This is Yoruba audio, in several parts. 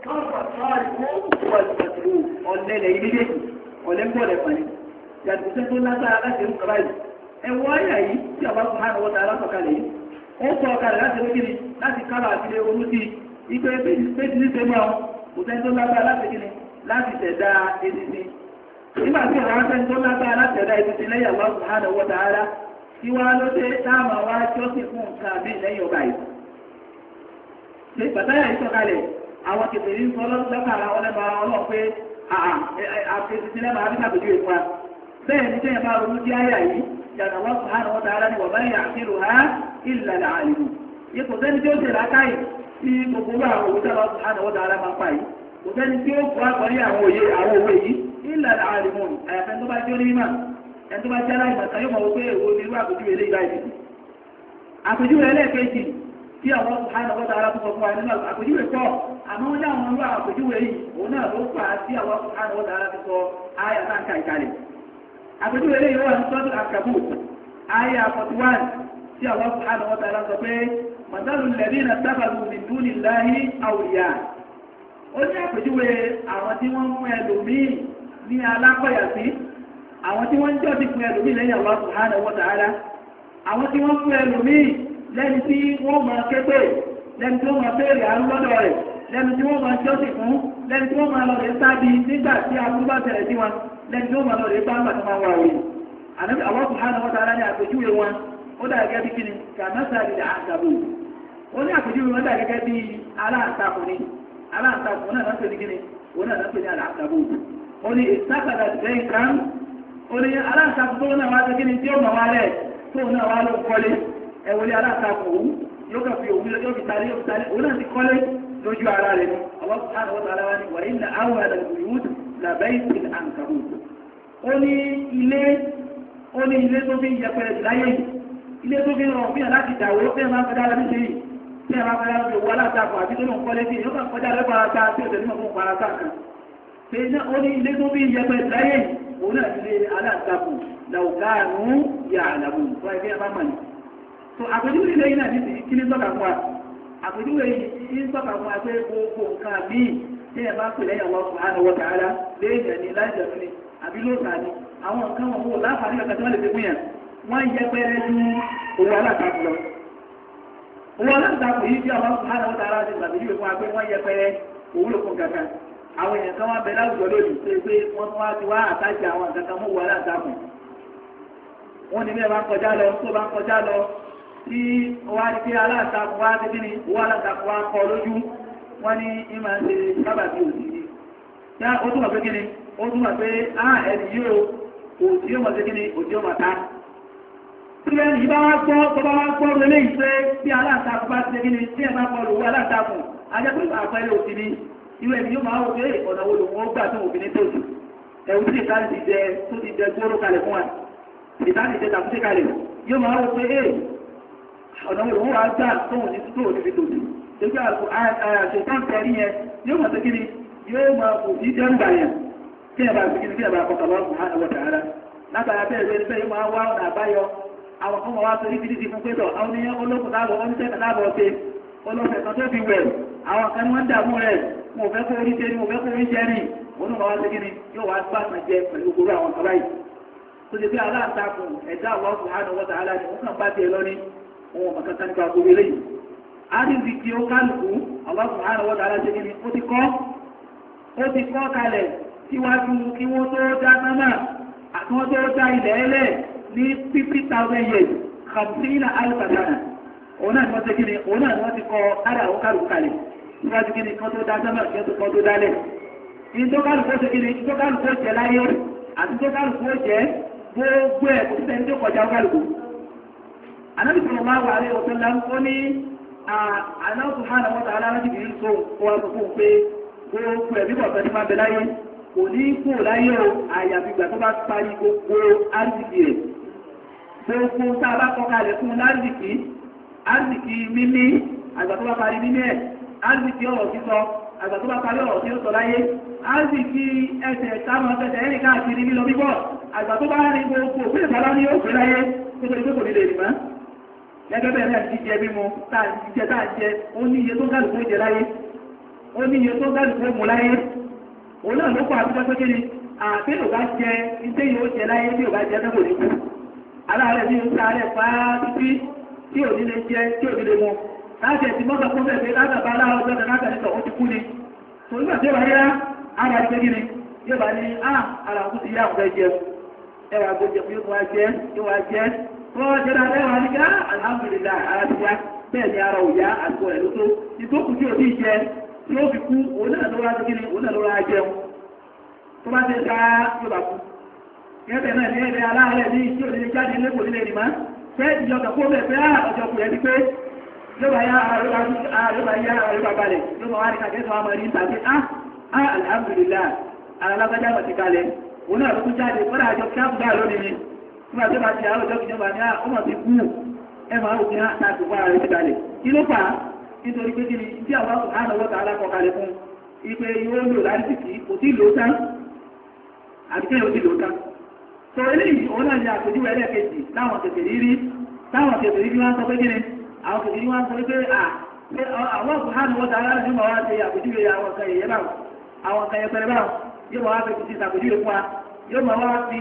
káfà sáré fún ìwàlùpàtìlú ọ̀lẹ́lẹ̀ ilé ọ̀lẹ́gbọ̀lẹ̀ pàní yàtùsẹ́ tó lágbára láti mú kàbá yìí ẹwọ́ ayà yìí tí àbá subhanahu wa ta'ala sọ̀kalẹ̀ yìí ó sọ ọ̀kalẹ̀ láti rí kíni láti kábà àti orú sí ipé péjì ní sẹ́mọ́ kò sẹ́ tó lágbára láti kíni láti tẹ̀dá edisi nígbà tí ọ̀rọ̀ sẹ́ tó lágbára láti tẹ̀dá edisi lẹ́yìn àbá subhanahu wa ta'ala tí wá ló dé táàmà wá jọ́sìn fún nǹkan mí lẹ́yìn ọba yìí ṣe pàtàyà ìsọ̀kalẹ̀ àwọn kèfèrè ń sọ lọ́kàrà ọlẹ́bàá ọlọ́ pé àfẹ́sìtìlẹ́ máa rí sàbójú ìfúra bẹ́ẹ̀ ní tẹ́yẹ̀ máa ronú sí àyà yìí yàtọ̀ wọ́n subhanahu wa ta'ala ní wọ̀bá yà àkílù ha illa al-alimu yìí kò sẹ́ni tí ó tẹ̀lá káyì tí gbogbo àwọn òwe tẹ́lá subhanahu wa ta'ala máa pa yìí kò sẹ́ni tí ó fọ́ àkọrí àwọn òwe yìí illa al-alimu àyàfẹ́ tó bá jẹ́ orí mímọ̀ ẹni tó bá jẹ́ aláìmọ̀ta yóò mọ̀ wípé èwo ni irú àpèjúwe ilé ìgbà ìdí àpèjúwe ẹlẹ́ẹ̀kejì tí àwọn subhanahu wa ta'ala tó fọ́ fún wa nínú àpèjúwe pọ̀ àmọ́ wọ́n dáwọn irú àpèjúwe yìí òun náà ló fà á sí àwọn subhanahu wa ta'ala ti sọ ayà táǹkà ìkàlẹ̀ àpèjúwe ilé ìwọ̀n sọ́dún Ankabut ayà 41 tí àwọn subhanahu wa ta'ala sọ pé mathalu alladhina ittakhadhu min dunillahi awliya ó ní àpèjúwe àwọn tí wọ́n mú ẹlòmíì ní alákọ̀yàsí àwọn tí wọ́n ń jọ́sìn fún ẹlòmíì lẹ́yìn Allah subhanahu wa ta'ala àwọn tí wọ́n fún ẹlòmíì lẹ́ni tí wọ́n máa képe lẹ́ni tí wọ́n máa fẹ́rẹ̀ àrùn lọ́dọ̀ rẹ̀ lẹ́ni tí wọ́n máa jọ́sìn fún lẹ́ni tí wọ́n máa lọ rẹ̀ sáàbí nígbà tí aburú bá tẹ̀lẹ̀ sí wọn lẹ́ni tí wọ́n máa lọ rẹ̀ bá ń bàtí máa wà wí. ànábì Allah subhanahu wa ta'ala ní àpèjúwe wọn ó dà gẹ́gẹ́ bí kíni kàmásàlì Ankabut ó ní àpèjúwe wọn dà gẹ́gẹ́ bí aláǹtakùn ni aláǹtakùn náà náà pè ní kíni òun náà pè ní Ankabut ó ní ìsákàdà lẹ́yìn kan ó ní aláǹtakùn tó náà wá sí kíni tí ó mọ̀ wá rẹ̀ tó náà wá ló kọ́lé ẹ̀wọ̀lé aláǹtakùn òun yóò kà fi òun yóò fi tálé òun náà ti kọ́lé lójú ara rẹ̀ ní Allah subhanahu wa ta'ala wá ní wa inna awhana al-buyut la baytul Ankabut ó ní ilé tó fi ń yẹpẹrẹ jù láyé ilé tó fi ń rọrùn fíyàn láti dàwó pé máa ń fẹ́dá láti ṣe yìí tí a máa fẹ́dá láti owó alátakọ̀ àbí tó lóun kọ́lé sí yóò kàn kọjá lẹ́pàá ta tí ó tẹ̀lé mọ̀ fún parata kan pé ó ní ilé tó fi ń yẹpẹrẹ jù láyé òun náà ti lé alátakọ̀ law kanu ya'lamun tó ẹgbẹ́ yẹn bá mọ̀ ní. so àpèjúwe ilé yìí náà ní kí ní sọ́kà fún wa àpèjúwe yìí ń sọ́kà fún wa pé gbogbo nǹkan míì tí ẹ bá pè lẹ́yìn Allah subhanahu wa ta'ala lẹ́yìn ẹni láìjẹ̀ fún ni àbí lóòtà ni àwọn nǹkan wọn wò láǹfààní ọ̀gá tí wọ́n lè fi fún yẹn wọ́n yẹ pẹ́rẹ́ ju owó alátakò lọ. owó alátakò yìí tí Allah subhanahu wa ta'ala ti gbàgbéjúwe fún wa pé wọ́n yẹ pẹ́rẹ́ òwúlò fún gàgà àwọn èèyàn kan wá bẹ láwùjọ lónìí pé wọ́n tún wá ti wá àtàjì àwọn nǹkan kan mú owó alátakò wọ́n ní bẹ́ẹ̀ bá ń kọjá lọ tó bá ń kọjá lọ tí wá ní pé alátakò wá ti kíni owó alátakò wá kọ lójú wọ́n ní ìmọ̀ ṣe sábàbí òsì ni yá ó túnmọ̀ pé kíni ó túnmọ̀ pé ẹni yóò òsì yóò mọ̀ sí kíni òsì yóò mọ̀ ta sílẹ̀ ní bá wá gbọ́ tó bá wá gbọ́ lélẹ́ ìfẹ́ bí alátakò bá ti kíni tí ẹ bá kọ lòwó alátakò ajẹ́pẹ́ àpẹẹrẹ òsì ni irú ẹni yóò máa wò pé ọ̀nà wo lòun ó gbà tó òfin ní tòsí ẹ̀wù tí ìtàlì ti jẹ tó ti jẹ gbóró kalẹ̀ fún wa ìtàlì jẹ tàbí kalẹ̀ yóò máa wò pé ọ̀nà wo lòun wá gbà tó òní fi tòsí ẹgbẹ́ àṣetán tẹ̀rí yẹn yóò mọ̀ sí kíni yóò mọ̀ kò sí jẹ́rùbà yẹn kí ẹ bá sí kíni kí ẹ bá kọkà lọ́wọ́ subhanahu wa ta'ala látara bẹ́ẹ̀ bẹ́ẹ̀ bẹ́ẹ̀ yóò máa wá ọ̀nà àbáyọ àwọn kan wá sórí fìdí ti fún pẹ́tọ̀ àwọn oníyàn olókùn láàbọ̀ oníṣẹ́ láàbọ̀ ṣe olóṣẹ̀ kan tó fi wẹ̀ àwọn kan wọ́n dààmú rẹ̀ mo fẹ́ kó orí ṣe ni mo fẹ́ kó orí jẹ́ ni òun náà wá sí kíni yóò wá gbàgbọ́n jẹ pẹ̀lú gbogbo àwọn kan báyìí tó ṣe pé aláǹtakùn ẹ̀dá Allah subhanahu wa ta'ala ni wọ́n kàn bá tiẹ̀ lọ ní ohun ọmọ kankan nípa gbogbo eléyìí àdìsí kí ó kálùkù Allah subhanahu wa ta'ala ṣe kí ni ó ti kọ́ kalẹ̀ síwájú kí wọ́n tó dá sánmà àti wọ́n tó dá ilẹ̀ ẹlẹ̀ ní 50,000 years khamsina alfa sana òun náà ni wọ́n ṣe kí ni òun náà ni wọ́n ti kọ́ ara ó kálùkù kalẹ̀ síwájú kí ni kan tó dá sánmà kí wọ́n tó dálẹ̀ in tó kálùkù ṣe kí ni tó kálùkù jẹ láyé àti tó kálùkù jẹ gbogbo ẹ̀ kò sí ẹni tó kọjá kálùkù Ànábì sallallahu alaihi wa sallam ó ní Allah subhanahu wa ta'ala láti bí so wà fún pé gbogbo ẹ̀mí bọ̀tọ̀ ní máa bẹ láyé kò ní kú láyé o àyàfi ìgbà tó bá parí gbogbo arzikì rẹ̀ gbogbo tá a bá kọkalẹ̀ fún arzikì mímí àgbà tó bá parí mímí ẹ̀ arzikì ọ̀rọ̀ sísọ àgbà tó bá parí ọ̀rọ̀ tí ó sọ láyé arzikì ẹsẹ̀ táwọn ọ̀sẹ̀ ẹ̀rìn káàkiri nílọ bíbọ̀ àgbà tó bá rí gbogbo òfin ìsàlá ní ó pè láyé tó tó ní pé kò ní lè rí mọ́ gẹ́gẹ́ bẹ̀rẹ̀ àti jíjẹ mímu táà jẹ ó ní iye tó kálùkù jẹ láyé ó ní iye tó dájú pé mú láyé òun náà ló kọ́ àbújá pé kí ni àti ò bá jẹ iṣẹ́ yóò jẹ láyé tí ò bá jẹ mẹ́kò ní kú aláàrẹ̀ bí ó sáré fáá títí tí ò nílé jẹ tí ò nílé mọ́ láti ẹ̀sìn mọ́sàn fún bẹ̀rẹ̀ látàbá aláwọ̀ ọjọ́ kẹta nítọ̀ ó ti kú ni tó nígbà tí ó wáyé ara ti gbégí ni yóò bá ní ara kú ti yá ọ̀fẹ́ jẹ ẹwà gbójẹ fún yóò wá jẹ wọ́n jẹ́ dáadáa ẹwà ní ká alhamdulillah ara ti yá bẹ́ẹ̀ ni ara ò yá àtúkọ̀ rẹ̀ lótó ìtókù tí ò ní jẹ tí ó fi kú òun náà ló wá ti kíni òun náà ló wá jẹun tó bá ti ká yóò bá kú gẹ́gẹ́ náà ní ẹ̀rẹ́ aláàrẹ̀ ní tí ò ní jáde lẹ́kọ̀ọ́ nílẹ̀ ìrìnmá fẹ́ ìjọba kó bẹ̀ fẹ́ ọjọ́ kù rẹ̀ ti pé yóò bá yá àrẹ́bà balẹ̀ yóò bá wá ní kàkẹ́ sọ àmọ́ rí tàbí alhamdulillah alágbájá mọ̀ ti kalẹ̀ òun náà ló tún jáde kọ́dà àjọ kí á kú bá lónìí ni nígbà tó bá ti àwọn ọjọ́ kìjọba ní ọmọ ti kú ẹmọ òfin àti fún ara rẹ̀ ti kalẹ̀ kí ló fà á nítorí pé kí ni tí àwọn ọkùnrin àwọn ọ̀tà alákọ̀ọ́kalẹ̀ fún ipe yóò lò láti kì kò tí lò tán àti kí ó ti lò tán so eléyìí òun náà ni àpèjúwe ẹlẹ́ẹ̀kejì táwọn kèfèrí rí wọ́n sọ pé kí ni àwọn kèfèrí wọ́n sọ pé àwọn ọkùnrin àwọn ọ̀tà alákọ̀ọ́kalẹ̀ wá ṣe àpèjúwe àwọn kan yẹ̀yẹ́ báwọn àwọn kan yẹpẹrẹ báwọn yóò máa wá fi ti ṣàpèjúwe fún wa yóò máa wá fi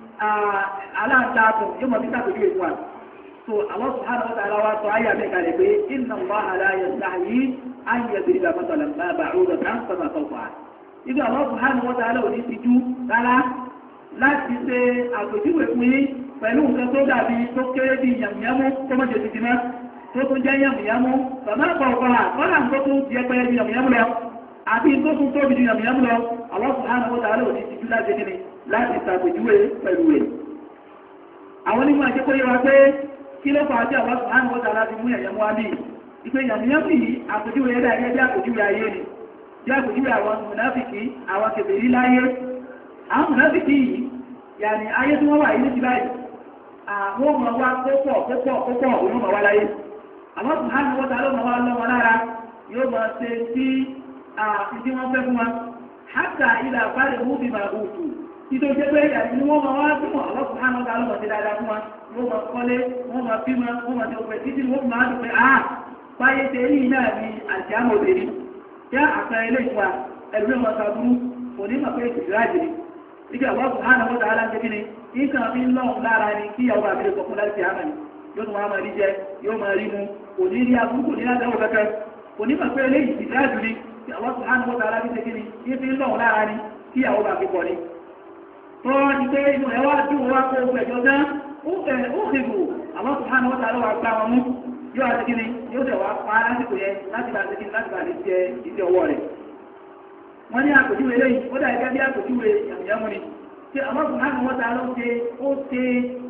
aláǹtakùn yóò máa fi ṣàpèjúwe fún wa so Allah subhanahu wa ta'ala wa sọ ayà mẹ́ka rẹ̀ pé inna Allaha la yastahi an yadriba mathalan ma ba'udatan fama fawqaha ibi Allah subhanahu wa ta'ala ò ní ti jú rárá láti ṣe àpèjúwe fún yín pẹ̀lú nǹkan tó dàbí tó kéré bí yàmùyàmú tó mọ́ jẹ́ tìtìmá tó tún jẹ́ yàmùyàmú fama fawqaha kọ́lá tó tún jẹ́ pẹ́ bí yàmùyàmú lọ àbí tó tún tóbi ju yàmùyàmú lọ Allah subhanahu wa ta'ala ò ní ti jú láti kíni láti ṣàpèjúwe pẹ̀lú rẹ̀ àwọn onímọ̀ àjẹkọ́ yẹ wa pé kí ló fàá tí àwọn subhanahu wa ta'ala ti mú ẹ̀yẹ̀ mú àmì ìpé yàmìyàmù yìí àpòjúwe ẹ̀dà ẹ̀yẹ́ bí àpòjúwe ayé ni bí àpòjúwe àwọn mùnáfìkì àwọn kèfèrí láyé àwọn mùnáfìkì yìí yàní ayé tí wọ́n wà yìí ti báyìí àwọn ọmọ wa púpọ̀ òun mọ̀ wá láyé àwọn subhanahu wa ta'ala mọ̀ wá lọ́wọ́ lára yóò mọ̀ ṣe tí wọ́n fẹ́ fún wa hatta ila farihu bima utu títò jẹ́ pé ìyàtí wọ́n máa wá tí wọ́n Allah subhanahu wa ta'ala mọ̀ sí dáadáa fún wa wọ́n máa kọ́lé wọ́n máa bímọ wọ́n máa ti ọ̀pẹ̀ títí wọ́n máa dùn pé báyé tẹ ní náà ni àti àmọ̀ òbèrè yá àpẹẹrẹ ilé ìwà ẹ̀rù wọn sàbúrú kò ní mọ̀ pé ìsìláàjì ni níbi Allah subhanahu wa ta'ala ń jẹ́ kíni nǹkan fi ń lọ́hùn lára ni kí ìyàwó àbílẹ̀ kọ̀ọ̀kan láti àmà ni yóò tún wá máa rí jẹ yóò máa rí mu kò ní rí aburú kò ní ládàáwò kankan kò ní mọ̀ pé ilé ìsìláàjì ni Allah subhanahu wa ta'ala ń jẹ́ kíni fi ń lọ́hùn lára ni kí ìyàwó bá fi pọ̀ ni tó ní pé inú ẹwà dùn wá kó ogun ẹ̀jọ́ dán ó kìbò àwọn subhanahu wa ta'ala wà gbá wọn mú yóò àti kíni yóò tẹ̀ wá pa lásìkò yẹn láti bá kíni láti bá lè jẹ ìdí ọwọ́ rẹ̀ wọ́n ní àpòjúwe lẹ́yìn ó dà gẹ́gẹ́ bí àpòjúwe yàmùyàmù ni tí àwọn subhanahu wa ta'ala ó ṣe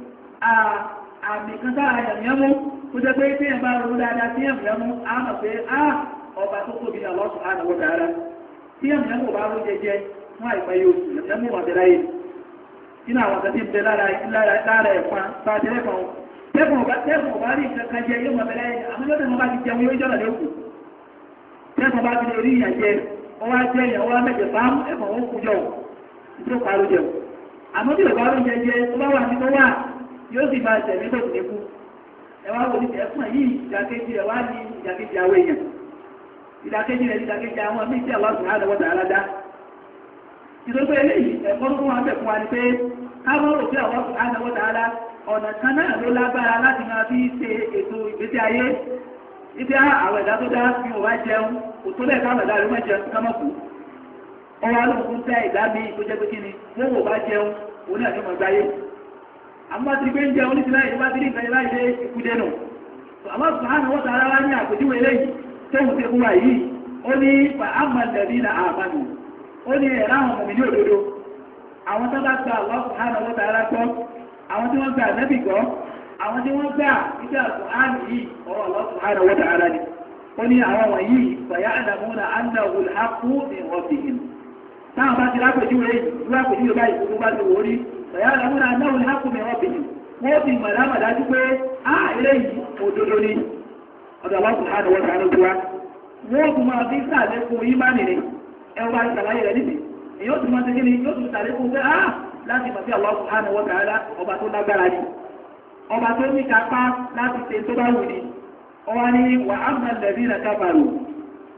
àmì kan sára yàmùyàmù tó jẹ́ pé tí ẹ̀ bá ronú dáadáa sí yàmùyàmù á mọ̀ pé ọba tó tóbi ní Allah subhanahu wa ta'ala tí yàmùyàmù bá rú jẹjẹ fún àìpẹ́ yóò yàmùyàmù wà bẹ̀rẹ̀ yìí nínú àwọn kan tí ń bẹ lára ẹ̀fọn bá tẹ́lẹ̀fọn tẹ́fọn bá rí ìkankan jẹ yóò mọ̀ bẹ̀rẹ̀ àwọn yóò tẹ́fọn bá ti jẹun yóò jọ́nà lókù tẹ́fọn bá ti lè rí ìyàn jẹ wọ́n wá jẹ́ ìyàn wọ́n mẹ́jẹ̀ fáám ẹ̀fọn ó kú jọ tí ó parọ́ jẹun àmọ́ tí ìbá oúnjẹ jẹ tó bá wà ní tó wà yóò sì máa tẹ̀mí tó ti lékú ẹwà wo ní ẹ̀fọn yìí ìdàkejì rẹ̀ wá ní ìdàkejì àwọn èèyàn ìdàkejì rẹ̀ ìdàkejì àwọn míì tí Allah subhanahu wa ta'ala dá ìdókò eléyìí ẹ̀kọ́ tó wọ́n bẹ̀ fún wa ní pé káwọn òfin àwọn subhanahu wa ta'ala ọ̀nà kan náà ló lágbára láti máa fi ṣe ètò ìgbésí ayé ibi àwọn ẹ̀dá tó dá bí wọ́n bá jẹun kò tó lẹ́ẹ̀ká àwọn ẹ̀dá rẹ̀ wọ́n jẹun kámọ́kù ọwọ́ alóòkún tẹ́ ìdá mi tó jẹ́ pé kí ni wọ́n wò bá jẹun òun náà ní mọ̀ gbáyé àmọ́ ti gbé ń jẹun ní ti láì bá ti rí nǹkan láì dé ìkúdé nù àwọn subhanahu wa ta'ala wá ní àpèjúwe eléyìí tó ń ṣe fún wa yìí ó ní fa amma alladhina amanu ó ní ẹ̀rá àwọn ọmọ mi ní òdodo àwọn tó bá gba Allah subhanahu wa ta'ala gbọ́ àwọn tí wọ́n gba ànábì gbọ́ àwọn tí wọ́n gbà ìgbà Al-Qur'an yìí ọ̀rọ̀ Allah subhanahu wa ta'ala ni ó ní àwọn wọ̀nyí saya'lamuna annahu al-haqqu min rabbihim táwọn bá ti lápèjúwe ìwápèjúwe báyìí tó bá ti wò rí saya'lamuna annahu al-haqqu min rabbihim wọ́n ti mọ̀lámà dájú pé eléyìí òdodo ni ọ̀dọ̀ Allah subhanahu wa ta'ala wọ́n tún máa fi sàlékún ìmánì ni ẹwà ìsàlàyé rẹ̀ nìdí èyí ó tún máa tẹ́gẹ́ ni yóò tún sàlékún pé láti mọ̀ sí Allah subhanahu wa ta'ala ọba tó lágbára ni ọba tó ní kápá láti ṣe tó bá wù ní ọwá ní wa amma alladhina kafaru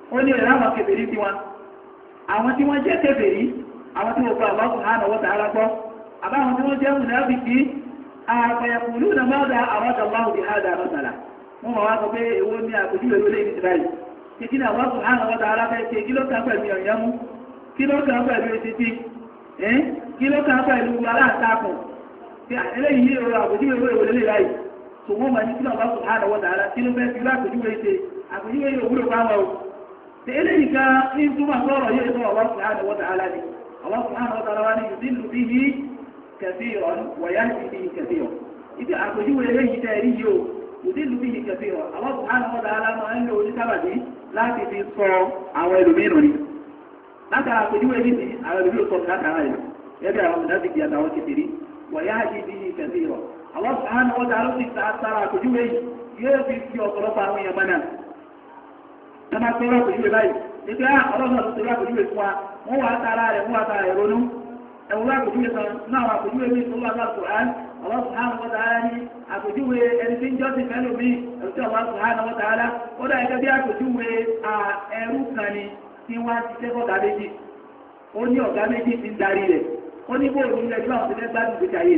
ó ní ẹ̀rọ àwọn kèfèrí tiwọn àwọn tí wọ́n jẹ́ kèfèrí àwọn tí wọ́n gba Allah subhanahu wa ta'ala gbọ́ àbáwọn tí wọ́n jẹ́ mùnáfíkí àpẹyàkùnlú na mọ́dá àwọ́dà Allah bí hádà rọ́sàlá wọ́n wọ́n wá sọ pé èwo ní àpèjúwe ló lé ní ìsìláyì kí ní Allah subhanahu wa ta'ala fẹ́ ṣe kí ló kàn pẹ̀lú ọ̀yẹ́mú kí ló kàn pẹ̀lú etiti kí ló kàn pẹ̀lú aláǹtakùn eléyìí ní ọ̀rọ̀ àpèjúwe ló èwo lélẹ̀ láyìí tó wọ́n mọ̀ ní kí Allah subhanahu wa ta'ala kí ló fẹ́ fi lápèjúwe ṣe àpèjúwe yóò wúlò fáwọn o eléyìí kan ní túmọ̀ sọ̀rọ̀ yóò sọ Allah subhanahu wa ta'ala ni Allah subhanahu wa ta'ala wá ní yudillu bihi kathiran wa yahdi bihi kathiran ìdí àpèjúwe eléyìí tẹ́ rí yóò yudillu bihi kathiran Allah subhanahu wa ta'ala máa ń lò ní sábàbí láti fi sọ àwọn ẹlòmíràn ni látara àpèjúwe níbi àwọn ẹlòmíràn sọ látara rẹ̀ ẹgbẹ́ àwọn mùnáfíkí àtàwọn kèfèrí wa yahdi bihi kathiran Allah subhanahu wa ta'ala ti tara àpèjúwe yóò fi ọ̀pọ̀lọpọ̀ àwọn èèyàn mọ́nà lọ́mọ tọrọ àpèjúwe báyìí nígbà ọlọ́run àti tọrọ àpèjúwe fún wa wọ́n wà tara rẹ̀ wọ́n wà tara rẹ̀ ronú ẹ̀wọ̀n àpèjúwe kan náà àpèjúwe mi tó wà ní Al-Qur'an Allah subhanahu wa ta'ala ní àpèjúwe ẹni tí ń jọ́sìn fẹ́ lómi ẹ̀rù tí Allah subhanahu wa ta'ala ó dá ẹgbẹ́ bí àpèjúwe ẹrú kan ni tí wọ́n ti tẹ́ fọ́gá méjì ó ní ọ̀gá méjì ti ń darí rẹ̀ ó ní bóòlù ilẹ̀ tí wọ́n ti fẹ́ gbádùn gbèsè ayé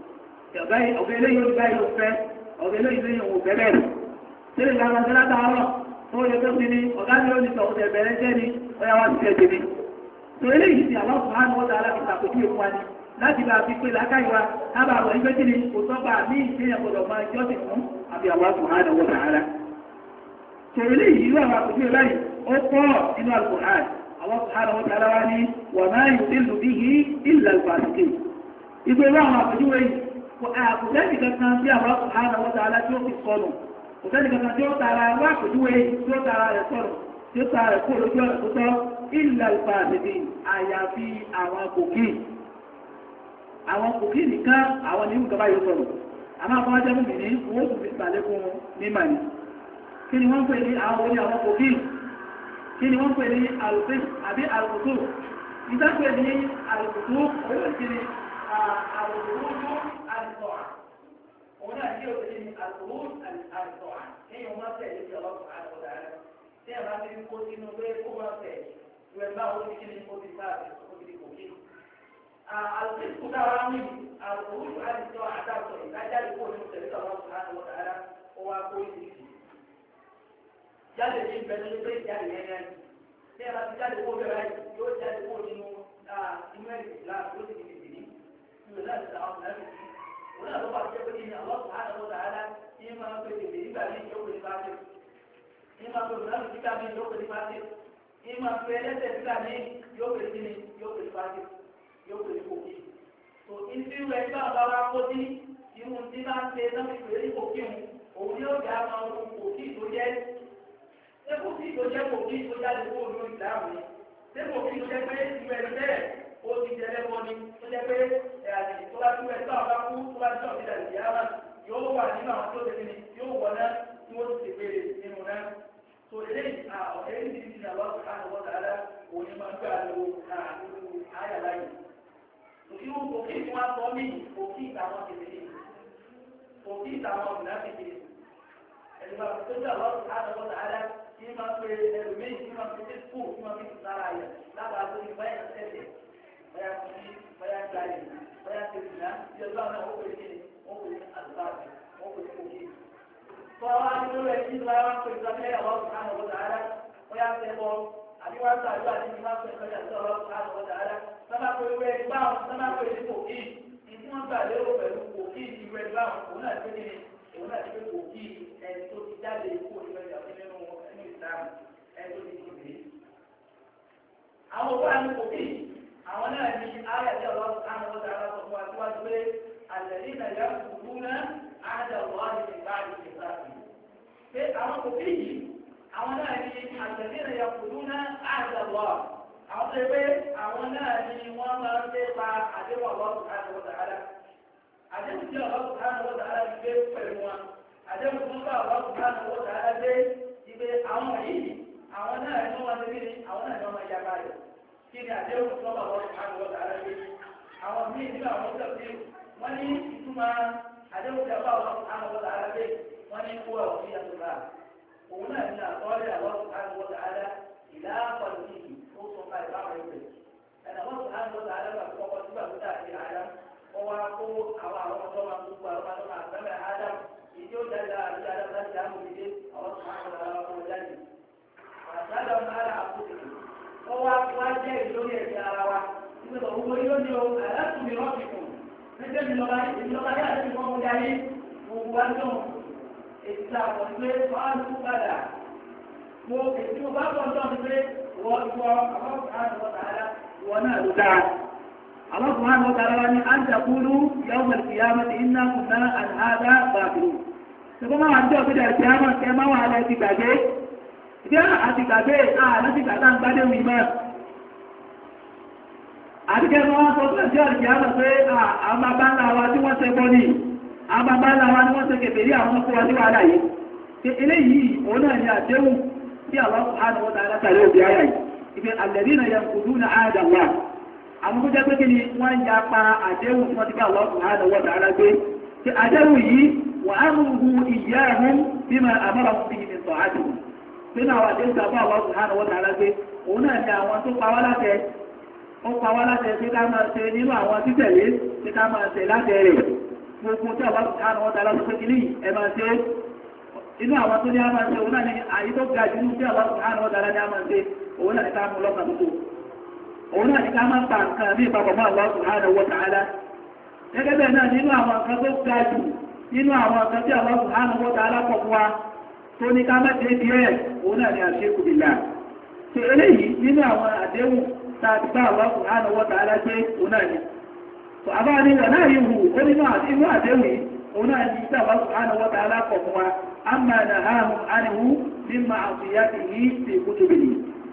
rẹ̀ ọ̀gá eléyìí ó gbá ìlú fẹ́ ọ̀gá eléyìí ó fẹ́ bẹ́ẹ̀ sílẹ̀ ìlànà ìṣẹ́lá dáhọ́rọ̀ tó yẹ tó ti ní ọ̀gá ní ó ní sọ̀rọ̀ tẹ̀bẹ̀rẹ̀ jẹ́ ní ọya wá ti tẹ́ jẹ́ ní tó eléyìí ti Allah subhanahu wa ta'ala fi tàkójú ìfún wa ní láti bá fi pé lákàíwá lábà àwọn ẹgbẹ́ tí ni kò sọ́gbà ní ìṣẹ́yàn gbọdọ̀ máa jọ́sìn fún àbí Allah subhanahu wa ta'ala tó eléyìí irú àwọn àkójú ìláyìí ó pọ̀ nínú Al-Qur'an Allah subhanahu wa ta'ala wá ní wa ma yudillu bihi illa al-fasiqin ìgbé irú àwọn àkójú yìí àkùsẹ́sì kankan tí Allah subhanahu wa ta'ala tí ó fi sọnù òtẹ́lì kankan tí ó tara wá àpèjúwe tí ó tara rẹ̀ sọ̀rọ̀ tí ó tara rẹ̀ kó lójú ọ̀rẹ́ tó tọ́ illa al-fasiqin àyàfi àwọn kòkí nìkan àwọn ní ìgbà yóò sọ̀rọ̀ àmọ́ àwọn ajẹ́ mú mi ní owó tó fi sàlékún mímà ní kí ni wọ́n pè ní àwọn orí àwọn kòkí kí ni wọ́n pè ní alùpùpù àbí alùpùpù ìdápẹ́ ní alùpùpù owó sí ni alùpùpù àdìsọ̀à òun náà tí ó ti ní alùpùpù àdìsọ̀à kéèyàn máa tẹ̀lé sí ọlọ́pàá àdìsọ̀à rẹ̀ tí ẹ̀ bá ti kó sínú pé ó máa tẹ̀ ìwé bá ó ti kí ni ó ti bá ó ti kòkí. alùpùpù dára ní alùpùpù àdìsọ̀à àdàsọ̀ ìdájáde kó ní tẹ̀lé ọlọ́pàá àdìsọ̀à ó wá kó ìdí jáde ní ìbẹ̀rẹ̀ pé jáde yẹn yẹn tí ẹ bá ti jáde kó bẹ̀rẹ̀ yóò jáde kó nínú inú ẹ̀sìn Islam yóò ti di ìdí ìwé láti ta àwọn ọ̀nà ìdí òun náà ló bá jẹ́ pé ní àwọn ọ̀sán àdàbọ̀ dáadáa ní máa ń pè é nígbà ní yóò pè ní pàṣẹ ní máa pè ní kíkà ní yóò pè ní pàṣẹ ní máa pè ẹlẹ́sẹ̀ kíkà ní yóò pè ní yóò pè ní pàṣẹ yóò pè ní kòkí tó ìdí rẹ̀ bá bá wá kó sí irú tí máa ń ṣe náà fi pè ní kòkí òun yóò dá máa ń kòkí tó jẹ́ sẹ́kù tí tó jẹ́ kòkí tó jáde kó olú ìdáhùn ni sẹ́kù tí tó jẹ́ pé ìwé ẹni bẹ́ẹ̀ ó ti jẹ́lẹ́ wọn ni tó jẹ́ pé ẹ̀yàdì tó bá túwẹ̀ tó àwọn kú tó bá tọ̀ sílẹ̀ ìyá wa yóò wà nínú àwọn tó tẹ̀lé yóò wọ̀ náà tí wọ́n ti pèrè nínú náà tó eléyìí ọ̀rẹ́ ní ti àwọn àwọn ọ̀dà àdá òní máa ń gbà lọ àyàlá yìí. Òṣìwò kòkí tí wọ́n sọ mí kòkí ìtàwọn kèfèrè kòkí ìtàwọn ọ̀nà kèfèrè ẹ̀dùnmá tó jẹ́ àwọn ọ̀dà àdá tí máa pe ẹlòmíì tí máa pe tẹ́síkù tí máa fi sára yẹ lábàá tó ní báyà tẹ́lẹ̀ báyà kùsí báyà gbáyé báyà tẹ̀síná tí ẹgbẹ́ àwọn ọkọ̀ ìdílé wọ́n pè ní àlùbáàbí wọ́n pè ní kòkí. Tọ́wọ́ á ní lórí ẹtí ìlú àwọn pè ní sábẹ́ àwọn ọ̀sán àwọn ọ̀dà ara báyà tẹ́bọ̀ àbí wọ́n ń sàdúrà ní ìlú àwọn pè ní àwọn ọ̀sán àwọn ọ̀dà ara sábà pé ìwé ẹgbẹ́ àwọn sábà pè ní kòkí ìdí wọ́n gbà lérò pẹ̀lú kòkí ìwé ẹgbẹ́ àwọn òun náà ti pé kòkí ẹni tó ti jáde kúrò nígbà nínú Islam ẹni tó ti kòkí. Àwọn òkú àmì kòkí àwọn náà ní ayé àti ọ̀rọ̀ àwọn ọ̀dà ara sọ fún wa síwájú pé àlẹ́lí nàìjíríà kùkú náà àádọ́ ọ̀rọ̀ àti ìgbà àti ìgbà àti. Pé àwọn kòkí yìí àwọn náà ní àlẹ́lí nàìjíríà kùkú náà àádọ́ ọ̀rọ̀. Àwọn tó pé àwọn náà ní wọ́n máa ń dé pa àdéhùn ọ̀rọ̀ àti ọ̀dà ara. Àdéhùn tí ọ̀rọ̀ àti ọ̀dà ara ti gbé pẹ̀lú wọn. Àdéhùn tó ń bá ọ̀rọ̀ àti ọ̀dà ara dé ibi àwọn yìí àwọn náà ní wọ́n ti rí àwọn náà ní wọ́n máa yára rẹ̀. Kí ni àdéhùn tó bá ọ̀rọ̀ àti ọ̀dà ara dé? Àwọn míì nínú àwọn tó ti wọ́n ní ìtumọ̀ àdéhùn tó bá ọ̀rọ̀ àti ọ̀dà ara dé wọ́n ní kó ọ̀rọ̀ sí àtúntà. Òun náà ní àtọ́lẹ̀ ọ̀rọ̀ àti ọ̀dà ara ìlà pàdé ó sọ ká ìbáwọn ẹgbẹ́ ẹ̀nà wọ́n sọ láti lọ́ta àdábà tó kọ́kọ́ sígbà tó dà sí àdá wọ́n wá kó àwọn ọmọdé máa gbogbo àwọn ọmọdé máa gbẹ́mẹ̀ àdá ìdí ó jáde àti àdá láti àmú ìdí àwọn tó máa ń lọ àwọn jáde àtàdà ọmọ àdá àkókò wọ́n wá jẹ́ ìlórí ẹ̀sẹ̀ ara wa nígbà tó gbogbo yóò ní o àlátùmí rọ́ọ̀kì fún nígbà ìlọ́ba yá àti ìfọ́n mọ́jà yìí gbogbo wa tó èsì àpọ̀ pé wọ́n á tún padà mo èsì mo bá bọ̀ ń tọ́ pé wọ́n àwọn àtàrà wọ́n náà ló dáa. Allah subhanahu wa ta'ala ni an taqulu yawm al-qiyamati inna kunna an hadha ghafilun. Ṣùgbọ́n máa ń jẹ́ òkúta ìkìyàmọ̀ kẹ máa wà láti gbàgbé. Ìjẹ́ àti gbàgbé láti gbàgbá ń gbádé wì mọ́. Àdíkẹ́ máa sọ tó jẹ́ ìkìyàmọ̀ pé àwọn bàbá ńlá wa tí wọ́n ṣe bọ́ ní. Àwọn bàbá ńlá wa ni wọ́n ṣe kèfèrí àwọn ọkọ̀ wa tí wà láyé. Eléyìí òun náà ni àdéhùn tí Allah subhanahu wa ta'ala tàrí òbí ayà yìí. Ìfẹ́ alladhina yanquduna ahda Allah. Àwọn tó jẹ́ pé kí ni wọ́n ń ya pa àdéhùn tí wọ́n ti bá Allah subhanahu wa ta'ala gbé. Ṣé àdéhùn yìí wa amruhu iyyahum bima amarahum bihi min ta'atihi. Nínú àwọn àdéhùn tí a bá Allah subhanahu wa ta'ala gbé, òun náà ni àwọn tó pa wá láṣẹ. Ó pa wá láṣẹ pé ká máa ṣe nínú àwọn títẹ̀lé pé ká máa ṣe láṣẹ rẹ̀. Gbogbo tí Allah subhanahu wa ta'ala sọ pé kí ni ẹ máa ṣe. Inú àwọn tó ní a máa ṣe òun náà ni àyí tó ga jù ní tí Allah subhanahu wa ta'ala ní a máa ṣe òun náà ni ká mú lọ́kàn tó. Òun náà ni ká máa pa nǹkan ní ìpapọ̀ mọ́ Allah subhanahu wa ta'ala. Gẹ́gẹ́ bẹ́ẹ̀ náà nínú àwọn nǹkan tó ga jù nínú àwọn nǹkan tí Allah subhanahu wa ta'ala pọ̀ fún wa tó ní ká má dé díẹ̀ òun náà ni àṣekù billah. Ṣé eléyìí nínú àwọn àdéhùn tá a ti bá Allah subhanahu wa ta'ala gbé òun náà ni. Tó àbá ní wọ̀ náà yìí wù ó nínú àdéhùn yìí òun náà ni tí Allah subhanahu wa ta'ala pọ̀ fún wa amma nahahum anhu min ma'siyatihi fi kutubihi.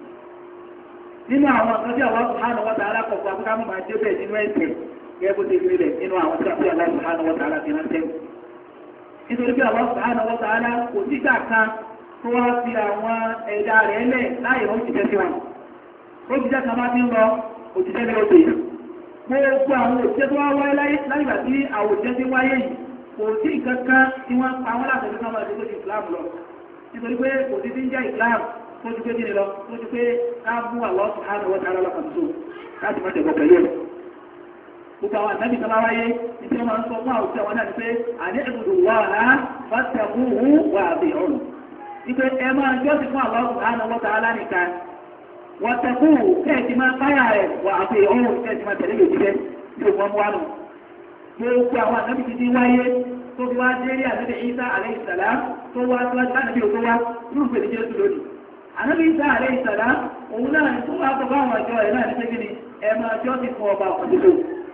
Nínú àwọn ọ̀sán tí Allah subhanahu wa ta'ala kọ̀ọ̀kan fún kámọ́ máa jẹ́ bẹ́ẹ̀ nínú ẹ̀sẹ̀ gẹ́gẹ́ bó ti rí rẹ̀ nínú àwọn tí Allah subhanahu wa ta'ala fi ránṣẹ́. Nítorí pé Allah subhanahu wa ta'ala kò sígbà kan tó wá fi àwọn ẹ̀dá rẹ̀ lẹ̀ láì rán òjìṣẹ́ sí wọn. Òjìṣẹ́ kan bá ti ń lọ òjìṣẹ́ ní oṣù yìí. Gbogbo àwọn òjìṣẹ́ tó wá wáyé láìgbà tí àwọn òjìṣẹ́ ti wáyé yìí kò sí nǹkan kan tí wọ́n pa wọ́n láti ẹ̀dọ́ máa ṣe tó ti Islam lọ. Nítorí pé kò sí ti ń jẹ́ Islam tó ti pé kí ni lọ tó ti pé ká mú Allah subhanahu wa ta'ala lọ́kàn tó láti mọ́ tẹ̀kọ̀ pẹ̀lú ẹ̀. Gbogbo àwọn àtàbí kan láwáyé ní tí wọ́n máa ń sọ fún àwùjọ wọn náà ni pé àní ìbùdó wà á fattaquhu wà àbí ọ̀rùn. Ipe ẹ máa jọ́sìn fún Allah subhanahu wa ta'ala nìkan. Wattaqu kẹ́ẹ̀tì máa fáyà rẹ̀ wà àbí ọ̀rùn kẹ́ẹ̀tì máa tẹ̀lé yòókù tí ó wọ́n mú wá nù. Gbogbo àwọn àtàbí ti ti wáyé tó fi wá dé rí àtàbí Isa alayhi salam tó wá tó wá sánàbí òkú wá rúfèé ní Jésù lónìí. Ànábì Ìsá alayhi salam òun náà tó wá sọ fún àwọn ọjọ́ ẹ̀ náà ní pé kí ni ẹ máa jọ́ sí fún ọba ọ̀dọ́dọ́.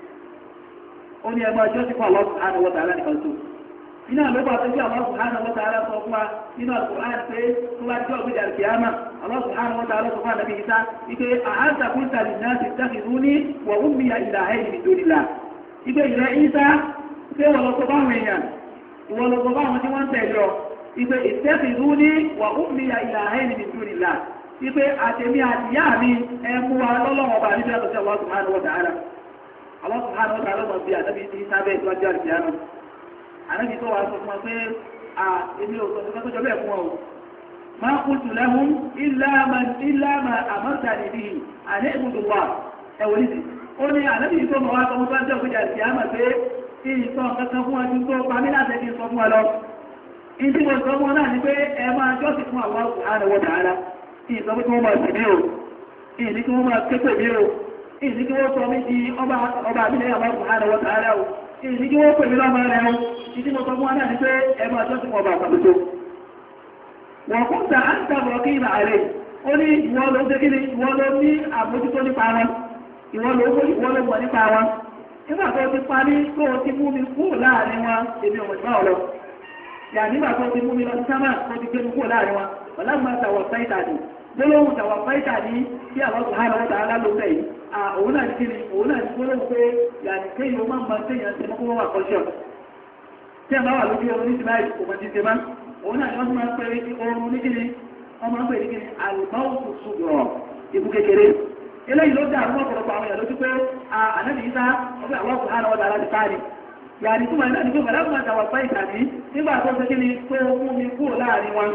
Ó ní ẹ máa jọ́ sí fún Allah subhanahu wa ta'ala nìkan tó. Iná ló bá tó sí Allah subhanahu wa ta'ala sọ fún wa nínú Al-Qur'an pé tó bá jọ́ òbí dàrú kìámà Allah subhanahu wa ta'ala sọ fún Ànábì Ìsá wípé a'anta qulta linnasi ittakhidhuni wa ummiya ilahayni min dunillah. Ìgbé ìrẹ́ Ìsá pé wọ́n lọ sọ fáwọn èèyàn ìwọ́n lọ sọ fáwọn tí wọ́n tẹ̀lé ọ ipe ittakhidhuni wa ummiya ilahayni min dunillah ipe àtẹ̀mí àtìyá mi ẹmú wa lọ́lọ́wọ́ bá níbi àtọ̀sí Allah subhanahu wa ta'ala Allah subhanahu wa ta'ala mọ̀ bí àtàbí ti sábẹ́ ìtọ́jú àtìyánu ànábì tó wà sọ fún wa pé èmi ò sọ fún tó jọ bẹ́ẹ̀ fún ọ ma qultu lahum illa ma amartani bihi an i'budu Allah ẹ̀wọ̀n ní ó ní ànábì tó mọ̀ wá sọ fún tó jọ pé àtìyánu pé ìsọ̀ kankan fún ọdún tó pa mí láti ẹni sọ fún wa lọ ìdí mo sọ fún ọ náà ni pé ẹ máa jọ́sìn fún Allah subhanahu wa ta'ala ìsọ pé kí wọ́n máa sì mí o ìní kí wọ́n máa képe mí o ìní kí wọ́n sọ mí di ọba àbílẹ̀ Allah subhanahu wa ta'ala o ìní kí wọ́n pè mí lọ́mọ rẹ̀ o ìdí mo sọ fún ọ náà ni pé ẹ máa jọ́sìn fún ọba àpapọ̀ wọ́n kún ta á ń tàbọ̀ kí ìlà àrẹ ó ní ìwọ ló dé kíni ìwọ ló ní àmójútó nípa wọn ìwọ ló mọ̀ nípa wọn nígbà tó ti parí tó ti mú mi kúrò láàrin wọn èmi ò mọ̀ nípa ọ̀lọ́ yà nígbà tó ti mú mi lọ sí sámà tó ti gbé mi kúrò láàrin wọn ọ̀làmà tàwọ̀ fáìtà ní gbólóhùn tàwọ̀ fáìtà ní tí àwọn subhanahu wa ta'ala ló fẹ́ yìí òun náà ní kíni òun náà ní gbólóhùn pé yà ní kéyìn ó máa ń ma téèyàn ti mọ́kúnmọ́ wà kọ́ṣọ́ tí a bá wà lójú oorun ní ti báyìí kò mọ̀ ti ṣe má òun náà ni wọ́n máa ń pè oorun ní kíni wọ́n máa ń pè ní kíni àlùbáwùkù ṣùgbọ́n ìbú kékeré eléyìí ló dá àwọn ọ̀pọ̀lọpọ̀ àwọn èèyàn lójú pé ànábì Ìsá ọgbẹ́ àwọn subhanahu wa ta'ala ti parí yàní túnmọ̀ náà ní pé bàdá fún àtàwà pa ìtàní nígbà tó ṣe kí ni tó mú mi kúrò láàrin wọn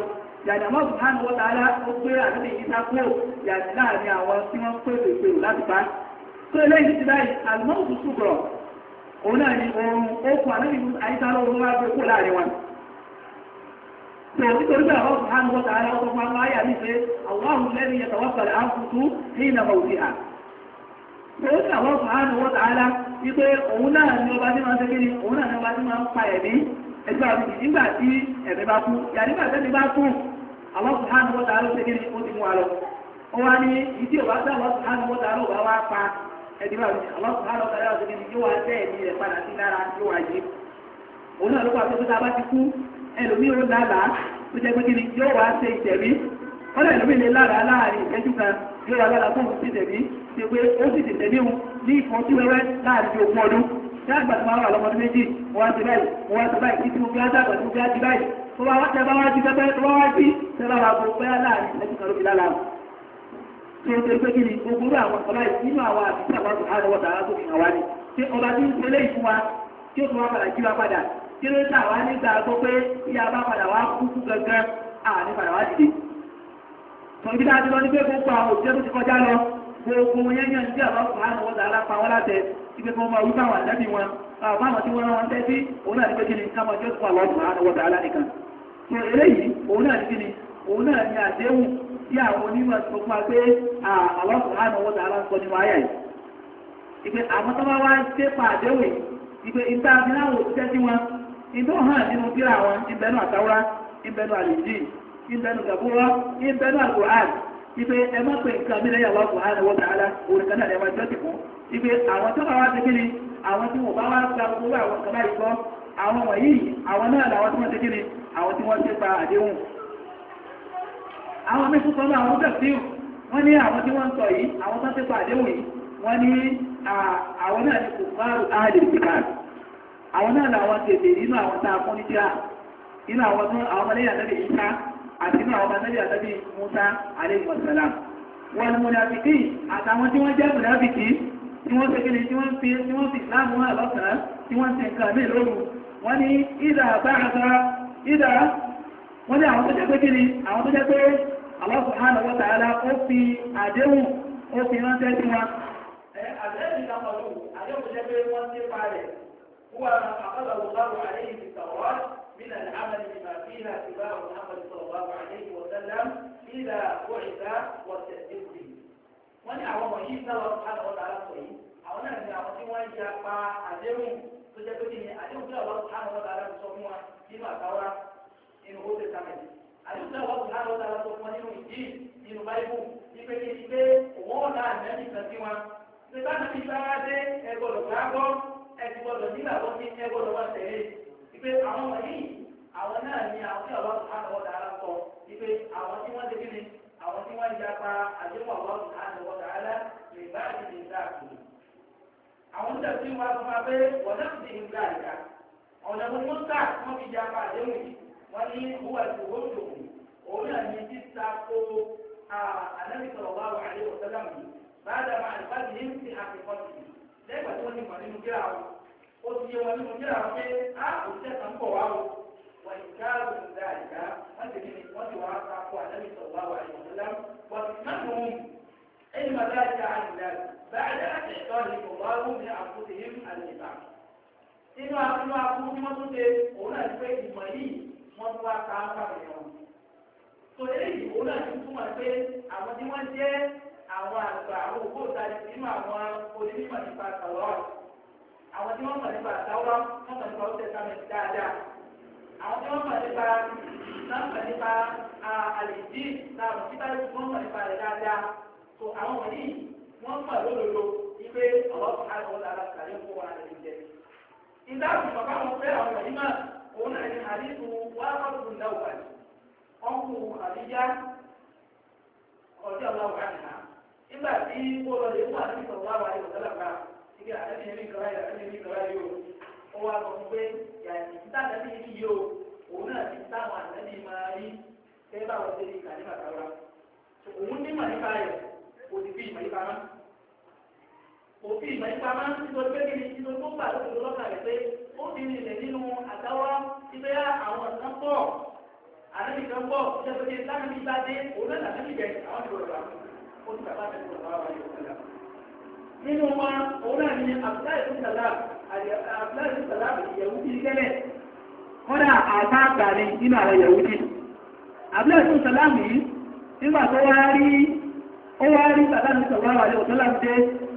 yàtì Allah subhanahu wa ta'ala ó gbé àdébì yìí sákó yàtì láàrin àwọn tí wọ́n pè pèpè láti pa tó eléyìí ti báyìí àlùmọ́ọ̀tù ṣùgbọ́n òun náà ni oorun okùn àdébì àyíká lóorun wá gbé kó láàrin wọn tó nítorí pé Allah subhanahu wa ta'ala ó fún àwọn àyà ní pé Allahu alladhi yatawaffa al-anfusa hina mawtiha tó ní Allah subhanahu wa ta'ala wípé òun náà ni ọba tí máa ń tẹ́kẹ́ ni òun náà ni ọba tí máa ń pa ẹ̀mí ẹgbẹ́ àwọn ìdí nígbà tí ẹ̀mí bá kú yà nígbà tẹ́mi bá kú Allah subhanahu wa ta'ala ló tẹ́kẹ́ ni ó ti mú wa lọ ó wá ní ìdí òbá tí Allah subhanahu wa ta'ala wá pa ẹ̀dí bá Allah subhanahu wa ta'ala ló tẹ́kẹ́ ni yóò wá tẹ́ ẹ̀mí rẹ̀ padà sí lára yóò wá yé òun náà ló pa tó tá bá ti kú ẹlòmí ó lálàá tó jẹ́ pé kí ni yóò wá ṣe ìtẹ̀mí ọ̀nà ẹlòmí lè lára láàrin ìtẹ́jú kan yóò wá lára fún ti tẹ̀mí ṣe pé ó sì ti tẹ̀mí òun ní ìfọ̀n tí wẹ́wẹ́ láàrin ogún ọdún tí àgbà tó máa wà lọ́mọdún méjì wọ́n wá ti báyìí wọ́n wá ti báyìí kí tí mo fi á dàgbà tí mo fi á di báyìí tó bá wá tẹ́ bá wá jí pẹ́pẹ́ tó bá wá jí tẹ́ bá wá gbogbo pẹ́ láàrin ìtẹ́jú kan ló fi lálàá tí ó tẹ́ pé kí ni gbogbo àwọn ọ̀la nínú àwọn àbísí àwọn àrùn wọ̀tà tó fi hàn wá ni tí ọba tí ń ṣe léyìí fún wa tí ó tún wá padà jí wa padà kí ló tà wá nígbà gbọ́ pé tí a bá padà wá kúkú gangan ní padà wá dìde. Tọ́jú dáa ti lọ ní pé gbogbo àwọn òṣìṣẹ́ tó ti kọjá lọ gbogbo yẹnyẹn tí àwọn ọkùnrin wọn dàrá pa wọn látẹ ibi kan máa wí fáwọn àdábì wọn fáwọn tí wọ́n rán wọn tẹ́sí òun náà ní pé kí ni káwọn ọjọ́ tó wà lọ́sùn wọn dàrá nìkan. tó eléyìí òun náà ní kí ni òun náà ní àdéhùn tí àwọn onímọ̀ tó fún wa pé àwọn ọkùnrin wọn dàrá ń sọ nínú ayà yìí. ìpè àwọn tó bá wá ń ṣépà àdéhùn yìí ìpè ìta àfihàn òṣìṣẹ́ sí wọn ìtò hàn nínú tírà wọn ìbẹ̀nù àtàwọ́rá ìbẹ̀nù àlèjì ìbẹ̀nù gàbúrọ́ ìbẹ̀nù àlùkùránì ìpè ẹmọ́ pé nǹkan mílẹ̀ yà wá subhanahu wa ta'ala òrìkan náà lẹ́wọ́ jọ́sì fún ìpè àwọn tó bá wá ti kíni àwọn tí wọ́n bá wá gba gbogbo àwọn kan báyìí kọ́ àwọn wọ̀nyí àwọn náà làwọn tí wọ́n ti kíni àwọn tí wọ́n ti pa àdéhùn. àwọn mẹ́fún kan náà àwọn tẹ̀sí wọ́n ní àwọn tí wọ́n ń sọ yìí àwọn tó ti pa àdéhùn yìí wọ́n ní àwọn náà ní kùfárù áàdì ìpìkàrù àwọn náà làwọn tètè nínú àwọn tá a fún ní jíra nínú àwọn ọmọlẹ́yìn àtàbí Ìsá àti nínú àwọn ọmọlẹ́yìn àtàbí Mùsá alayhi wassalam wọn ni mùnàfìkì àtàwọn tí wọ́n jẹ́ mùnàfìkì tí wọ́n ṣe kíni tí wọ́n fi ìsìláàmù hàn lọ́sàn-án tí wọ́n ti nǹkan mí lóru wọ́n ní ìdá wọ́n ní àwọn tó jẹ́ pé kíni àwọn tó jẹ́ pé Allah subhanahu wa ta'ala ó fi àdéhùn ó fi ránṣẹ́ sí wọn. àdéhùn ìdámọ̀lú àdéhùn jẹ́ pé wọ́n ti pa rẹ̀ هو ما أخذه الله عليه في التوراة من العمل بما فيها اتباع محمد صلى الله عليه وسلم إذا بعث والتصديق به. wọ́n ní àwọn ọmọ yìí sábà sùhánù wọ́n tààrà sọ yìí àwọn náà ní àwọn tí wọ́n ń ya pa àdéhùn tó jẹ́ pé kí ni àdéhùn tí àwọn sùhánù wọ́n tààrà sọ fún wa nínú àtàwọ́rá nínú Old Testament àdéhùn tí àwọn sùhánù wọ́n tààrà sọ fún wa nínú ìdí nínú báíbù ipe kí ni pé òun ọ̀nà àmì kan sí wọn. ṣé bá nàbí sáwá dé ẹgbọ́dọ̀ gbàgbọ́ ẹtì gbọ́dọ̀ nígbà tó ní ẹgbọ́dọ̀ wá tẹ̀lé ipe àwọn wọ̀nyí àwọn náà ní àwọn tí àwọn sùhánù wọ́n tààrà sọ ipe àwọn tí wọ́n ti kí ni àwọn tí wọ́n ya pa àdéhùn àwọn sùhánù wọ́n tààrà lè bá ìdí dáàbò. àwọn tó tẹ̀sí wa sọ ma pé wọ́n náà ti ń gbà ìka ọ̀nà gbogbo ń kà wọ́n fi ya pa àdéhùn yìí wọ́n ní owó àti owó ṣòwò òun náà ní títa kó ànábì sallallahu alaihi wasallam yìí báyà máa ń bá ní ti àfikọ́tì lẹ́gbàá tí wọ́n ti mọ̀ nínú kíra wọn ó ti yẹ wọn nínú kíra wọn pé a kò tẹ́ kan bọ̀ wá o wọ́n ìka òun dá ìka wọ́n ti ní wọ́n ti wá sáfù ànábì sallallahu alaihi wasallam wọ́n ti náà nù علم ذلك عن الله بعد أن إعطاهم الله من أنفسهم الكتاب. inú akúrú tí wọ́n tún ṣe òun náà ti pé ìmọ̀ yìí wọ́n tún wá ká fáwọn èèyàn. tó eléyìí òun náà ti túmọ̀ pé àwọn tí wọ́n jẹ́ àwọn àgbà àwọn ògbóǹtarì nínú àwọn onímọ̀ nípa àtàwọ̀ àwọn tí wọ́n mọ̀ nípa àtàwọ̀ wọ́n mọ̀ nípa ọ̀sẹ̀ sámẹ́tì dáadáa àwọn tí wọ́n mọ̀ nípa àlèjì láàrùn tí báyìí wọ́n mọ̀ nípa rẹ̀ dáadáa. tó àwọn wọ̀nyí wọ́n mọ̀ lódodo wípé ọlọ́pàá àwọn ọ̀dà aláṣàlẹ̀ fún wa lè jẹ. ìdáàbò bàbá wọn fẹ́ àwọn wọ̀nyí náà òun náà ní àdínkù wàhálàkùn náà ọ̀nkù àdíjá ọ̀dẹ́ ọ̀làwọ̀ àná. nígbà tí ó lọ lè fún àdínkù ọ̀làwọ̀ àyè ọ̀dọ́làgbà ibi àdébìnrin ìkọ̀rá yìí ó wá sọ fún pé yàtì ìtàdébí yìí o òun náà ti táwọn àdébì máa rí kẹ́ báwọn ṣe ní ìkànnì màkàrà òun ní mànípa rẹ̀ kò sì fi ìmọ̀ ìpamọ́. kò fi ìmọ̀ ìpamọ́ nítorí pé kíni nítorí tó gbà lóṣù lọ́kàn rẹ̀ pé ó ti rìnlẹ̀ nínú àtàwọn ibẹ̀ àwọn ọ̀sán pọ̀ àlejò kan bọ̀ ṣe pé láti bí bá dé òun náà láti bẹ̀ àwọn ìbò rẹ̀ ó ti bàbá àti ìbò rẹ̀ wà ní ọ̀sẹ̀ nínú wa òun náà ní Abdullahi ibn Salam ìyẹ̀wù ti gẹ́lẹ̀ kọ́dà àbá àgbà ni nínú àwọn ìyẹ̀wù ti Abdullahi ibn Salam yìí nígbà tó wá rí Sàlámù sallallahu alaihi wasallam dé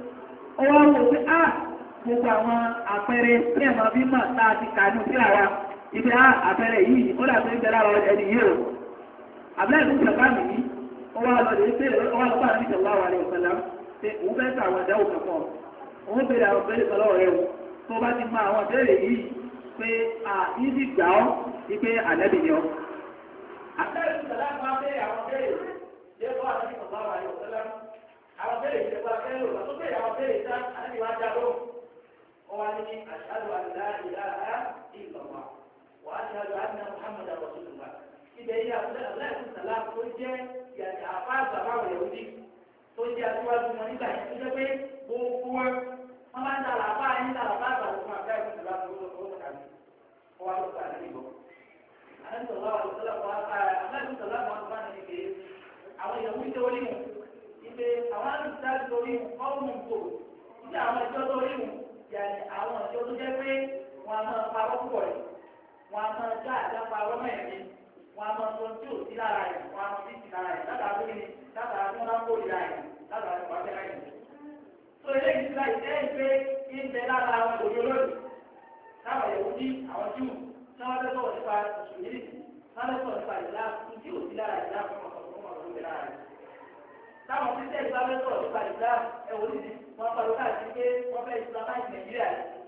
ó wá wò pé gbogbo àwọn àpẹẹrẹ tí ẹ̀mọ́ bí mọ̀ táa ti kà ní sí àwa ibi àpẹẹrẹ yìí ó dàbí ń bẹ lára ẹni yìí o Abdullahi ibn Salam yìí ó wá lọ lè ṣe ó wá lọ bá àbí sallallahu alaihi wasallam pé òun fẹ́ sọ àwọn ìdáwò kankan òun bèèrè àwọn bèèrè sọlọ́wọ́ rẹ̀ tó bá ti mọ àwọn bèèrè yìí pé ìdí gbà ọ́ sí pé ànẹ́bì ni ọ́. Abdullahi ibn Salam máa bèèrè àwọn bèèrè jẹ́kọ́ ànẹ́bì sallallahu alaihi wasallam àwọn bèèrè ìjẹba kẹ́lò tó bèèrè àwọn bèèrè ìta ànẹ́bì wá já lóhùn ó wá ní ashhadu an la ilaha illallah wa ashhadu anna Muhammadan rasulullah ibẹ̀ yìí Abdullahi ibn Salam tó jẹ́ yàtì àfáàgbà báwọn Yahudi tó jẹ́ àtiwájú wọn nígbà yẹn tó jẹ́ pé gbogbo wọn máa ń dàrà bá ẹni dàrà bá àgbà fún àgbà ìfún ìlà tó lọ́wọ́ kàmí ó wá lọ́wọ́ àti ìbọn. àlejò sọ̀rọ̀ àwọn ìṣẹ̀lẹ̀ wọn àlejò sọ̀rọ̀ àwọn àgbà ní ìgbé àwọn ìyàwó ìṣe orí mu ìgbé àwọn àlùsíláàlì tó rí mu ọ̀hún tó ìgbé àwọn ìjọ tó rí mu yàtì àwọn ìjọ tó jẹ́ pé wọn a máa parọ́ púpọ̀ rẹ̀ wọn a máa já àjá parọ́ mẹ́rin wọn a máa sọ tí ò sí lára rẹ̀ wọn a máa fi sí lára rẹ̀ látara tó ní látara tó máa ń kó ìlà rẹ̀ látara tó máa fẹ́ rẹ̀. tó eléyìí ti láì jẹ́ ìgbé ìbẹ̀ lára àwọn òye olóòdì táwọn ẹ̀wù ní àwọn jù tí wọ́n fẹ́ sọ̀rọ̀ nípa ìṣòyìnì wọ́n fẹ́ sọ̀rọ̀ nípa ìlà tí ò sí lára ìlà fún ọ̀sán lára rẹ̀. táwọn tí sẹ́yìn bá fẹ́ sọ̀rọ̀ nípa ìlà ẹ̀wù ní wọ́n pariwo káàkiri pé wọ́n fẹ́ islamize Nàìjíríà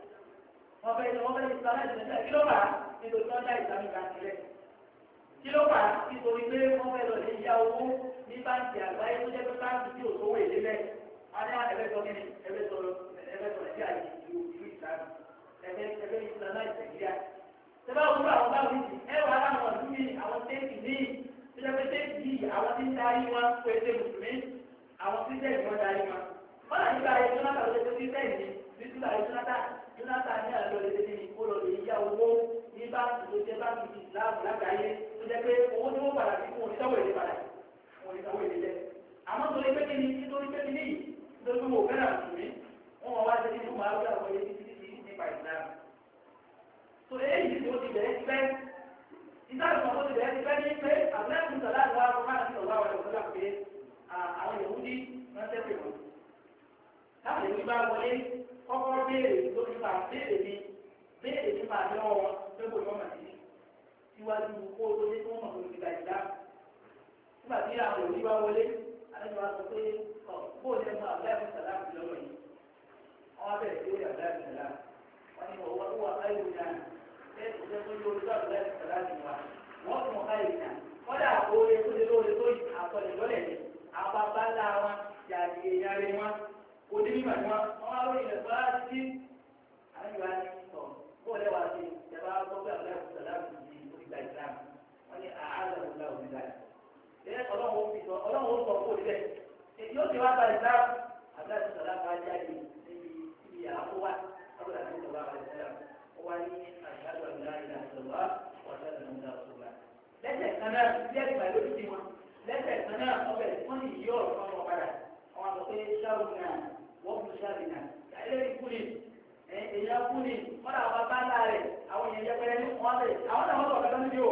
wọ́n fẹ́ islamize Nàìjíríà kí ló fà á nítorí wọ́n dá ìsàmì kan sílẹ̀ kí ló fà á nítorí pé wọ́n fẹ́ lọ lè yá owó ní báńkì àgbáyé tó jẹ́ pé báńkì tí ò sówó èlé lẹ̀ wọ́n ní ẹ̀fẹ́ sọ kíni ẹ̀fẹ́ sọ Nàìjíríà ìlú ìsìlámù ẹ̀fẹ́ islamize Nàìjíríà. Ṣé bá wúlò àwọn báwo ní ẹ wà láwọn ọdún mi àwọn téèkì ní tó jẹ́ pé téèkì yìí àwọn tí ń darí wọn pété mùsùlùmí àwọn tí tẹ̀lé wọn darí wọn. wọ́n náà nígbà ayé Jonathan ló ṣe tí tẹ̀lé ní nígbà ayé Jonathan ní àlọ́ lè ṣe ní kó lọ lè yá owó ní báńkì tó jẹ́ báńkì ìsìlámù lágbàáyé tó jẹ́ pé owó tí wọ́n padà sí fún oníṣòwò èdè padà fún oníṣòwò èdè lẹ̀. àmọ́ torí pé kí ni nítorí pé kí ni yìí lójú wo fẹ́ràn mùsùlùmí wọ́n wá ṣe nínú màá wí àwọn ilé títí nípa ìsìlámù. tó èyí tó ti bẹ̀rẹ̀ ti pẹ́ ìdáàbò tó ti bẹ̀rẹ̀ ti pẹ́ ní pé àbúrẹ́kùn sọ̀lá àgbà wọn máa ti sọ̀rọ̀ àwọn ìṣọ̀lá pé àwọn Yahudi wọ́n tẹ́sí wọn. láti ìlú bá wọlé kọ́kọ́ béèrè lórí pa béèrè nípa àdéhùn wọn pé kò lọ́mọ sí síwájú kó tó dé tó mọ̀ tó ti gbà ìdá. nígbà tí àwọn Yahudi bá wọlé àlejò wa sọ pé bóòlù ẹ̀fọ́ àbúrẹ́kùn sọ̀lá ti lọ́wọ́ yìí. wọ́n wá bẹ̀rẹ̀ sí orí àbúrẹ́kùn sọ̀lá wọ́n ní wọ́n wá káyọ̀ náà bẹ́ẹ̀ kò jẹ́ tó lórí tó àbúrẹ́kùn sọ̀lá ti wá wọ́n tún wọ́n káyọ̀ náà wọ́n dà oore tó lé lóore tó àkọlẹ̀ lọ́lẹ̀ ni àwọn bàbá ńlá wọn yàrá ìyàrá wọn òní mímọ̀ ni wọ́n wá lórí ilẹ̀ fọlá títí àyíwá ní sọ bóòlù ẹ̀wà sí ìjọba gbọ́gbé àbúrẹ́kùn sọ̀lá ti di onígbà ìsìlámù wọ́n ní àhàlẹ̀ òǹlà òǹlà ẹ̀ ọlọ́run ó sọ fún òdìbẹ̀ èyí ó ti wá gba ìsìlámù àbúrẹ́kùn sọ̀lá máa jáde níbi àkówá ọ̀gbọ̀n àti ìjọba àbẹ̀sẹ̀lá ó wá ní àṣàjọ ìlà ìlà ìjọba ọ̀ṣẹ́ ìlànà ìjọba lẹ́sẹ̀ kan náà bí ẹ̀rí bàlẹ́ òbí ti wọn lẹ́sẹ̀ kan náà ọbẹ̀ wọ́n ní ìyọ́ ọ̀rọ̀ kan wọn padà àwọn àgbọ̀ pé ṣáàrù náà wọ́n fún ṣáàrù náà ẹlẹ́rìí kú ni èèyàn kú ni wọ́n náà wọ́n bá ńlá rẹ̀ àwọn èèyàn yẹpẹrẹ ní wọ́n bẹ̀ àwọn náà wọ́n sọ̀ kẹta níbi o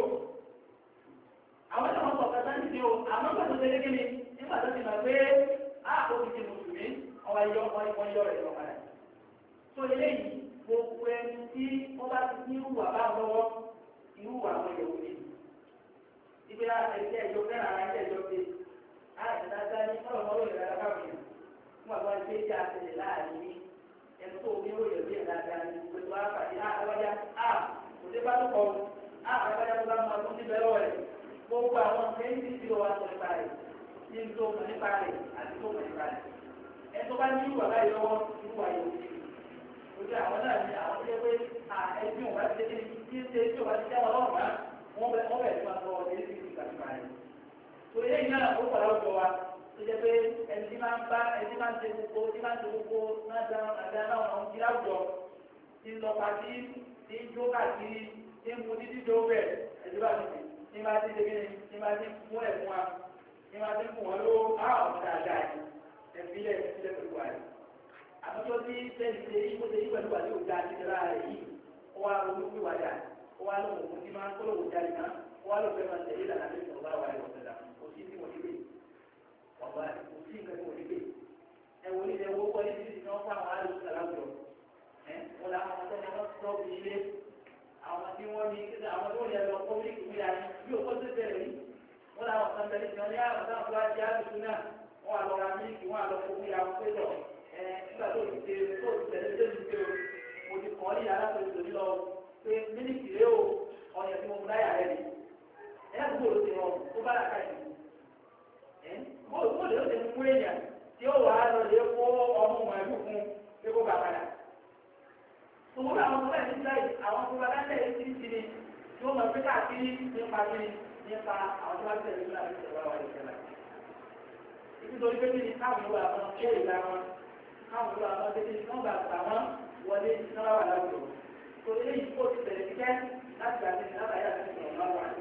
àwọn náà wọ́n sọ̀ kẹta níbi o àmọ́ nígbà tó tẹ́lẹ̀ kíni nígbà tó ti mọ̀ pé a kò fi ti mùsùlùmí wọ́n yọ rẹ̀ lọ padà tó eléyìí gbogbo ẹni tí wọ́n bá ti ní ìwà bá lọ́wọ́ irú àwọn ìyẹ̀wò ni ibi ẹgbẹ́ ẹjọ́ fẹ́ràn ara ẹgbẹ́ ẹjọ́ pé àìsàdájá ní ọlọ́mọlò ìrẹ́lá káwọn èèyàn fún àwọn ẹgbẹ́ ìjà àtẹlẹ láàrin ní ẹnu tó omi ó yẹ̀ bí ẹ̀ dáadáa ní gbogbo àpàdé àgbájá kò dé bá tó kọ àgbájá tó bá máa tún ti bẹ̀rẹ̀ wọ̀ rẹ̀ gbogbo àwọn ẹni tí ó wà sọ nípa rẹ̀ ní tó mọ̀ nípa rẹ̀ àti tó mọ̀ nípa rẹ̀ ẹni tó bá ní ìwà báyìí lọ́wọ́ ìwà yòó ojú àwọn náà ní àwọn tó yẹ pé ẹbí wọn bá ti tẹ́lẹ̀ tí ń ṣe tí ò bá ti tẹ́wọ́ lọ́rùn náà wọ́n bẹ̀ tí wọ́n sọ ọdẹ sí ìgbà nípa rẹ̀. tó ilé yìí náà ó pàdé ọjọ́ wa tó jẹ́ pé ẹni tí máa ń ṣe gbogbo náà dáná náà wọn ti láwùjọ ti ń lọ pàtí ti ń jó káàkiri ti ń mu títí tó bẹ̀ ẹ̀dí bá ti ní máa ti dé kíni ní máa ti fún ẹ̀ fún wa ní máa ti fún wọn ló àwọn ọmọ dáadáa yìí ẹ̀fílẹ̀ pẹ̀lú wa yìí àtúntò tí tẹ̀sí ìbò tẹ̀sí pẹ̀lú wa yóò dá ti dára rẹ̀ yìí ó wá ronú pé wájà ó wá lóhùn òkú tí máa ń kó lóhùn jáde náà ó wá lóhùn fẹ́ máa tẹ̀lé ìlànà àti ìṣòro bá wà ní ọ̀sẹ̀dá kò sí tí mo ní pè ọ̀gbà kò sí nǹkan tí mo ní pè ẹ̀wọ̀n ní ẹ̀wọ̀n wọlé ní ìdí náà fún àwọn àlùkò aláwùjọ wọn làwọn ọmọ tẹ́lẹ̀ wọn sọ bí ilé àwọn tí wọ́n ní àwọn tó yẹ lọ kó mílíkì wíyà ní bí òkú tó tẹ̀lé yìí wọn làwọn kan tẹ̀lé tí wọ́n ní àwọn táwọn tó wá jẹ́ àdùkú náà wọ́n àlọ́ ra mílíkì wọ́n àlọ́ kó wíyà wọn pé lọ nígbà tó ti tẹ̀lé tó ti tẹ̀lé tó ti tẹ̀lé mo ti kọ́ ní yàrá tó ti tẹ̀lé lọ pé mílíkì rẹ o ọ̀yẹ̀ tí mo mú láyà rẹ ni ẹ̀ kó o ti rọrùn tó bá dàka yìí kó lè ó ti mú èèyàn tí ó wà á lọ lè kó ọmọ màálù fún pé kó bá padà. Tòwúrò àwọn ọmọ ẹ̀ nígbà yìí àwọn tó bá dáńtẹ̀ yìí ti ń tiri tí ó mọ̀ pé káàkiri nípa kiri nípa àwọn tó bá tẹ̀lé nígbà tó tẹ̀lé wà wáyé tẹ̀lé. Nítorí pé kíni káwọn ìwà àwọn kó ìlà wọn káwọn ìwà àwọn tètè tí wọ́n bá gbà wọ́n wọlé náà wà láwùjọ. Tò eléyìí kó ti tẹ̀lé kíkẹ́ láti gbà tẹ̀lé látàrí àti ìṣòro náà wà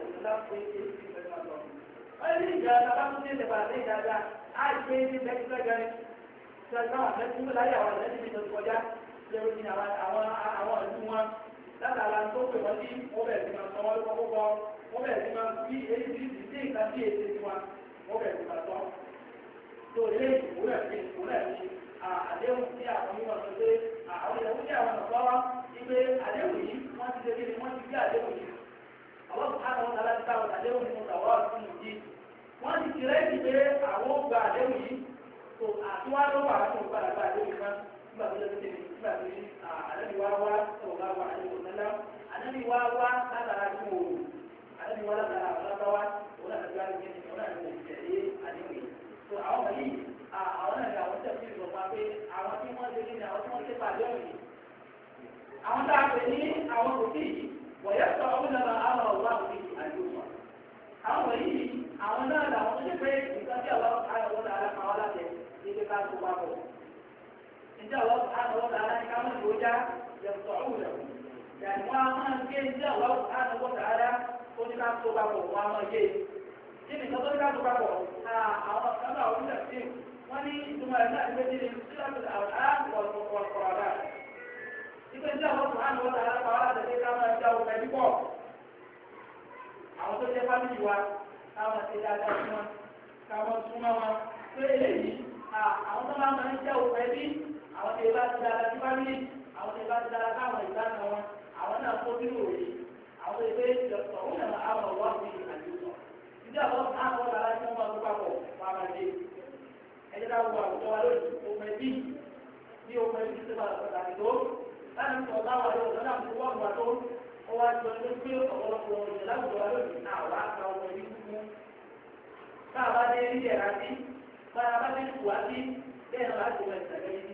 ní ìjà tabatúndé lè bàtẹ́ ìdájà á gbé ní lẹ́gbẹ̀gbẹ̀rẹ̀ tí a gbáwà lẹ́gbẹ̀ẹ́ tó láyé àwọn ẹ̀lẹ́dì tó ti kọjá lẹ́rù ní àwọn ìlú wọn látara tó pè wọ́n sí wọ́n bẹ̀rẹ̀ sí máa sọ wọ́n lọ́kọ́ púpọ̀ wọ́n bẹ̀rẹ̀ sí máa fi èyí sí sí nǹkan sí èsì sí wọn wọ́n bẹ̀rẹ̀ sí máa sọ. tó ilé ìwúrẹ̀ ní àdéhùn tí àwọn onímọ̀ sọ pé àwọn ìyàwó tí àwọn ọ̀pọ̀ wá wípé àdéhùn yìí wọ́n ti ṣe kí ni wọ́n ti gbé àdéhùn yìí àwọn àwọn aláti táwọn àdéhùn ní ọ̀tàwọ́ fún ìdí wọ́n ti ti rẹ́ẹ̀dì pé àwọn gba àdéhùn yìí tó àtiwá ló wà fún ìgbàlá gba àdéhùn kan nígbà tó lẹ́nu tẹ̀lé nígbà tó ní àdéhùn wá wá sọ̀rọ̀ bá wà àdéhùn nílá àdéhùn wá wá látara tí mo rò àdéhùn wá látara àbúrátáwá òun àti wá ní òun àti mo tẹ̀lé àdéhùn yìí tó àwọn wọ̀nyí àwọn náà ní àwọn tẹ̀sí ìrọ̀pá pé àwọn tí wọ́n ṣe ní àwọn tí wọ́n ṣe pàdé ọ̀hún yìí àwọn tá a pè ní àwọn òkè yìí wọ̀yẹ́sọ̀ ọ̀hún náà àwọn ọ̀wá òkè yìí àdéhùn àwọn wọ̀nyí àwọn náà làwọn tó ṣe pé nǹkan tí àwọn àwọn alákan wá láti ṣe ká tó wá bọ̀. Ǹjẹ́ àwọn àwọn alákan ká mọ̀ ìwọ́já yẹ̀sọ̀ ọ̀hún rẹ̀. Yàtọ̀ wọn a máa ń gé ǹjẹ́ àwọn àwọn ará tó ní ká tó wá bọ̀ wọn a máa gé. Kí ni nǹkan tó ní ká tó wá bọ̀? Àwọn kan náà wọ́n ti wọ́n ní ìtumọ̀ ẹ̀ náà ìgbésí ni sílẹ̀ àwọn àkọ̀ọ̀kọ̀ọ̀dà. Ìgbésí àwọn àwọn alákan wá láti ṣe ká máa já òkè nípọ̀. Àwọn tó jẹ́ fámìlì wa káwọn ṣe dáadáa fún wọn káwọn súnmọ́ wọn pé eléyìí àwọn tó máa ń jẹ́ òkú ẹbí àwọn tó bá ti dáadáa sí fámìlì àwọn tó bá ti dáadáa káwọn ìdáná wọn àwọn náà kó nínú òye àwọn tó gbé ìjọsọ òun náà àwọn ọ̀wá fún àjọsọ ìdí àwọn àwọn ọ̀la tí wọ́n máa tó papọ̀ wọn a máa dé ẹjẹ́ ká wọ àwùjọ wa lónìí òkú ẹbí bí òkú ẹbí ti máa pàtàkì tó láti sọ báwa yóò lọ́dà fún wọn gbà tó ó wá jọ ní pé ọ̀pọ̀lọpọ̀ ìṣẹ̀lẹ̀ láwùjọ wa lónìí náà wá ka ọmọ ẹbí kúkú bá a bá dé ní ẹ̀rá sí bá a bá dé ní ìwà sí bẹ́ẹ̀ náà láti wọ ìṣẹ̀lẹ̀ yìí.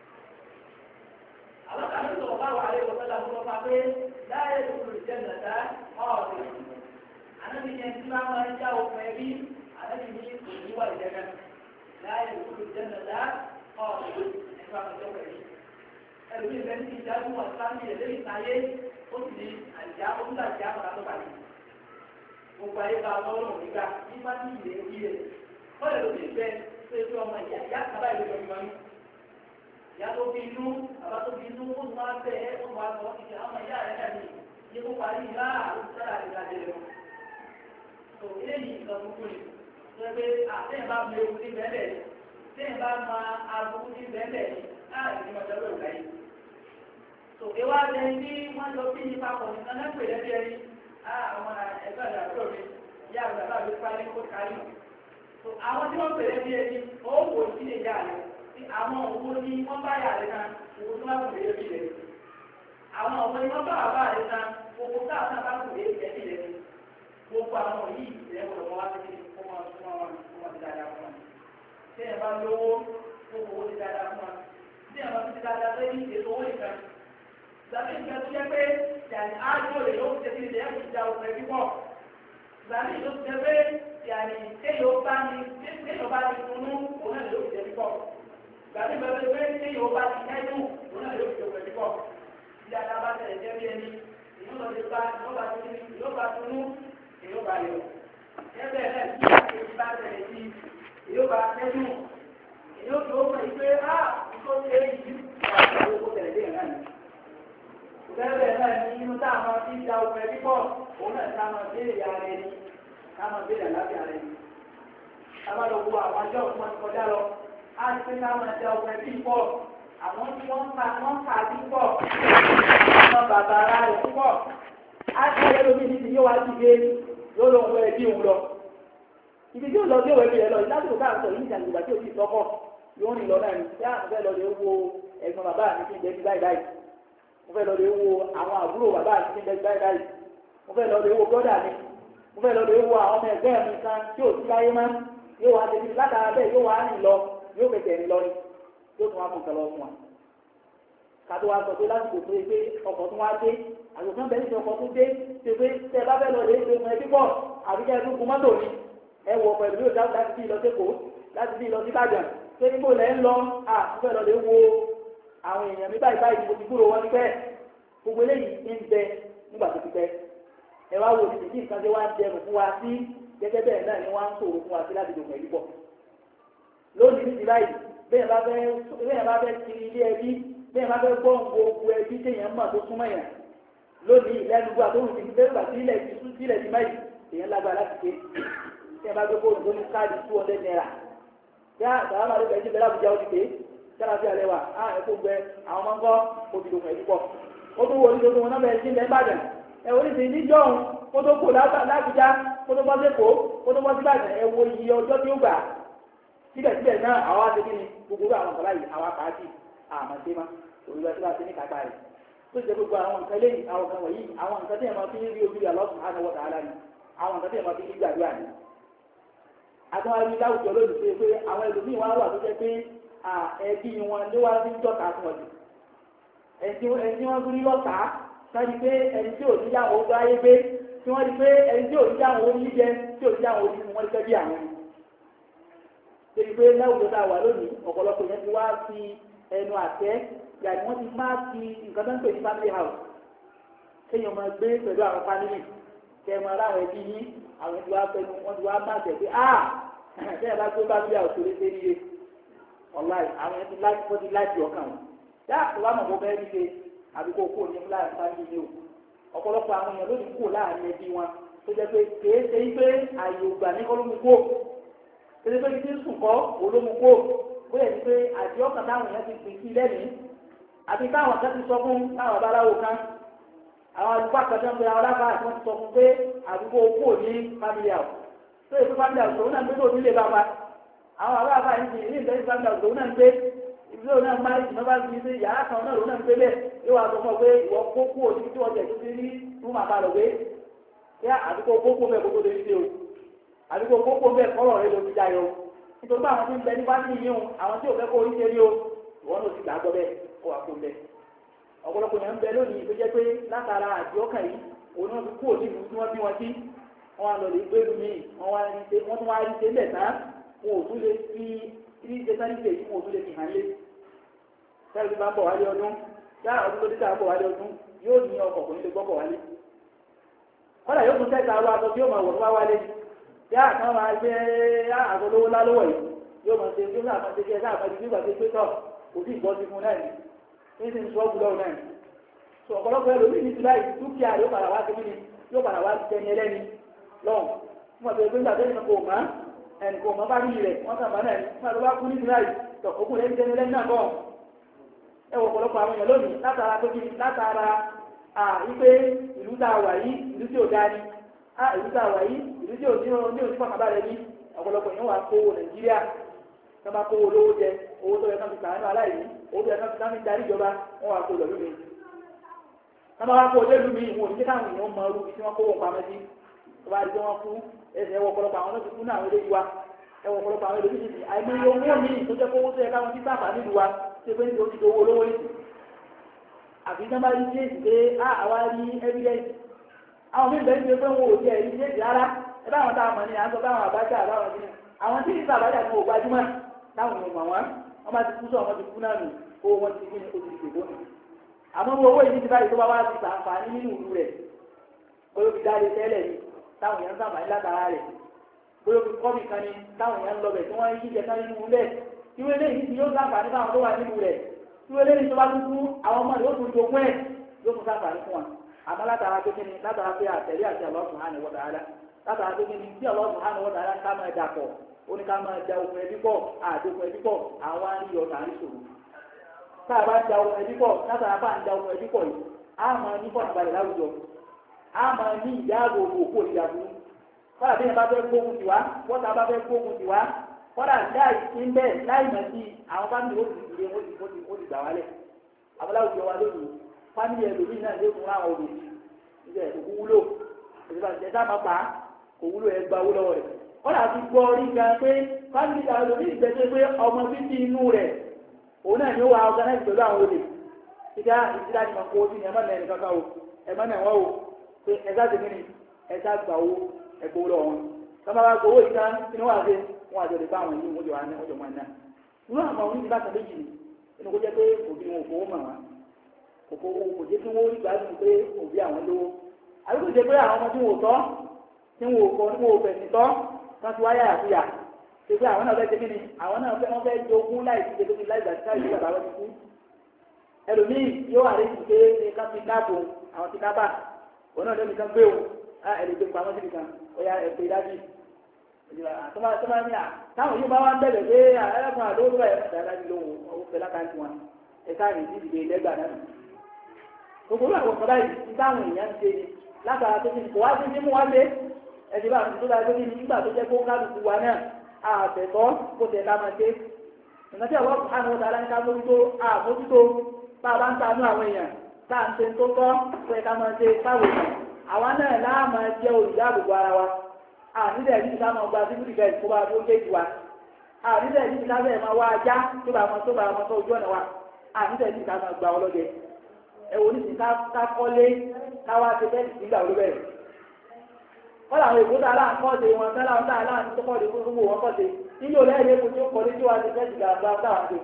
àwọn kan sọ̀rọ̀ bá wà lé wọ́n lọ́la fún ọmọ pé láyé lóko ìjẹ́ nàdá ọ̀ọ́dẹ. ànábi yẹn tí wọ́n máa ń já okùn ẹbí ànábi ní òníwà ìjẹ́gẹ́ láyé lóko ìjẹ́ nàdá ọ̀ọ́dẹ nípa ọjọ́ pẹ̀lú. ẹlòmíì bẹ́ẹ̀ ní ìjágun wọn sáńdì ẹ̀lẹ́yìn táyé ó sì ní àjà onídàájà àmàlà tó bàjẹ́. gbogbo ayé bá lọ́rùn nígbà nígbà tí ìlé orí rẹ̀ kọ́lẹ̀ ló ti fẹ́ ṣe fi ọmọ ìyá kábàá ìlú ọmọ yìí ìyá tó fi inú bàbá tó fi inú ó tún máa bẹ̀ ẹ́ ó tún máa sọ ìṣe àwọn ìyá rẹ̀ náà ní ní kó parí ìlà àlùsára ìlà jẹrẹ wọn. tó eléyìí nǹkan gbogbo ni ṣe pé àtẹ̀yìn bá mọ ewu ní bẹ́ẹ̀ tẹ̀yìn bá mọ agbóhùn ní bẹ́ẹ̀ láàrin ní ọjọ́ lóòrùn láyé. tó ewa jẹ ní wọ́n lọ bí ipa pọ̀ nìkan náà pè lẹ́bí ẹni àwọn ẹgbẹ́ àdàbọ̀ mi ìyá àgbàdo àbí parí kó kárí. àwọn tí wọ́n pèlè bí ẹni ó wò sí ìyá rẹ̀ tí àwọn òwò ní wọ́n bá yà rẹ̀ kan òwò tó bá kù lè bí rẹ̀. àwọn òwò ní wọ́n bá bàbá rẹ̀ kan òwò tó àwọn bá kù lè bí rẹ̀. gbogbo àwọn yìí ìrẹ́ wọ̀ wọ́n wá sí kó wọn súnmọ́ wọn kó wọn ti dáadáa fún wọn. tí ẹ bá lówó gbogbo owó ti dáadáa fún wọn. tí ẹ bá ti dáadáa fẹ́ ní ètò owó ìkan. ìgbàgbé ìgbà tó yẹ pé yàrá ájò lè ló ti tẹ̀lé ẹ̀kú ìjà òfin ẹbí pọ̀. ìgbàgbé ìlú ti tẹ̀ pé yàrá kéèyàn bá ní funú òun náà lè ló ti tẹ̀lé pọ̀. ìgbàgbé ìgbà tó yẹ pé kéèyàn bá ní kẹ́dùn òun náà lè ló ti tẹ̀lé pọ̀. ìjà tá a bá tẹ̀lé jẹ́ bí ẹni ìyóò lọ sí bá ìyóò bá funú èyí ó bá yọ ẹgbẹ́ náà tí èyí bá tẹ̀lé sí èyí ó bá tẹ́jú èyí ó fi ó mọ̀ pé tó ṣe é yìí wà á fi owó tẹ̀lé dé náà ni. Bẹ́ẹ̀ náà ní inú táwọn tí ń da ogun ẹbí pọ̀ òun náà táwọn béèrè ara ẹni táwọn béèrè àlábíà rẹ̀ ni. Táwọn lọ wo àwọn ajọ́ òkú wọn ti kọjá lọ á ti pé táwọn da ogun ẹbí pọ̀ àwọn tí wọ́n kà á bí pọ̀ àwọn bàbá ara rẹ̀ púpọ̀ á ti wọlé lómi ní ti yóò wá ti gbé yóò lọ wọ ẹbí òun lọ. Ibi tí ó lọ sí òwe bí ẹ lọ ìdásíkò káà sọ yìí ìjàngbà tí ò sì tọ́kọ̀ yóò rìn lọ náà ní tí àwọn fẹ́ lọ lè wo ẹ̀gbọ́n bàbá mi kí n jẹ́ bí báyìí mo fẹ́ lọ lè wo àwọn àbúrò bàbá mi kí n jẹ́ bí báyìí mo fẹ́ lọ lè wo bọ́dà mi mo fẹ́ lọ lè wo àwọn ọmọ ẹgbẹ́ mi kan tí ò sí láyé má yóò wá débi látara bẹ́ẹ̀ yóò wá rìn lọ yóò fẹsẹ̀ rìn lọ ni yóò tún wá mú nǹkan lọ fún wa. kátó wa sọ pé lásìkò pé pé ọkọ̀ tún wá dé àgbẹ̀kan bẹ́ẹ̀ ní ọkọ̀ tún dé ṣe pé tẹ bá fẹ́ lọ lè ṣe ọmọ ẹbí pọ̀ àbíkẹ́ ẹ̀dún kún mọ́tò ni ẹ wọ pẹ̀lú yóò dáhùn láti bí lọ sí Èkó láti bí lọ sí Ìbàdàn pé níbo lẹ́ ń lọ àfẹ́ lọ lè wo àwọn èèyàn mi báyìí báyìí mo ti kúrò wọn nípẹ́ gbogbo eléyìí ń bẹ nígbà tó ti pẹ́ ẹ wá wo ní ti nǹkan tí wọ́n á dẹrù fún wa sí gẹ́gẹ́ bẹ́ẹ̀ náà ni wọ́n á ń sòrò fún wa sí láti dògùn ẹ̀rí pọ̀ lónìí ní ti báyìí bẹ́ẹ̀ bá fẹ́ kiri ilé ẹbí bẹ́ẹ̀ bá fẹ́ gbọ́ gbogbo ẹbí téèyàn mọ̀ tó súnmọ́ yẹn lónìí lẹ́nu gbọ́ àtòhùn ti bẹ́ẹ̀ gbà sílẹ̀ ti báyìí èèyàn lágbára láti ké tí ẹ bá gbé bóòlù tó ní káàdì 200 naira yá sàlámà ló bẹ̀ẹ́ sí bẹ́ẹ̀ lábùjá ó ti pé sára sí alẹ́ wa ẹ̀kọ́ gbẹ àwọn ọmọ ńkọ́ òbídòkùn ẹ̀dí pọ̀ ó tún wọlé tó wọn náà bẹ̀rẹ̀ sí ilẹ̀ Ìbàdàn ẹ̀ wọlé sí níjọ́ òun kó tó kó lábùjá kó tó bọ́ sẹ́kọ̀ọ́ kó tó bọ́ sí Ìbàdàn ẹ̀ wo iye ọjọ́ tí ó gbà síbẹ̀síbẹ̀ náà àwa ti kí ni gbogbo àwọn ọ̀sán láyìí àwa pàápì àmọ̀tẹ́má òwúrọ̀ tí wàá ti ní kápá rẹ̀ tó ṣe gbogbo àwọn nǹkan lẹ́yìn àwọn nǹkan wọ̀nyí àwọn nǹkan tí ẹ̀ máa fi rí ojú Allah subhanahu wa ta'ala ni àwọn nǹkan tí ẹ̀ máa fi rí gbàdúrà ni àtúwárí láwùjọ lónìí pé àwọn ẹlòmíì wá wà tó jẹ́ pé ẹbí wọn ló wá sí jọ́ta fún ọdún ẹni wọ́n rí lọ́ta sáré pé ẹni tí ò ní yàwó ó gbáyé gbé tí wọ́n rí pé ẹni tí ò ní yàwó ó ní jẹ tí ò ní yàwó ó ní fún wọn rí pẹ́ bí àwọn ẹni. Ṣèyí pé láwùjọ tá a wà lónìí ọ̀pọ̀lọpọ̀ yẹn ti wá sí ẹnu àtẹ́ yàrá wọ́n ti máa fi nǹkan tó ń pè ní family house kéèyàn máa gbé pẹ̀lú àwọn family kẹ́ ẹ máa ráwọn ẹbí yín àwọn tí wàá fẹnu wọn ti wàá má tẹ̀ pé ṣé ẹ bá tó bá bí àwọn òṣèré ṣe ríre ọ̀la àwọn ẹni ti láti ọkàn wọn yá ìwà mọ̀ bọ́ bẹ́ẹ̀ ríre àbí kó kó ní láàrin fáyé ní o ọ̀pọ̀lọpọ̀ àwọn èèyàn lónìí kó láàrin ẹbí wọn tó jẹ́ pé kèé ṣe pé àyè ògbà ní kọ́lómù kó kèé pé kí n sùn kọ́ olómù kó bóyá ní pé àti ọkàn táwọn èèyàn ti pè sí lẹ́nìí àti táwọn kan ti sọ fún táwọn abáláwo kan àwọn àlùfáà kẹsàn pé àwọn aláfáà tí wọ́n ti sọ fún pé àdúgbò kò ní family house tó yẹ kó family house òun náà gbé lóòótọ́ ilé bàbá àwọn aláfáà yìí ti ní ìgbésí family house òun náà gbé ìdílé òun náà máa ìdìbò bá ti ṣe yàrá kan náà òun náà gbé bẹ́ẹ̀ yóò wá sọ fún ọ pé ìwọ kókó òní tí wọ́n jẹ tó ti rí fún màmá rẹ̀ gbé yá àdúgbò kókó bẹ́ẹ̀ kókó lè ṣe o àdúgbò kókó bẹ́ẹ̀ kọ́rọ̀ rẹ̀ ló ti dayọ nítorí pé àwọn tí ń bẹ ní fásitì yìí o àwọn tí ò fẹ́ kó orí ṣe rí o ìwọ́n ló ti gbàgbọ́ bẹ́ẹ̀ kó wà kó bẹ́ẹ̀ ọ̀pọ̀lọpọ̀ yẹn ń bẹ lónìí tó jẹ́ pé látara àjọkàn yìí òun náà fi kú òní ìlú tí wọ́n bí wọn sí wọ́n á lọ lè gbé lómi wọ́n tún wá rí ṣe lẹ̀ tán wọn ò tún lè fi rí ṣe sáré ṣe yìí wọn ò tún lè fi hàn lé sáré tó bá bọ̀ wálé ọdún sá ọdún tó dé tá a bọ̀ wálé ọdún yóò ní ọkọ̀ kò ní lè gbọ́kọ̀ wálé kọ́dà yóò tún tẹ́ta arú aṣọ tí yóò máa wọ̀ tó bá wálé yá àwọn máa gbé àgọ́ lówó lálówọ̀ yìí yóò máa ṣe yóò máa ṣe kí ẹ sáà máa di nígbà tó gbé tọ̀ kò sí ìbọn ti fún náà ní ti ń sọ ọ́gùn lọ́wọ́ náà tó ọ̀pọ̀lọpọ̀ ẹlòmíì ní ti láì dúkìá yóò padà wá síbí ni yóò padà wá tẹni ẹlẹ́ni lọ́wọ́ fún ọ̀sẹ̀ ìgbésà tó yẹn kò mọ́ ẹnì kò mọ́ bá rí rẹ̀ wọ́n sàmọ́ náà nígbà tó bá kú ní ti láì tọ̀ ogún rẹ̀ ń tẹni ẹlẹ́ni náà bọ̀ ẹ wọ ọ̀pọ̀lọpọ̀ àwọn èèyàn lónìí látara pé kí látara wípé ìlú tá a wà yìí ìlú tí ò dá ní ìlú tá a wà yìí ìlú tí ò ní òsì fọkànbá rẹ ní ọ̀pọ̀lọpọ̀ èèyàn wà kówó Nàìjíríà tó bá kówó lówó jẹ owó tó yẹ kán fi sàánú aláìní owó tó yẹ kán fi darí ìjọba wọn wà kó lọ lómi tó bá wá kó lé lómi ìwọ̀n ní káwọn èèyàn mọ irú tí wọ́n kówó pamẹ́ sí tó bá rí pé wọ́n kú ẹsẹ̀ ẹwọ ọ̀pọ̀lọpọ̀ àwọn tó kú náà wọlé wa ẹwọ ọ̀pọ̀lọpọ̀ àwọn èlòmí ti àìmọye owó mi tó jẹ́ kówó tó yẹ káwọn ti sáfà nílùú wa ṣe pé nítorí ti owó olówó nìyí àbí tó bá rí jésì pé àwa rí evidence àwọn mí bẹ́ẹ̀ ń ṣe pé wọn ò jẹ́ rí jésì rárá ẹ bá àwọn táwọn mọ̀ ní à ń sọ báwọn àbájá àbáwọn kìíní àwọn tí ìsà àbájá ni wọn ò gbajúmọ̀ táwọn èèyàn mọ̀ wọ́n bá ti kú sọ wọ́n ti kú náà nù kó wọ́n ti kí ni o ti di gbogbo nù àmọ́ owó yìí ti báyìí tó bá wá ti sàǹfààní nínú ìlú rẹ̀ bóyá fi dáre tẹ́lẹ̀ ni táwọn èèyàn ń sàǹfààní látara rẹ̀ bóyá fi kọ́ nìkan ni táwọn èèyàn ń lọ bẹ̀ tí wọ́n yí jẹta nínú bẹ́ẹ̀ ìwé eléyìí ni yóò sàǹfààní fáwọn tó wà nínú rẹ̀ ìwé eléyìí tó bá tún fún àwọn ọmọ rẹ̀ yóò tún jogún ẹ̀ yóò tún sàǹfààní fún wọn àmọ́ látara pé kíni látara pé àtẹ̀lé àti Allah subhanahu wa ta'ala látara pé kíni tí Allah subhanahu wa ta'ala ká máa dàpọ̀ ó ní ká máa da okùn ẹbí pọ̀ àdókùn ẹbí pọ̀ àwọn àríyọ tàrí ṣòro tá a bá da okùn ẹbí pọ̀ látara bá ń da okùn ẹbí pọ̀ yìí á máa ní fọ̀nàbalẹ̀ láwùjọ á máa ní ìdáàbò òkú ìyàbú kọ́dà bí ẹ bá fẹ́ gbógun tiwa wọ́tà bá fẹ́ gbógun tiwa kọ́dà láì sí ń bẹ́ẹ̀ láì mọ̀ sí àwọn fámìlì ó ti dìde ó ti gbà wálẹ̀ àwọn láwùjọ wa lónìí fámìlì ẹlòmíì náà yóò tún ráwọn òbí ìjẹ́ kò wúlò ìjẹ́ tá a máa pa kò wúlò ẹ gba owó lọ́wọ́ rẹ̀ kọ́dà ti gbọ́ orí gan pé fámìlì ẹlòmíì ìgbẹ́jẹ́ pé ọmọ bíbí inú rẹ̀ òun náà ni ó wà ọ̀gánáìsì pẹ̀lú àwọn olè ìdá ìdíláàdì máa kó sí ni ẹ̀mọ́ náà nìkan ká o ẹ̀mọ́ náà wọ́n o pé ẹ̀sá ti kí ni ẹ̀sá gbà owó ẹ̀gbọ́ lọ wọn tọ́ba bá gbowó ìta inú wà dé wọn àjọ lè bá àwọn yìí wọ́n jọ wà ní ọjọ́ wọn náà inú àwọn ọmọ oníṣẹ́ bàtà méjì inú kó jẹ́ pé òbí wọn kò mọ̀ wọn kò jẹ́ kí wọ́n rí gbádùn pé òbí àwọn lówó àbí kò jẹ́ pé àwọn ọmọ tí wọn ò tọ́ tí wọn ò kọ́ tí wọn ò fẹ̀sìn tọ́ wọ́n ti wáyà àfihà ṣe pé àwọn náà fẹ́ ṣe kí ni àwọn náà wọ́n fẹ́ jogún láì sí ṣe láì gbà sí bàbá wọn ti kú ẹlòmíì yóò wà lẹ́yìn pé ní ká ti dáàbò àwọn ti dábà òun náà lẹ́nu kan gbé òun ẹ̀ẹ́dẹ̀gbẹ̀ pamọ́ síbi kan ọ̀yà ẹ̀pẹ̀ ìdájí tọ́mọ ní à táwọn yóò bá wá ń bẹ̀rẹ̀ pé ẹlẹ́kùn àdóòdó ẹ̀ dáadáa lóhùn owó pẹ̀lá kan tiwọn ẹ̀ka rìn sí ìdìbò ìlẹ́gbà náà gbogbo àwọn ọ̀sán báyìí ní táwọn èèyàn ń ṣe ni látara tó kí kò wá sí ní mú wá lé ẹ̀dì bá tó dáa tó kí nígbà tó jẹ́ kó kálukú wa náà àfẹ̀tọ́ kó tẹ̀ ká máa ṣe ìrántí àwọn àwọn ọ̀sán aláǹká mójútó bá a bá ń tanú àwọn èèyàn tá à ń ṣe tó tọ́ pé ká máa ṣe káwé àwa náà láàmà jẹ́ olùdáàbòbò ara wa ànílẹ̀ yìí ká máa gba síbìrì bẹ́ẹ̀ kó bá tó géèjì wa ànílẹ̀ yìí ká bẹ́ẹ̀ máa wá ajá tó bá wọn tó ojú ọ̀nà wa ànílẹ̀ yìí ká máa gba ọlọ́dẹ ẹ̀wọ̀n ní ti ká kọ́lé káwá ṣe bẹ́ẹ̀ nígbà wo bẹ́ẹ̀ kọ́lá àwọn èkó tá a láǹ kọ́ ṣe wọn tẹ́lá wọn tá a láǹ tó kọ́ ṣe gbogbo wọn kọ́ ṣe nílò lẹ́yìn èkó tí ó kọ́lé tí wàá ṣe fẹ́ẹ̀ jìgà bá táwọn ṣe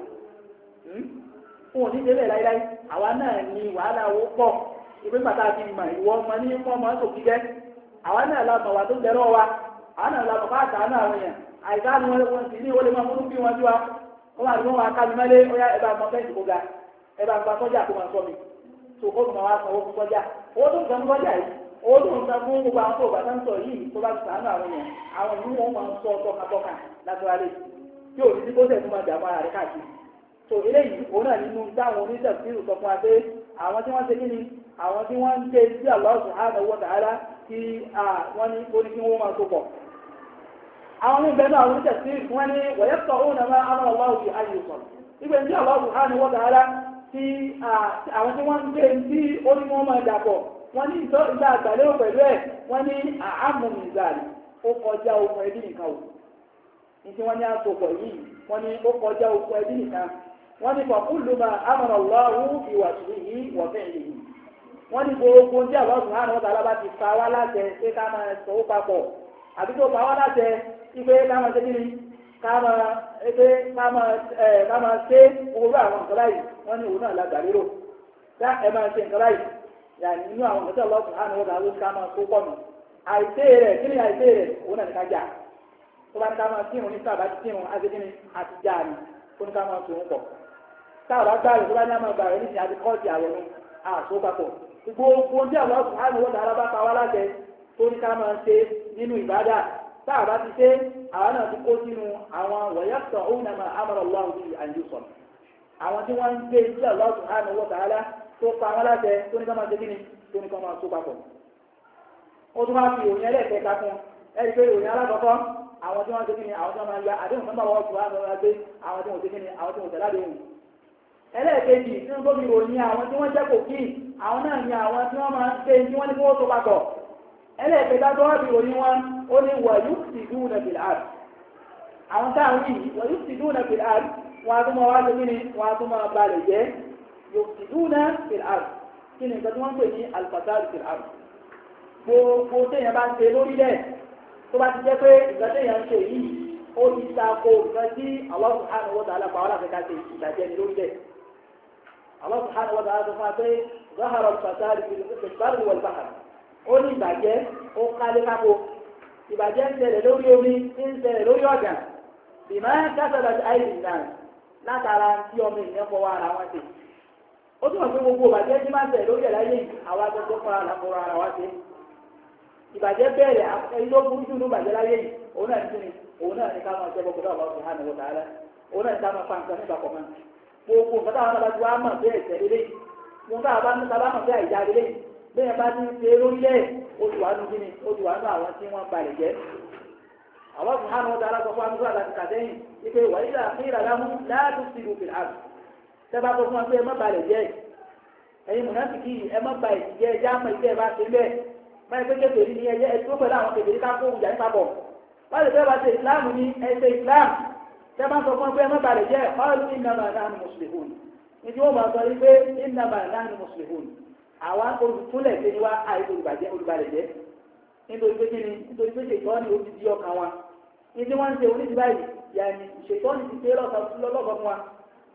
fún òní délé láíláí àwa náà ní wàhálà owó pọ̀ ìpín pàtàkì mà ìwọ ọmọ ní fọmọ sòkì jẹ àwa náà la mọ̀ wà tó gbẹ̀rọ wa àwa náà la mọ̀ bá àtàánú àwọn èèyàn àìsáàánú wọn sì ní ìwọlé máa múlú bí wọn jú wa wọn wà ní wọn wá ká mi mẹ́lẹ́ ó yá ẹ bá mọ fẹ́ǹsì kó ga ẹ bá gba sọ́jà kó máa sọ mi tó kó tó máa wá sanwó fún sọ́jà owó tó ń san fún sọ́jà yìí owó tó ń san fún gbogbo àwọn tó bá tán sọ yìí tó bá ti sàánú àwọn èèyàn àwọn ìlú wọn máa ń sọ tọkàtọkà látọ̀rálẹ̀ tí ò ní sí kó tẹ̀ tó máa dààmú ara rẹ̀ káàkiri so eléyìí òun náà nínú táwọn oníṣẹ́fìrù sọ fún wa pé àwọn tí wọ́n ṣe kí ni àwọn tí wọ́n ń ké sí Allah subhanahu wa ta'ala tí wọ́n ní ó ní kí wọ́n máa tó pọ̀. àwọn ní ìbẹ̀rù àwọn oníṣẹ́fìrù wọ́n ní wọ̀yẹ́pọ̀ òun náà máa amọ̀ Allah fi ayé sọ. ibẹ̀ ní Allah subhanahu wa ta'ala tí àwọn tí wọ́n ń ké sí ó ní wọ́n máa dàpọ̀ wọ́n ní ìgbà àgbàlẹ́ pẹ̀lú ẹ̀ wọ́n ní àmùmí ìgbàlè ó kọjá okùn ẹbí nìkan wò. ní tí wọ́n ní àsopọ̀ yìí wọ́n ní ó kọjá okùn ẹbí nìkan wọ́n ní fọ̀kúlù máa amọ̀nà lọ́wọ́ ìwàsùn yìí wọ̀fẹ́ yìí wọ́n ní gbogbo tí àwọn ọ̀sùn àná ọ̀tà alábá ti fa wá láṣẹ pé ká máa sọ ó papọ̀ àbí tó fa wá láṣẹ pé ká máa ṣe kí ni ká máa ṣe owó àwọn nǹkan báyìí wọ́n ní òun náà la gbàlérò ká ẹ máa ṣe nǹkan báyìí yàrá nínú àwọn nǹkan tí ọlọ́sùn àná ọ̀tà ló ká máa kó pọ̀ nù àìsè rẹ̀ kí ni àìsè rẹ̀ òun náà ní ká jà tó bá ní ká máa kírun ní sábà ti kírun á ṣe kí ni àti jà ní tó ní ká máa sòun pọ̀ táwọn agbára tó bá ní àmọ́ agbára ní ìyá ti kọ́ọ̀tì àwọn ohun àṣọ papọ̀ gbogbo tí àwọn ọ̀sùn àmì wọ́n dára bá pa wá láṣẹ tó ní ká máa ṣe nínú ìbádà táwọn bá ti ṣe àwọn náà ti kó sínú àwọn wọ̀yẹ́sọ̀ òun náà amọ̀rọ̀ lọ́wọ́ sí àyùsọ̀ àwọn tí wọ́n ń gbé tí àwọn ọ̀sùn àmì wọ́n dára tó pa wá láṣẹ tó ní ká máa ṣe kíni tó ní ká máa ṣó papọ̀. ó tún wá fi òyìn ẹlẹ́ẹ̀kẹta fún ẹni pé òyìn alákọ̀ọ́kọ́ àwọn tí wọ́n ṣe kíni àwọn tí wọ́n máa ya àdéhùn nọ́mbà wọ́n sùn àwọn ọ̀gá gbé àwọn tí wọ́n ṣe kíni àwọn tí wọ́n tẹ̀lé àdéhùn ẹlẹ́ẹ̀kejì tí wọ́n tóbi ròyìn àwọn tí wọ́n jẹ́ kò kí àwọn náà ní àwọn tí wọ́n máa ń ṣe tí wọ́n ní kí wọ́n tó papọ̀ ẹlẹ́ẹ̀kẹta tó wọ́n fi ròyìn wọn ó ní wọ̀nyí ti dùn náà fìlà àrùn àwọn táwọn yìí wọ̀nyí ti dùn náà fìlà àrùn wọn a tún máa wá sí kí ni wọn a tún máa balẹ̀ jẹ́ yóò ti dùn náà fìlà àrùn kí ni nǹkan tí wọ́n ń pè ní alifasari fìlà àrùn gbogbo téèyàn bá ń ṣe lórílẹ̀ tó bá ti jẹ́ pé ìgbà téèyàn ń ṣe yìí ó ti ta ko nǹkan tí Allah subhanahu wa ta'ala pàwọ́ láti ká ṣe ìbàjẹ́ ní lórílẹ̀ Allah subhanahu wa ta'ala sọ fún wa pé zahara al-fasad fil barri wal bahr ó ní ìbàjẹ́ ó kálé kápò ìbàjẹ́ ń ṣẹlẹ̀ lórí omi ń ṣẹlẹ̀ lórí ọ̀gàn bìmọ̀ kásàdà àìsàn náà látara tí ọmọ ènìyàn fọwọ́ ara wọn ṣe ó túnmọ̀ pé gbogbo ìbàjẹ́ tí máa ń ṣẹlẹ̀ lórí ẹ̀láyé yìí àwọn akẹ́kọ̀ọ́ fún ara wa ṣe ìbàjẹ́ bẹ̀rẹ̀ ẹni tó burú jù ní ìbàjẹ́ láyé yìí òun náà ní ká máa ṣẹ́ bọ́kútà ọba subhanahu wa ta'ala òun náà ní ká máa fa nǹkan nípa kọ̀ọ̀mọ́ gbogbo nǹkan táwọn náà bá ti wá mọ̀ bẹ́ẹ̀ tẹ̀lé lẹ́yìn mo ká bá ní sábà mọ̀ bẹ́ẹ̀ àìjà lẹ́yìn bẹ́ẹ̀ bá ti ń ṣe lórílẹ̀ oṣù wánú kíni oṣù wánú àwọn tí wọ́n balẹ̀ jẹ́ àwọn subhanahu wa ta'ala sọ fún amúgbó àti kàtẹ́yìn wípé wàyí là ní ìrànlámú láti fi lù fìlà tẹ́bá tó fún wọn pé ẹ má balẹ̀ jẹ́ ẹ̀yin mùnàfíkì ẹ má ba ìjẹ́ ẹjẹ́ àmọ́ ìjẹ́ ẹ bá ṣe bẹ́ẹ̀ báyìí pé kékeré ní ẹjẹ́ ẹtí ó pẹ̀lú àwọn kékeré ká kó oúnjẹ nípa bọ̀ báyìí pé bá ṣe ìsìláàmù ní ẹsẹ̀ ìsìláàmù tẹ́bá sọ fún wọn pé ẹ má balẹ̀ jẹ́ ọ̀rọ̀ ìnàmà nahnu muslimun ìdí wọn máa sọ wípé ìnàmà nahnu muslimun àwa olùtúnlẹ̀ ṣe ni wá àìsí olùbalẹ̀ jẹ́ nítorí pé kíni nítorí pé ṣètọ́ni ó ti di ọkàn wa ní tí wọ́n ń ṣe oníṣẹ́ báyìí yàní ṣètọ́ni ti ṣe lọ́kọ̀ fún wa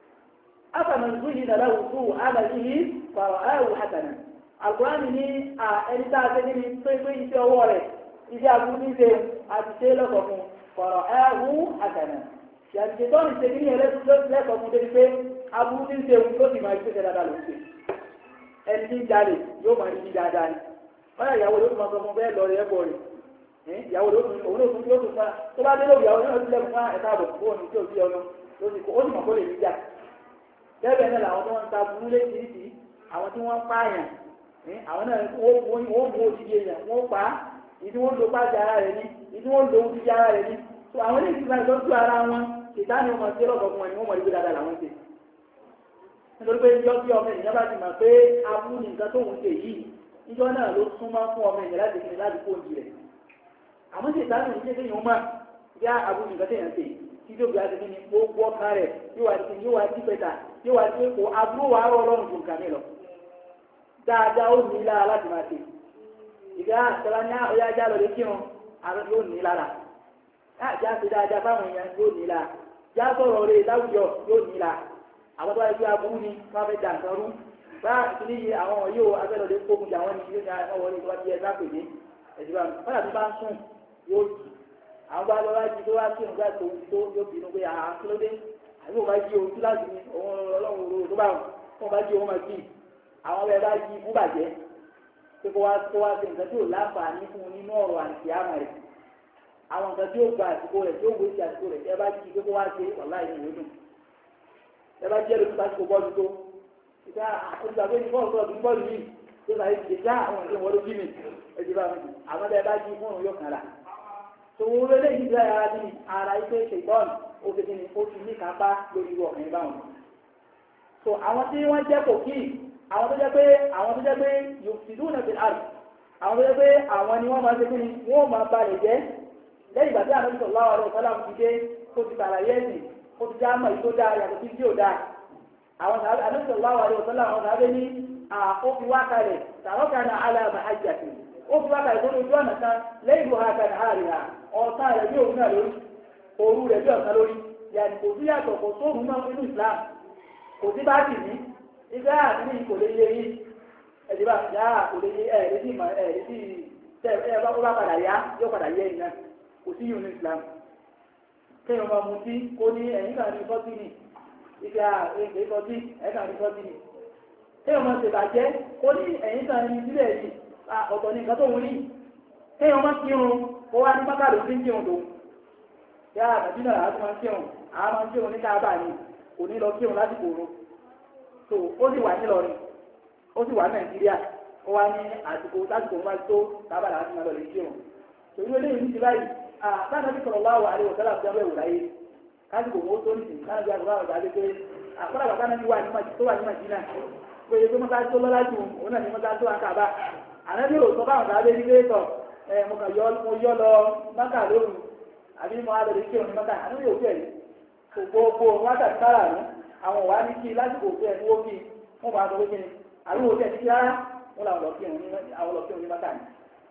afaman zuyyina lahu su'u 'amalihi fara'ahu hasanan Al-Qur'ani ní ẹni tá a ṣe kíni tó pé iṣẹ́ ọwọ́ rẹ̀ iṣẹ́ aburú ní ṣe àti ṣe lọ́kọ̀ fún fara'ahu hasanan yàní ṣètọ́ni ṣe kíni lẹ́kọ̀ọ́ fún débi pé aburú ní ṣe tó sì máa ṣe dáadáa ló ń ṣe ẹni tí ń jalè yóò máa rí dáadáa ni wọ́n yà ìyàwó ló tún máa sọ fún bẹ́ẹ̀ lọ rẹ̀ ẹ̀bọ̀ rẹ̀ ìyàwó ló tún òun ló tún yóò tún fa tó bá dé lórí ìyàwó náà ti lẹ́kùn fún ẹ̀ka àbọ̀ fún òní tí ò sí ọ̀nà lórí kó ó sì mọ̀ kó lè rí jà bẹ́ẹ̀ náà làwọn tó ń ta burú létí àwọn tí wọ́n pààyàn àwọn náà wọ́n mú òdìdí èèyàn wọ́n pa ìdí wọ́n lo pàṣẹ ara rẹ̀ ní ìdí wọ́n lo òdìdí ara rẹ̀ ní tó àwọn ilé ìgbà ìtọ́jú ara wọn ìdáni wọn ti rọ̀bọ̀ fún wọn ni wọ́n mọ̀ níbi dáadáa làwọn ṣe nítorí pé ìjọ tí ọmọ ènìyàn bá ti mọ̀ pé aburú ni nǹkan tó ń ṣe yìí ìjọ náà ló súnmọ́ fún ọmọ ènìyàn láti kiri láti kó oúnjẹ rẹ̀ àmọ́ sì ìdáni òní kékeré yóò máa yá aburú nǹkan téèyàn ṣe tí yóò bí adìmí ni gbogbo ọkàn rẹ̀ yóò wá sí pẹ̀tà yóò wá sí kó aburú wà á rọ ọlọ́run ju nǹkan mi lọ dáadáa ó ní lára láti máa ṣe ìgbà àtàlà ní ọyá ajá lọ lè kírun àrùn yóò ní lára já ṣe dáadáa fáwọn èèyàn yóò ní lára já sọ̀rọ̀ rẹ̀ láwùjọ yóò ní lára àwọn tó wáyé pé aburú ni wọ́n fẹ́ jà nǹkan rú bá ìdílé yìí àwọn yóò abẹ́lẹ̀ lè kókun jà wọ́n ní ilé ní ọwọ́ ní ìwádìí ẹ̀dá pè ní ẹ̀dìbà fọ́nà tó bá ń sùn yóò jì àwọn bá lọ́wọ́ jí tó wá sí ìrùn gbà tó yóò bínú pé àá kí ló dé àbí òun bá jí ohun tí láti ní òun ọlọ́run ro tó bá wọn bá jí ohun máa jí àwọn ọbẹ̀ bá jí fún bàjẹ́ pé kó wá sí nǹkan tí ò láǹfààní fún un nínú ọ̀rọ̀ àti àmà rẹ̀ àwọn nǹkan tí ó gba àsìkò rẹ̀ tí ó wéṣẹ̀ àsìkò rẹ̀ ẹ bá jí pé kó wá sí wàhálà ìlú ìlú ẹ bá jẹ́ lóṣù lásìkò bọ́ọ̀lù tó ìta olùgbàgbé ní bọ́ọ̀lù yìí tó sàyè ti dá àwọn ìṣe wọlé bí mi ẹ̀jẹ̀ bá mi àwọn ẹ bá jí fún òun yóò kàn rà tó wọ́n lé lẹ́yìn ìgbà yàrá bí ara ife ṣègbọ́n ó fi kíni ó fi ní kápá lórí ọkùnrin báwọn. tó àwọn tí wọ́n jẹ́ kò kí àwọn tó jẹ́ pé yóò fi dúró náà fi àrùn àwọn tó jẹ́ pé àwọn ni wọ́n máa ṣe kíni wọ́n máa balẹ̀ jẹ́ lẹ́yìn ìgbà tí àwọn tó láwọ̀ rẹ̀ sọ́lá ti dé kó ti tàlàyé ẹ̀sìn ó ti já mọ̀ ìtó dáa yàtọ̀ sí tí ò dáa àwọn sàbẹ̀ àdókòláwà rẹ̀ ọ̀sán làwọn sàbẹ̀ ní ó fi wá kalẹ̀ tààrọ́kà náà aláàbà àjàkì ó fi wá kalẹ̀ tó lójú ọ̀nà kan lẹ́yìn ìlú haka náà àríyá ọ̀sán rẹ̀ bí òun náà lórí òru rẹ̀ bí ọ̀sán lórí yàtọ̀ kò sí yàtọ̀ kò sóòrùn náà nínú Islam kò sí báàkì ní ìgbà àti kò lè yé yín ẹ̀dìbà yá kò lè yé ẹ̀ẹ́dì tẹ́ bá padà yá yóò padà yé yín náà kò sí yìí ní Islam kéèyàn máa mutí kó ní ẹ̀yìn kan ní sọ́tì ní ìgbà èdè sọ́tì ẹ̀ka ní sọ́tì ní kéèyàn máa ṣèbàjẹ́ kó ní ẹ̀yìn kan ní sílẹ̀ yìí ọ̀tọ̀ ní nǹkan tó wù ní kéèyàn máa kírun kó wá ní pákàlù sí kírun tó yá àbàbí náà àti máa kírun àwọn máa kírun ní káàbà ní kò ní lọ kírun lásìkò oorun tó ó sì wà nílọrin ó sì wà Nàìjíríà ó wá ní àsìkò lásìkò wọn bá tó kábàlà láti máa lọ lè kírun tòun eléyìí ní ti báyìí àtàkàbí sallallahu alaihi wasallam àbújáwé ìwòláyé kásìkò owó tó nìsín kánàbí àgbà àgbà àgbà pé àkọ́lá bàbá náà wà ní Màdínà pé pé mọ́tà tó lọ́lá jù òun náà ní mọ́tà tó àkàbà ànábì ò sọ báwọn sábẹ́ ní pé tọ̀ mo kàn yọ lọ Mákà lóru àbí mo á lọ lè kí òun ní Mákà ànábì ò fẹ́ rí gbogbo wákàtí sára rú àwọn wà ní kí lásìkò fẹ́ ní wọ́n kí wọ́n máa sọ pé kí ni àbí wọ́n tẹ̀ sí rárá wọ́n làwọn lọ kí òun ní Mákà ni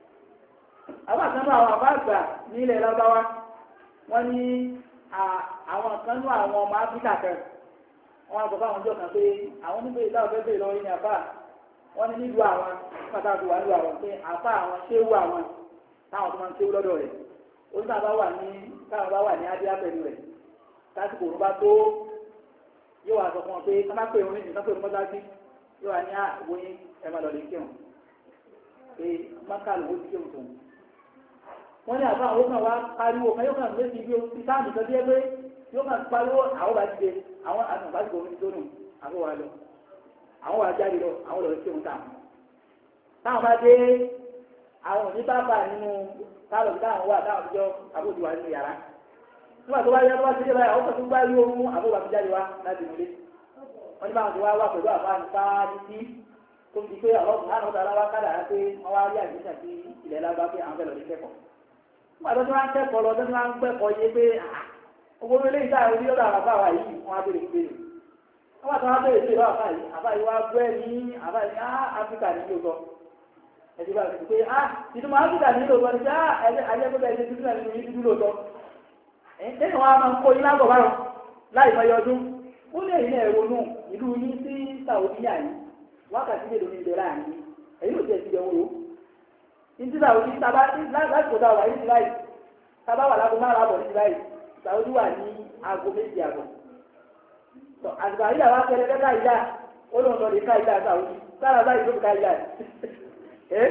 àwọn àkànnú àwọn àbáàgbà ní ilẹ̀ lábáwá wọ́n ní àwọn àkànnú àwọn ọmọ áfíríkà kan wọ́n á sọ fáwọn ọjọ́ kan pé àwọn onígbé ìdáwọ̀ fẹ́ bèèrè lọ́wọ́ ní àfà wọ́n ní nílùú àwọn pàtàkì wà nílùú àwọn pé àfà àwọn ṣéwù àwọn táwọn tó máa ń kéwú lọ́dọ̀ rẹ̀ ó ní táwọn bá wà ní adíá pẹ̀lú rẹ̀ lásìkò òun bá tó yóò wá sọ fún wọn pé ká má pè òun nídìí ká pè òun mọ́sáàsì yóò wá ní àwòyìn ẹ máa lọ lè kírun pé mákàlù ó ti kírun tó wọ́n ní àbá àwọn kan wá pariwo kan yóò kàn méjì bí o ti sáàmù kan bí ẹ pé yóò kàn pariwo àwọn bá ti dé àwọn àtúnbásíkò omi tó nù àbọ̀ wà lọ àwọn wà jáde lọ àwọn lọ kírun táwọn bá dé àwọn òní bàbà nínú táwọn táwọn wà táwọn àtijọ́ àbójú wa nínú yàrá nígbà tó bá yẹ wá sílé báyìí àwọn kan tó bá rí oorun àbúrò àti jáde wá láti nílé wọn ní báwọn ti wá wà pẹ̀lú àbáni fáájú sí tó ti pé àwọn ọ̀sán àwọn ọ̀sán wa kádà á pé wọ́n wá rí àgbéṣà sí ilẹ̀ lágbá pé àwọn fẹ́ lọ sí kẹ́kọ̀ọ́ nígbà tó ti wá ń kẹ́kọ̀ọ́ lọ tó ti wá ń gbẹ́kọ̀ọ́ yé pé owó ilé ìta orí ọ̀dọ̀ àwọn àbá wa yìí wọ́n á béèrè pé wọ́n bá tó wá béèrè pé àbá yìí wá gbẹ́ ní àbá yìí áfíríkà ní yóò sọ ẹ̀sìn bá ti pé ìtumọ̀ áfíríkà ní yóò sọ ní pé ayẹ́kọ́tà ẹ̀sìn tuntun náà nínú yìí dúdú lóòótọ́ lẹ́yìn wọn a máa ń kó iná bọ̀ báyọ̀ láì mọ ọdún ó lè rí ẹ̀rọ nù ìlú yín sí Saudi yà yín wákàtí lè lómi ìbẹ̀rẹ̀ àní èyí ò tiẹ̀ ti jẹun ro ní ti Saudi tábà láti kó táwà ní July tábà wà lágbo máa lábọ̀ ní July Saudi wà ní aago méjì àbọ̀ àgbà yìí àwọn akẹ́lẹ́ fẹ́ ká ìyá ó lóun lọ lè ká ìyá Saudi sára báyìí ló fi ká ìyá ẹ̀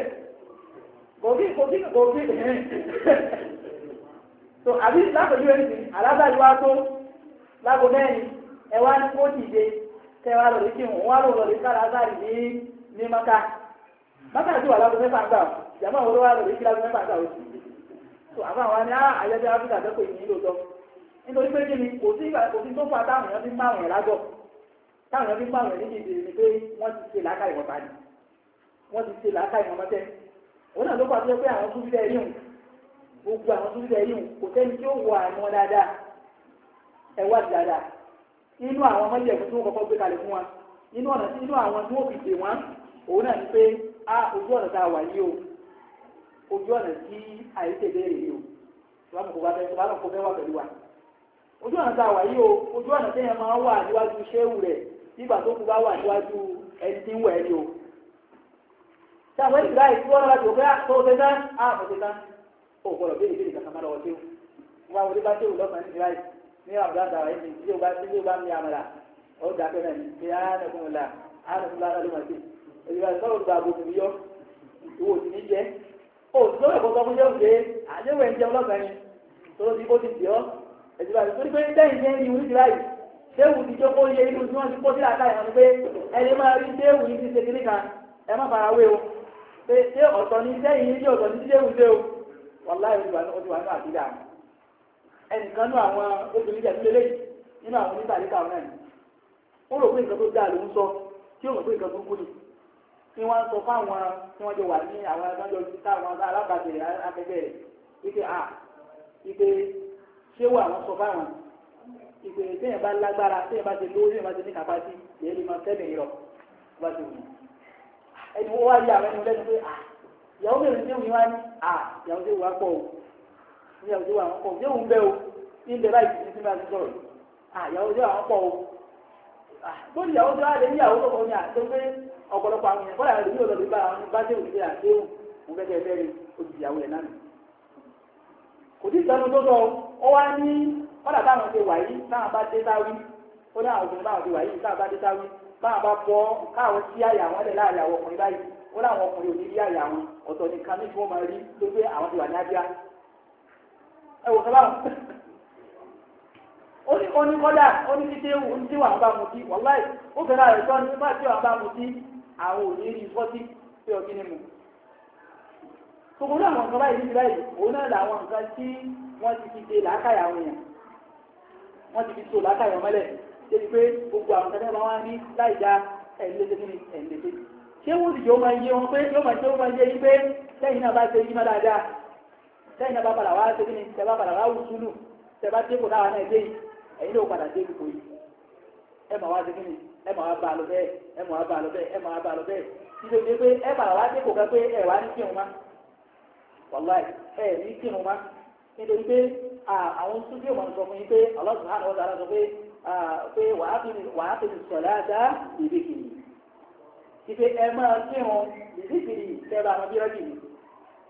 kòkí so àbí lápẹ̀jú ẹni sí alábàájú wá tó lágbo mẹ́rin ẹwà ní kó dìde kẹwàá lọ lè kí wọn lọ lè ká lázàrì ní maka tí wà lágbo mẹ́fà ń gbà ìjàmbá wọn wá lọ lè kí lágbo mẹ́fà ń gbà ó so àbá àwọn ní àyẹ̀dẹ̀ áfíríkà tó pè ní lóòótọ́ nítorí pé kí ni kò sí tó fà táwọn èèyàn fi ń máwùn ẹ̀ lágọ̀ táwọn èèyàn fi ń máwùn ẹ̀ níbi ìdè ni pé wọ́n ti ṣe làákà ìwọ̀n bá ní wọ́n ti ṣe làákà ìwọ̀n mọ́tẹ́ òun náà ló fà tó yẹ pé àwọn tó fi dẹ́ rí gbogbo àwọn tó ń bẹ yìí kò sẹ́ni tí ó wọ àwọn dáadáa ẹ wá dáadáa nínú àwọn ọmọdé ẹ̀fọ́ tí wọ́n kọ́kọ́ gbé kalẹ̀ fún wa nínú àwọn tí wọ́n fi dè wọ́n òun náà ni pé ojú ọ̀nà tá a wà yìí o ojú ọ̀nà tí àìsè béèrè yìí o ìwádìí kò bá fẹ́ wà pẹ̀lú wa ojú ọ̀nà tá a wà yìí o ojú ọ̀nà tí yẹn máa wà níwájú ṣéwù rẹ̀ nígbà tó kù bá wà níwájú ẹni tí ń wẹ̀ ni o tí àwọn ìgbà yìí tí wọ́n lọ́la tó fẹ́ tó ṣe tán mo ṣe tán ó gbọ́dọ̀ béèrè béèrè kankan máa lọ́wọ́ tí ó wọ́n wọlé bá tí ó lọ́kàn ní ìráyì ní àbúrò àtàwọn ẹni tí ó bá ní àmàlà ó dà pẹ́ náà ní pé ánàkùnrinlá lọ́mọdé ìgbà sọ́rọ̀ gba àbòkù yọ ìwò sí ní jẹ́ ó sì lọ́wọ́ ẹ̀kọ́ sọ fún jẹun pé àjẹwò ẹ̀ ń jẹun lọ́kàn ni tó ti kó ti tì ọ́ ẹ̀sìn báyìí torí pé lẹ́yìn jẹ́ ìwú ti ráyì déwù ti jókòó yẹ inú tí wọ́n ti kó sí àká ìwọ̀n ni pé ẹni máa rí déwù yìí ti ṣe kiri kan ẹ má fara wé o pé ṣé ọ̀tọ̀ ni sẹ́yìn yìí ọ̀tọ̀ ni déwù dé o wàláyé ojú wa ní àbídà ẹnìkan ní àwọn obìnrin jẹ́ nílé nínú àwọn onítàlíkà ọ̀nà ni ó rò pé nǹkan tó dáa ló ń sọ tí ó rò pé nǹkan tó kú ni tí wọ́n ń sọ fáwọn tí wọ́n jọ wà ní àwọn adájọ́ táwọn alábàáṣe akẹgbẹ́ rẹ̀ wípé ṣé wà wọ́n sọ fáwọn ìpè téèyàn bá lágbára téèyàn bá ti lówó téèyàn bá ti ní kàpátì lèyìn lè máa fẹ́mi rọ bá ti wù ẹni wọ́n wá yí àwọn ẹni lẹ́nu pé ìyàwó bẹ̀rẹ̀ ní òun wá ní ìyàwó tí ó wà pọ̀ o ìyàwó tí ó wà wọ́n pọ̀ o yóò ń bẹ́ o ní ilẹ̀ báyìí ti ti máa ti sọ̀rọ̀ ìyàwó tí ó wà wọ́n pọ̀ o tó ìyàwó tí ó wà lé níyàwó tó kọ́ ní àti pé ọ̀pọ̀lọpọ̀ àwọn èèyàn kọ́lá rẹ̀ ní ọ̀dọ̀ bá àwọn bá déwù sí àdéhùn mo fẹ́ kẹ́ fẹ́ẹ́ rí ojú ìyàwó rẹ̀ náà kò tí ìtọ́nu tó sọ ọ wá ní kọ́lá táwọn ti wà yìí táwọn bá dé sáwí ó ní àwọn obìnrin báwọn ti wà yìí táwọn bá dé sáwí báwọn bá bọ́ káwọn sí àyà wọn lẹ̀ láàrin àwọn ọkùnrin báyìí ó láwọn ọkùnrin òní rí àyà wọn ọ̀tọ̀ nìkan ní kí wọ́n máa rí ló pé àwọn ti wà ní ájá ẹ wò sábà ó ní kọ́dà ó ní títí ewu ní tí wà ń bá mu sí wàláì ó fẹ́ràn rẹ̀ tọ́ ní bá tí wà ń bá mu sí àwọn òní rí fọ́tí pé ọkí ni mu gbogbo àwọn nǹkan báyìí ní báyìí òun náà làwọn nǹkan tí wọ́n ti fi ṣe làákàyà àwọn èèyàn wọ́n ti fi so làákàyà mọ́lẹ̀ débi pé gbogbo àwọn nǹkan tí wọ́n wá ní láì já ẹ̀ńlẹ́sẹ̀ ṣé wọ́n sì yóò máa yé wọn pé yóò máa yé yí pé lẹ́yìn náà bá ṣe yí má dáadáa lẹ́yìn náà bá padà wá ṣe kí ni tẹ bá padà wá wù súlù tẹ bá dé kò dáwà náà dé yìí ẹ̀yin ló padà dé ipò yìí ẹ máa wá ṣe kí ni ẹ máa wá bá a lọ bẹ́ẹ̀ ẹ máa wá bá a lọ bẹ́ẹ̀ ẹ máa wá bá a lọ bẹ́ẹ̀ títí o pé ẹ padà wá dé kò kẹ́ pé ẹ wá ní kírun má wàláì ẹ ní kírun má nítorí pé àwọn súdíò máa ń sọ fún yín pé Allah subhanahu wa ta'ala sọ pé wàá fi salata ìdíkìrì ìpè ẹ máa kírun ìdíkìrì kẹba àwọn bírọ́dì ni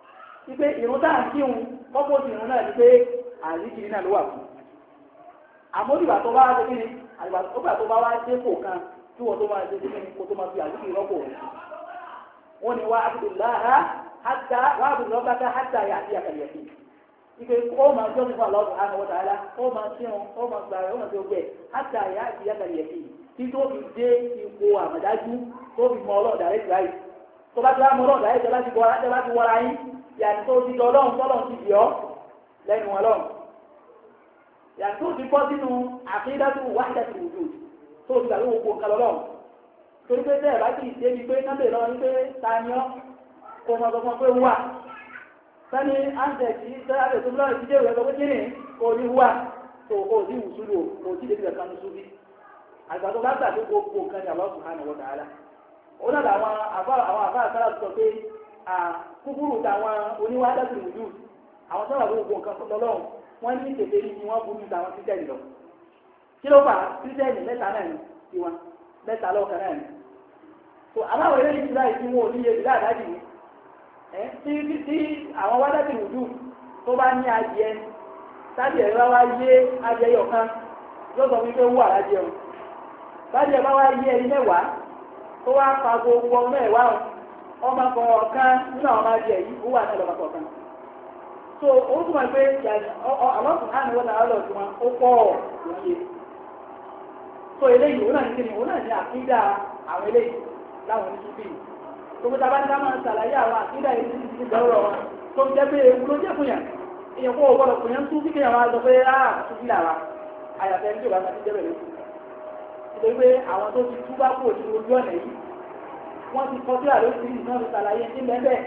wípé ìrún táà ń kírun kọ́pọ̀ sí ìrún náà ni pé àríkiri náà ló wà fún àmójúbà tó bá wá dé kíni àgbà tó bá wá dé kò kan tí wọ́n tó máa dé kíni kó tó máa fi àríkiri rọ́pò rẹ̀ wọ́n ni wá abdullaha hatta wá abdullaha hatta yà àti àkàlẹ̀kì ìpè ó máa jọ́ nípa Allah subhanahu wa ta'ala ó máa kírun ó máa gbàrẹ̀ ó máa tó gbẹ̀ hatta yà àti àkàlẹ̀kì tí tó fi dé ipò àmọ̀dájú tó fi mọ ọlọ́ọ̀dà rẹ̀ gbáyìí tó bá ti wá mọ ọlọ́ọ̀dà rẹ̀ tẹ́ bá ti wọra yín yàtọ̀ tó ti lọ lọ́hùn tọ́lọ́hùn ti dì ọ́ lẹ́nu wọn lọ́hùn yàtọ̀ tó ti bọ́ sínú àkídàtù wahdatul wujud tó ti gbàgbé gbogbo nǹkan lọ́hùn torí pé tẹ́ ẹ̀ bá ti ṣe ni pé kábẹ̀ lọ ní pé ta ni ọ́ kó mọ sọ fún pé wà sani áńtẹ̀tì sẹ́yàbẹ̀ tó lọ́rẹ̀ ti dé ìwé ọgbẹ́ kíni kò ní wà tó kò sí wùsùlù kò sí lè fi ẹ̀ka ní súbí àgbà tó bá gbàgbé gbogbo nǹkan ní Allah subhanahu wa ta'ala ó náà làwọn àbá àkàrà sọ pé kúkúrú táwọn oníwádàtì ìlú àwọn sọ́wọ́ gbogbo nǹkan lọ́lọ́run wọ́n ní tètè ní wọ́n burú táwọn kírísítẹ́nì lọ kí ló fà kírísítẹ́nì mẹ́ta náà ní tiwọn mẹ́ta lọ́ọ̀kan náà ní. tó aláwọ̀ eré ìtura ìdí wọn ò ní yẹbi láàdájì ní tí àwọn wádàtì ìlú tó bá ní adìẹ tábì ẹ̀rọ wá yé adìẹ yọ̀kan yóò sọ wípé wú àlájẹ o tábì ẹ̀rọ wá yé ẹni mẹ́wàá tó wá pa gbogbo mẹ́wàá ọmọ kọ̀ọ̀kan nínú àwọn máa jẹ yìí ó wà ní ọlọ́mọ kọ̀ọ̀kan so ó túnmọ̀ pé àwọn subhanahu wa ta'ala tí wọn ó pọ̀ lóye so eléyìí òun náà ní kíni òun náà ní àkídà àwọn eléyìí láwọn oníṣúbí tó kó tábà ní ká máa ṣàlàyé àwọn àkídà yìí ní ti dọ́rọ̀ wọn tó jẹ́ pé ewu ló jẹ́ fún yàn èèyàn kó o gbọ́dọ̀ fún yàn tún kíkẹ́ àwọn àjọ pé túbí làwà àyàfẹ́ ní ìjọba ti jẹ́bẹ̀ lókù nítorí pé àwọn tó ti túbá kúrò ní ojú ọ̀nà yìí wọ́n ti kọ́ sí àlóṣì náà fi ṣàlàyé ní bẹ́ẹ̀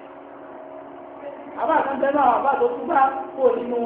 àbá kan bẹ́ẹ̀ náà àbá tó túbá kúrò nínú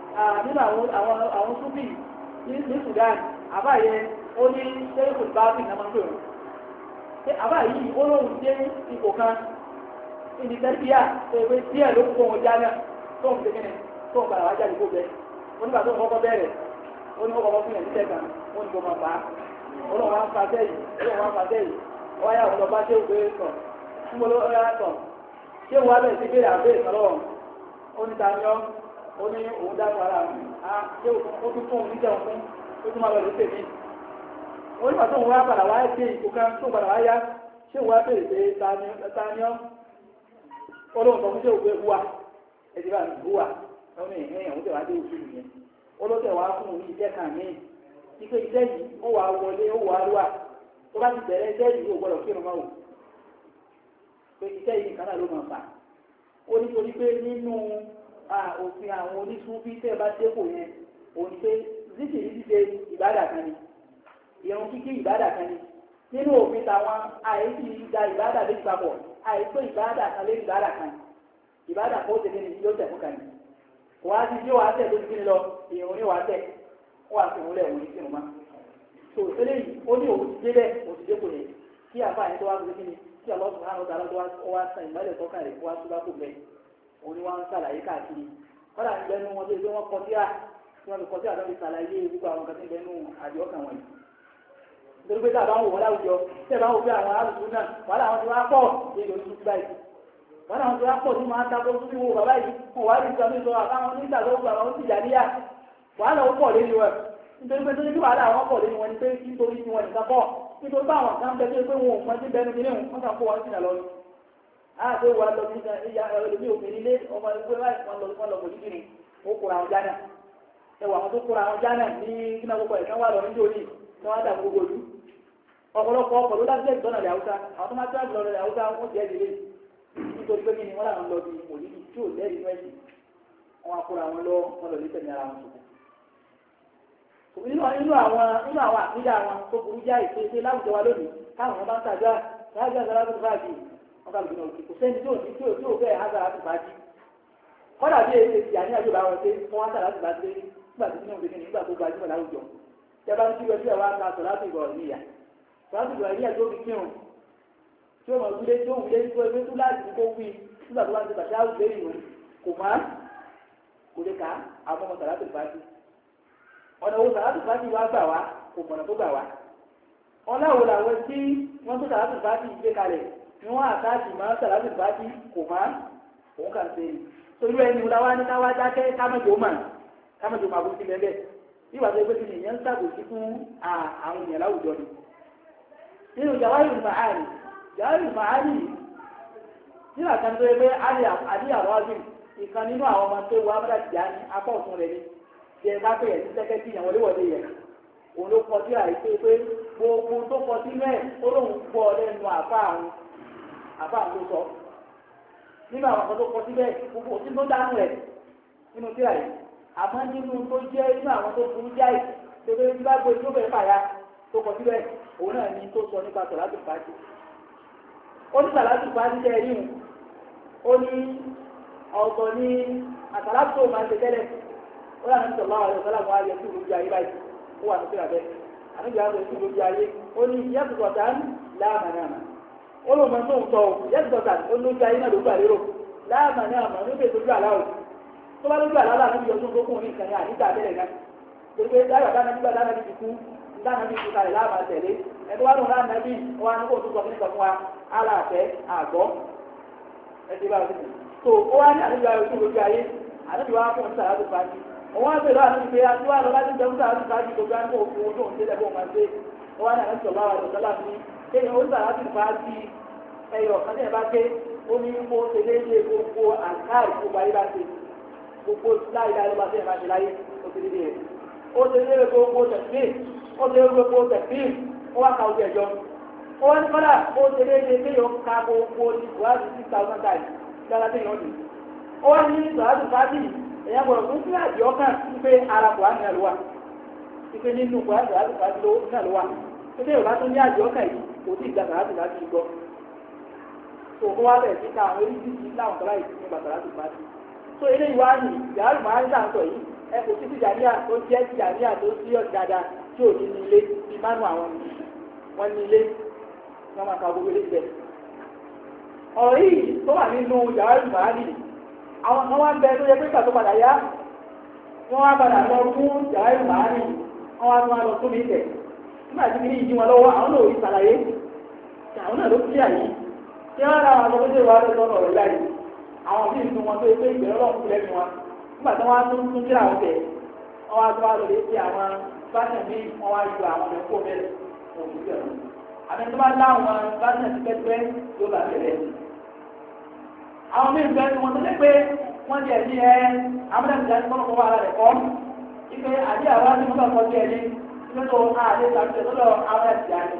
àwọn súbì ní Sudan àbá yẹn ó ní sẹ́yìn báàbì náà máa ń pè wọ́n àbá yìí ó lóun dé ipò kan ìdí tẹ́lifíà tó ẹgbẹ́ díẹ̀ ló kó wọn já náà tó ń tẹ́kẹ́ ní tó ń padà wá jáde kó bẹ́ẹ̀ onígbà tó ń kọ́kọ́ bẹ̀rẹ̀ ó ní kọ́kọ́ fún yẹn ní tẹ́kan ó ní kó máa fà á olóhùn wá ń fa sẹ́yìn wọ́n yà wọ́n lọ bá ṣé òkè sọ fún mo lọ́wọ́ yà sọ ṣé wọ́n abẹ́ sí béèrè àbẹ́ ìsọlọ́wọ́ ó ní taniọ́ ó ní òun dá ara mi ṣé ó tún fún òun ní jẹun fún ó tún máa lọ lóṣè mí ó ní pàtó òun wá padà wá ṣe ìkó kan tó padà wá yá ṣé wọ́n abẹ́ ìṣe taniọ́ olóhùn sọ fún ṣé òkè hùwà ẹ̀sìn bá mi hùwà ó ní ìhìn òun tẹ̀ wá dé òṣù nìyẹn olóṣè wá fún òun iṣẹ́ kan ní ipe iṣẹ́ yìí ó wà wọlé ó wà lúwà tó bá ti bẹ̀rẹ̀ iṣẹ́ yìí ó gbọ́dọ̀ kírun máa wò pé iṣẹ́ yìí nìkan náà ló máa fà ó nítorí pé nínú òfin àwọn oníṣúfí tẹ́ ẹ bá dépò yẹn òun pé zikiri ṣíṣe ìbádà kan ni ìrun kíkí ìbádà kan ni nínú òfin tàwọn àìsí ìdá ìbádà lé papọ̀ àìpé ìbádà kan lé ìbádà kan ìbádà kó tẹ̀lé ní yóò tẹ̀ fún kan ni kò wá sí yóò wá tẹ̀ lójú kí ni lọ ìrun ní wá tẹ̀ ó wà sí ìwúlẹ̀ òun ní sínú máa so eléyìí ó ní òun ti dé bẹ́ẹ̀ òun ti dé kò yẹ kí àǹfààní tó wá gbé kí ni kí Allah subhanahu wa ta'ala tó wá san ìmọ̀lẹ̀ tọ́ka rẹ̀ kó wá tó bá kò bẹ́ẹ̀ òun ni wọ́n ń ṣàlàyé káàkiri kọ́dà ń bẹnu wọn tó yẹ wọ́n kọ síra tí wọ́n fi kọ síra tó fi ṣàlàyé gbogbo àwọn kan tí ń bẹnu àjọ kan wọ̀nyí. nítorí pé tá a bá ń wò wọ́n láwùjọ tẹ́ ẹ bá ń wò pé àwọn alùpùpù náà wàhálà àwọn ti wá pọ̀ ní ìlú tuntun báyìí wàhálà àwọn ti wá pọ̀ tí máa ń ta kó tún wò bàbá yìí wọn wá rí nǹkan mi sọ àbáwọn onígbà tó gbà àwọn ti jàdíyà wàhálà ó pọ̀ lé ní wọn nítorí pé tó ní kí wàhálà àwọn pọ̀ lé ní wọn ni pé nítorí tí wọn nìkan pọ̀ nítorí bá àwọn kan bẹ tó pé wọn ò mọ sí bẹnu kí ní wọn kàn kó wọn sínú lọ àti wà lọ sí ìyá ẹlòmí òfin ilé ọmọ ẹgbẹ́ láì wọn lọ mọ̀lú kìíní ó kóra àwọn jánà ẹwà àwọn tó kóra àwọn jánà ní kíná gbogbo ẹ̀kan wà lọ níjó ní tí wọ́n dà gbogbo ojú ọ̀pọ̀lọpọ̀ ọkọ̀ ló dájú ẹ̀gbọ́n náà lẹ̀ haúsá àwọn tó máa tó àjùlọ lẹ̀ haúsá wọ́n ti ẹ̀dì lé nítorí pé kíni wọ́n làwọn lọ bí mọ̀lú tí ò lẹ́rìí inú ẹ̀sìn wọn akóra wọn lọ wọn lọ lẹ́sẹ̀ ní ara wọn sọ̀kọ̀ nínú àwọn àpídà wọn tó burú já ìpèsè láwùjọ wa lónìí káwọn wọn bá ń tàjá láàájú àgbàlá tó bá jì wọn kà lùdìnà òkè kò sẹ́ni tí ò fẹ́ àgbàlá tó bá jì kọ́dà bí èsì èsì àní àjò bá wọn ṣe fún wọn tàlá tó bá ṣe nígbà tó nínú òkè nígbà tó gbajúmọ̀ láwùjọ tẹ bá ń kí wẹ́sí ẹ̀wá ka sọ̀ láti ìgbọ̀ ìyà láti ìgbọ̀ ìyà tó fi kírun tí ó mọ̀ wílé tó wílé tó ẹgbẹ́ tó láti kó wí nígbà tó bá ń ṣe bàṣá àwùjọ ìrìn kò má kò lè ká àwọn ọmọ tàlá tó bá jì ọ̀nà owó sàlátù fàájì wá gbà wá kò mọ̀nà tó gbà wá ọláwo làwọn tí wọ́n tó sàlátù fàájì gbé kalẹ̀ ni wọ́n àtàkì máa sàlátù fàájì kò òun kà ń ṣe torí ẹni wúlá wá ní káwá dákẹ́ kámẹ́jọ máa bó sí lẹ́lẹ̀ ìwà tó gbé kíni ìyẹn ń ṣàbòsí fún àwọn èèyàn láwùjọ ni. nínú Jawahirul Ma'ani nígbà kan tó yẹ pé àdíyàwó àgbìn ìkan nínú àwọn ọmọ tó wọ abúlé àtìyá ní apá ọ̀tún rẹ̀ ni jẹ́ kápẹ́ yẹn ní sẹ́kẹ́tì yẹn wọléwọlé yẹn òun ló kọ sí àìsí pé gbogbo tó kọ sí mẹ́ẹ̀ ó lóun gbọ́ lẹ́nu àfa àwọn tó sọ nínú àwọn kan tó kọ sí bẹ́ẹ̀ gbogbo tí tó dánú rẹ̀ nínú tíra yìí àmọ́ nínú tó jẹ́ nínú àwọn tó burú jáì tó tó bá gbé tó bẹ̀rẹ̀ fàyà tó kọ sí bẹ́ẹ̀ òun náà ní tó sọ nípa sọ̀látù fàájì ó ní sọ̀látù fàájì jẹ́ ẹ̀rí ó ní ọ̀tọ̀ ní àtàlátù tó máa ń ṣe tẹ́lẹ̀ ó yà ní sọ̀lá àwọn ọ̀sán àwọn ayé tí ìlú ayé báyìí ó wà ní síra bẹ́ẹ̀ àníbi àwọn èsì ìlú ayé ó ní yẹ́sùtọ̀tà láàmànàmà ó ló mọ tó ń tọ́ yẹ́sùtọ̀tà ó lójú ayé náà ló gbà lérò láàmànàmà níbi ètòjú àláwò tó bá lójú àláwò àti ìyọ̀tún tó kún ní ìkànnì àdíjà abẹ́rẹ́ náà gbogbo dáyọ̀ dáná nígbà dáná ti kú dáná ti kú kalẹ̀ láàmà tẹ̀lé ẹ̀tọ́ wá lóun láàmà bí wọ́n á ní kó tó sọ fún wa aláàfẹ́ àgbọ́ ẹ̀tí bá wọ́n tó ó wá ní àdíjà ayé tó lójú ayé àdíjà wá fún ìsàlá tó fàájì òun á bèèrè àti ìgbé àti wà lọ́la ní ìjọba àti ìfàájì gbogbo àti òfin ojú òun tẹ́lẹ̀ bóun máa ṣe ó wá ní àti ìjọba àwọn ìjọba ní kéèyàn ó sàrà àti ìfàájì ẹyọ kàtẹ́ ẹ̀ bá ké ó ní kó tẹ̀lé gbogbo àǹkáàrí gbogbo ayé bá ṣe gbogbo láyé láyé bá ṣe ẹ̀ bá ṣe láyé ó ti dídé rẹ̀ ó tẹ̀lé gbogbo tẹ̀síì ó tẹ̀lé gbogbo tẹ̀síì ó wá ka ojú ẹ̀jọ́ ó wá ní kọ́lá ó tẹ̀lé kéèyàn ká gbogbo ìwádìí 6,000 times lára téèyàn ní ó wá ní sàrà àti ìfàájì èyàn gbọ́dọ̀ fún sí àjọ ọkàn wípé ara buhari náà ló wà wípé nínú buhari náà ló wà wípé yorùbá tó ní àjọ ọkàn yìí kò sí ìgbà sàrà láti gbọ́ tó kó wá bẹ̀rẹ̀ sí ká àwọn oríṣiríṣi láwọn kọlá yìí ní bàtà láti bá ti tó ilé ìwá ní yàrá buhari náà sọ yìí ẹ kò sí tìjàníà tó jẹ́ tìjàníà tó sí ọ̀dàdà tí ò ní ní ilé bí mánú àwọn wọn ní ilé wọn máa ka gbogbo ilé jẹ ọ̀rọ̀ yìí tó wà nínú yàrá buhari àwọn kan wá ń bẹ tó yẹ pé ìgbà tó padà yá wọ́n wá padà lọ fún yàrá ìmàárì wọ́n wá tún wá lọ tóbi tẹ̀ nígbà tí kìíní ìdí wọn lọ́wọ́ àwọn náà ò rí sàlàyé àwọn náà ló kí àyè tí wọ́n dáwọn àwọn ọmọdé wa lọ́dọ̀ ọ̀rọ̀ láyé àwọn bí ìtún wọn tó yẹ pé ìgbẹ̀rẹ̀ ọlọ́run kúlẹ̀ mi wọn nígbà tí wọ́n á tún kíra àwọn tẹ̀ wọ́n wá tún wá lọ lé sí àwọn báṣẹ̀ bí wọ́n wá yọ àwọn ẹ̀kọ́ bẹ́ẹ̀ òkúta àmì tó bá láwọn báṣẹ̀ ti pẹ́pẹ́ yóò bá bẹ̀rẹ̀ àwọn mí ìgbẹ́ wọn tó lé pé wọ́n jẹ́ ní amúdàmìjà ní kọ́nà kọ́wọ́ ara rẹ̀ kọ́ ipe àdí àwọn àti mọ́tò ọkọ̀ jẹ́ ní lọ́tọ̀ àdé tàbí lọ́tọ̀ amúdàmìjà ní.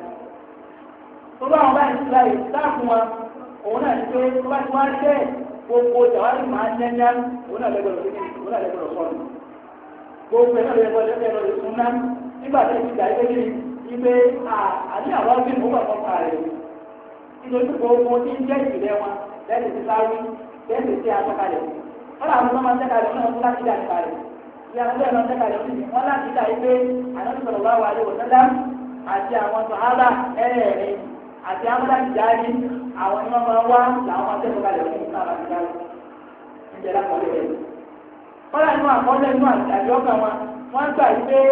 tó bá wọn báyìí sílá yìí láàfin wọn òun náà ní pé tó bá ti wá rí bẹ́ẹ̀ gbogbo jàwárí máa ń yẹn yán òun náà lẹ́gbẹ̀rẹ̀ sọ́ọ̀nù. gbogbo ẹ̀ náà lẹ́gbẹ̀rẹ̀ sún ná nígbà tó ti gbà yí pé ipe àdí àwọn àti mọ́tò ọkọ̀ rẹ̀ nítorí gbogbo tí ń jẹ́ ìrẹ́ wọn lẹ́yìn tí sáré lẹ́yìn tí a tẹ́kalẹ̀ wọ́n làwọn ọmọ tẹ́kalẹ̀ wọn náà fún láti dà nípa rẹ̀ ìyàwó bẹ́ẹ̀ lọ tẹ́kalẹ̀ wọn láti dà yí pé ànábìsọ̀rọ̀ bá wà lé wòsánlá àti àwọn sọ̀hábà ẹ̀rẹ̀ẹ̀rin àti amúdájìjáde àwọn ni wọ́n máa wá làwọn máa tẹ́kalẹ̀ wọn fún àwọn àtìjáde níjẹ́ lápọ̀lẹ̀ rẹ̀. wọ́n là nínú àkọọ́lẹ̀ nínú àjọ kan wọ́n gbà yí pé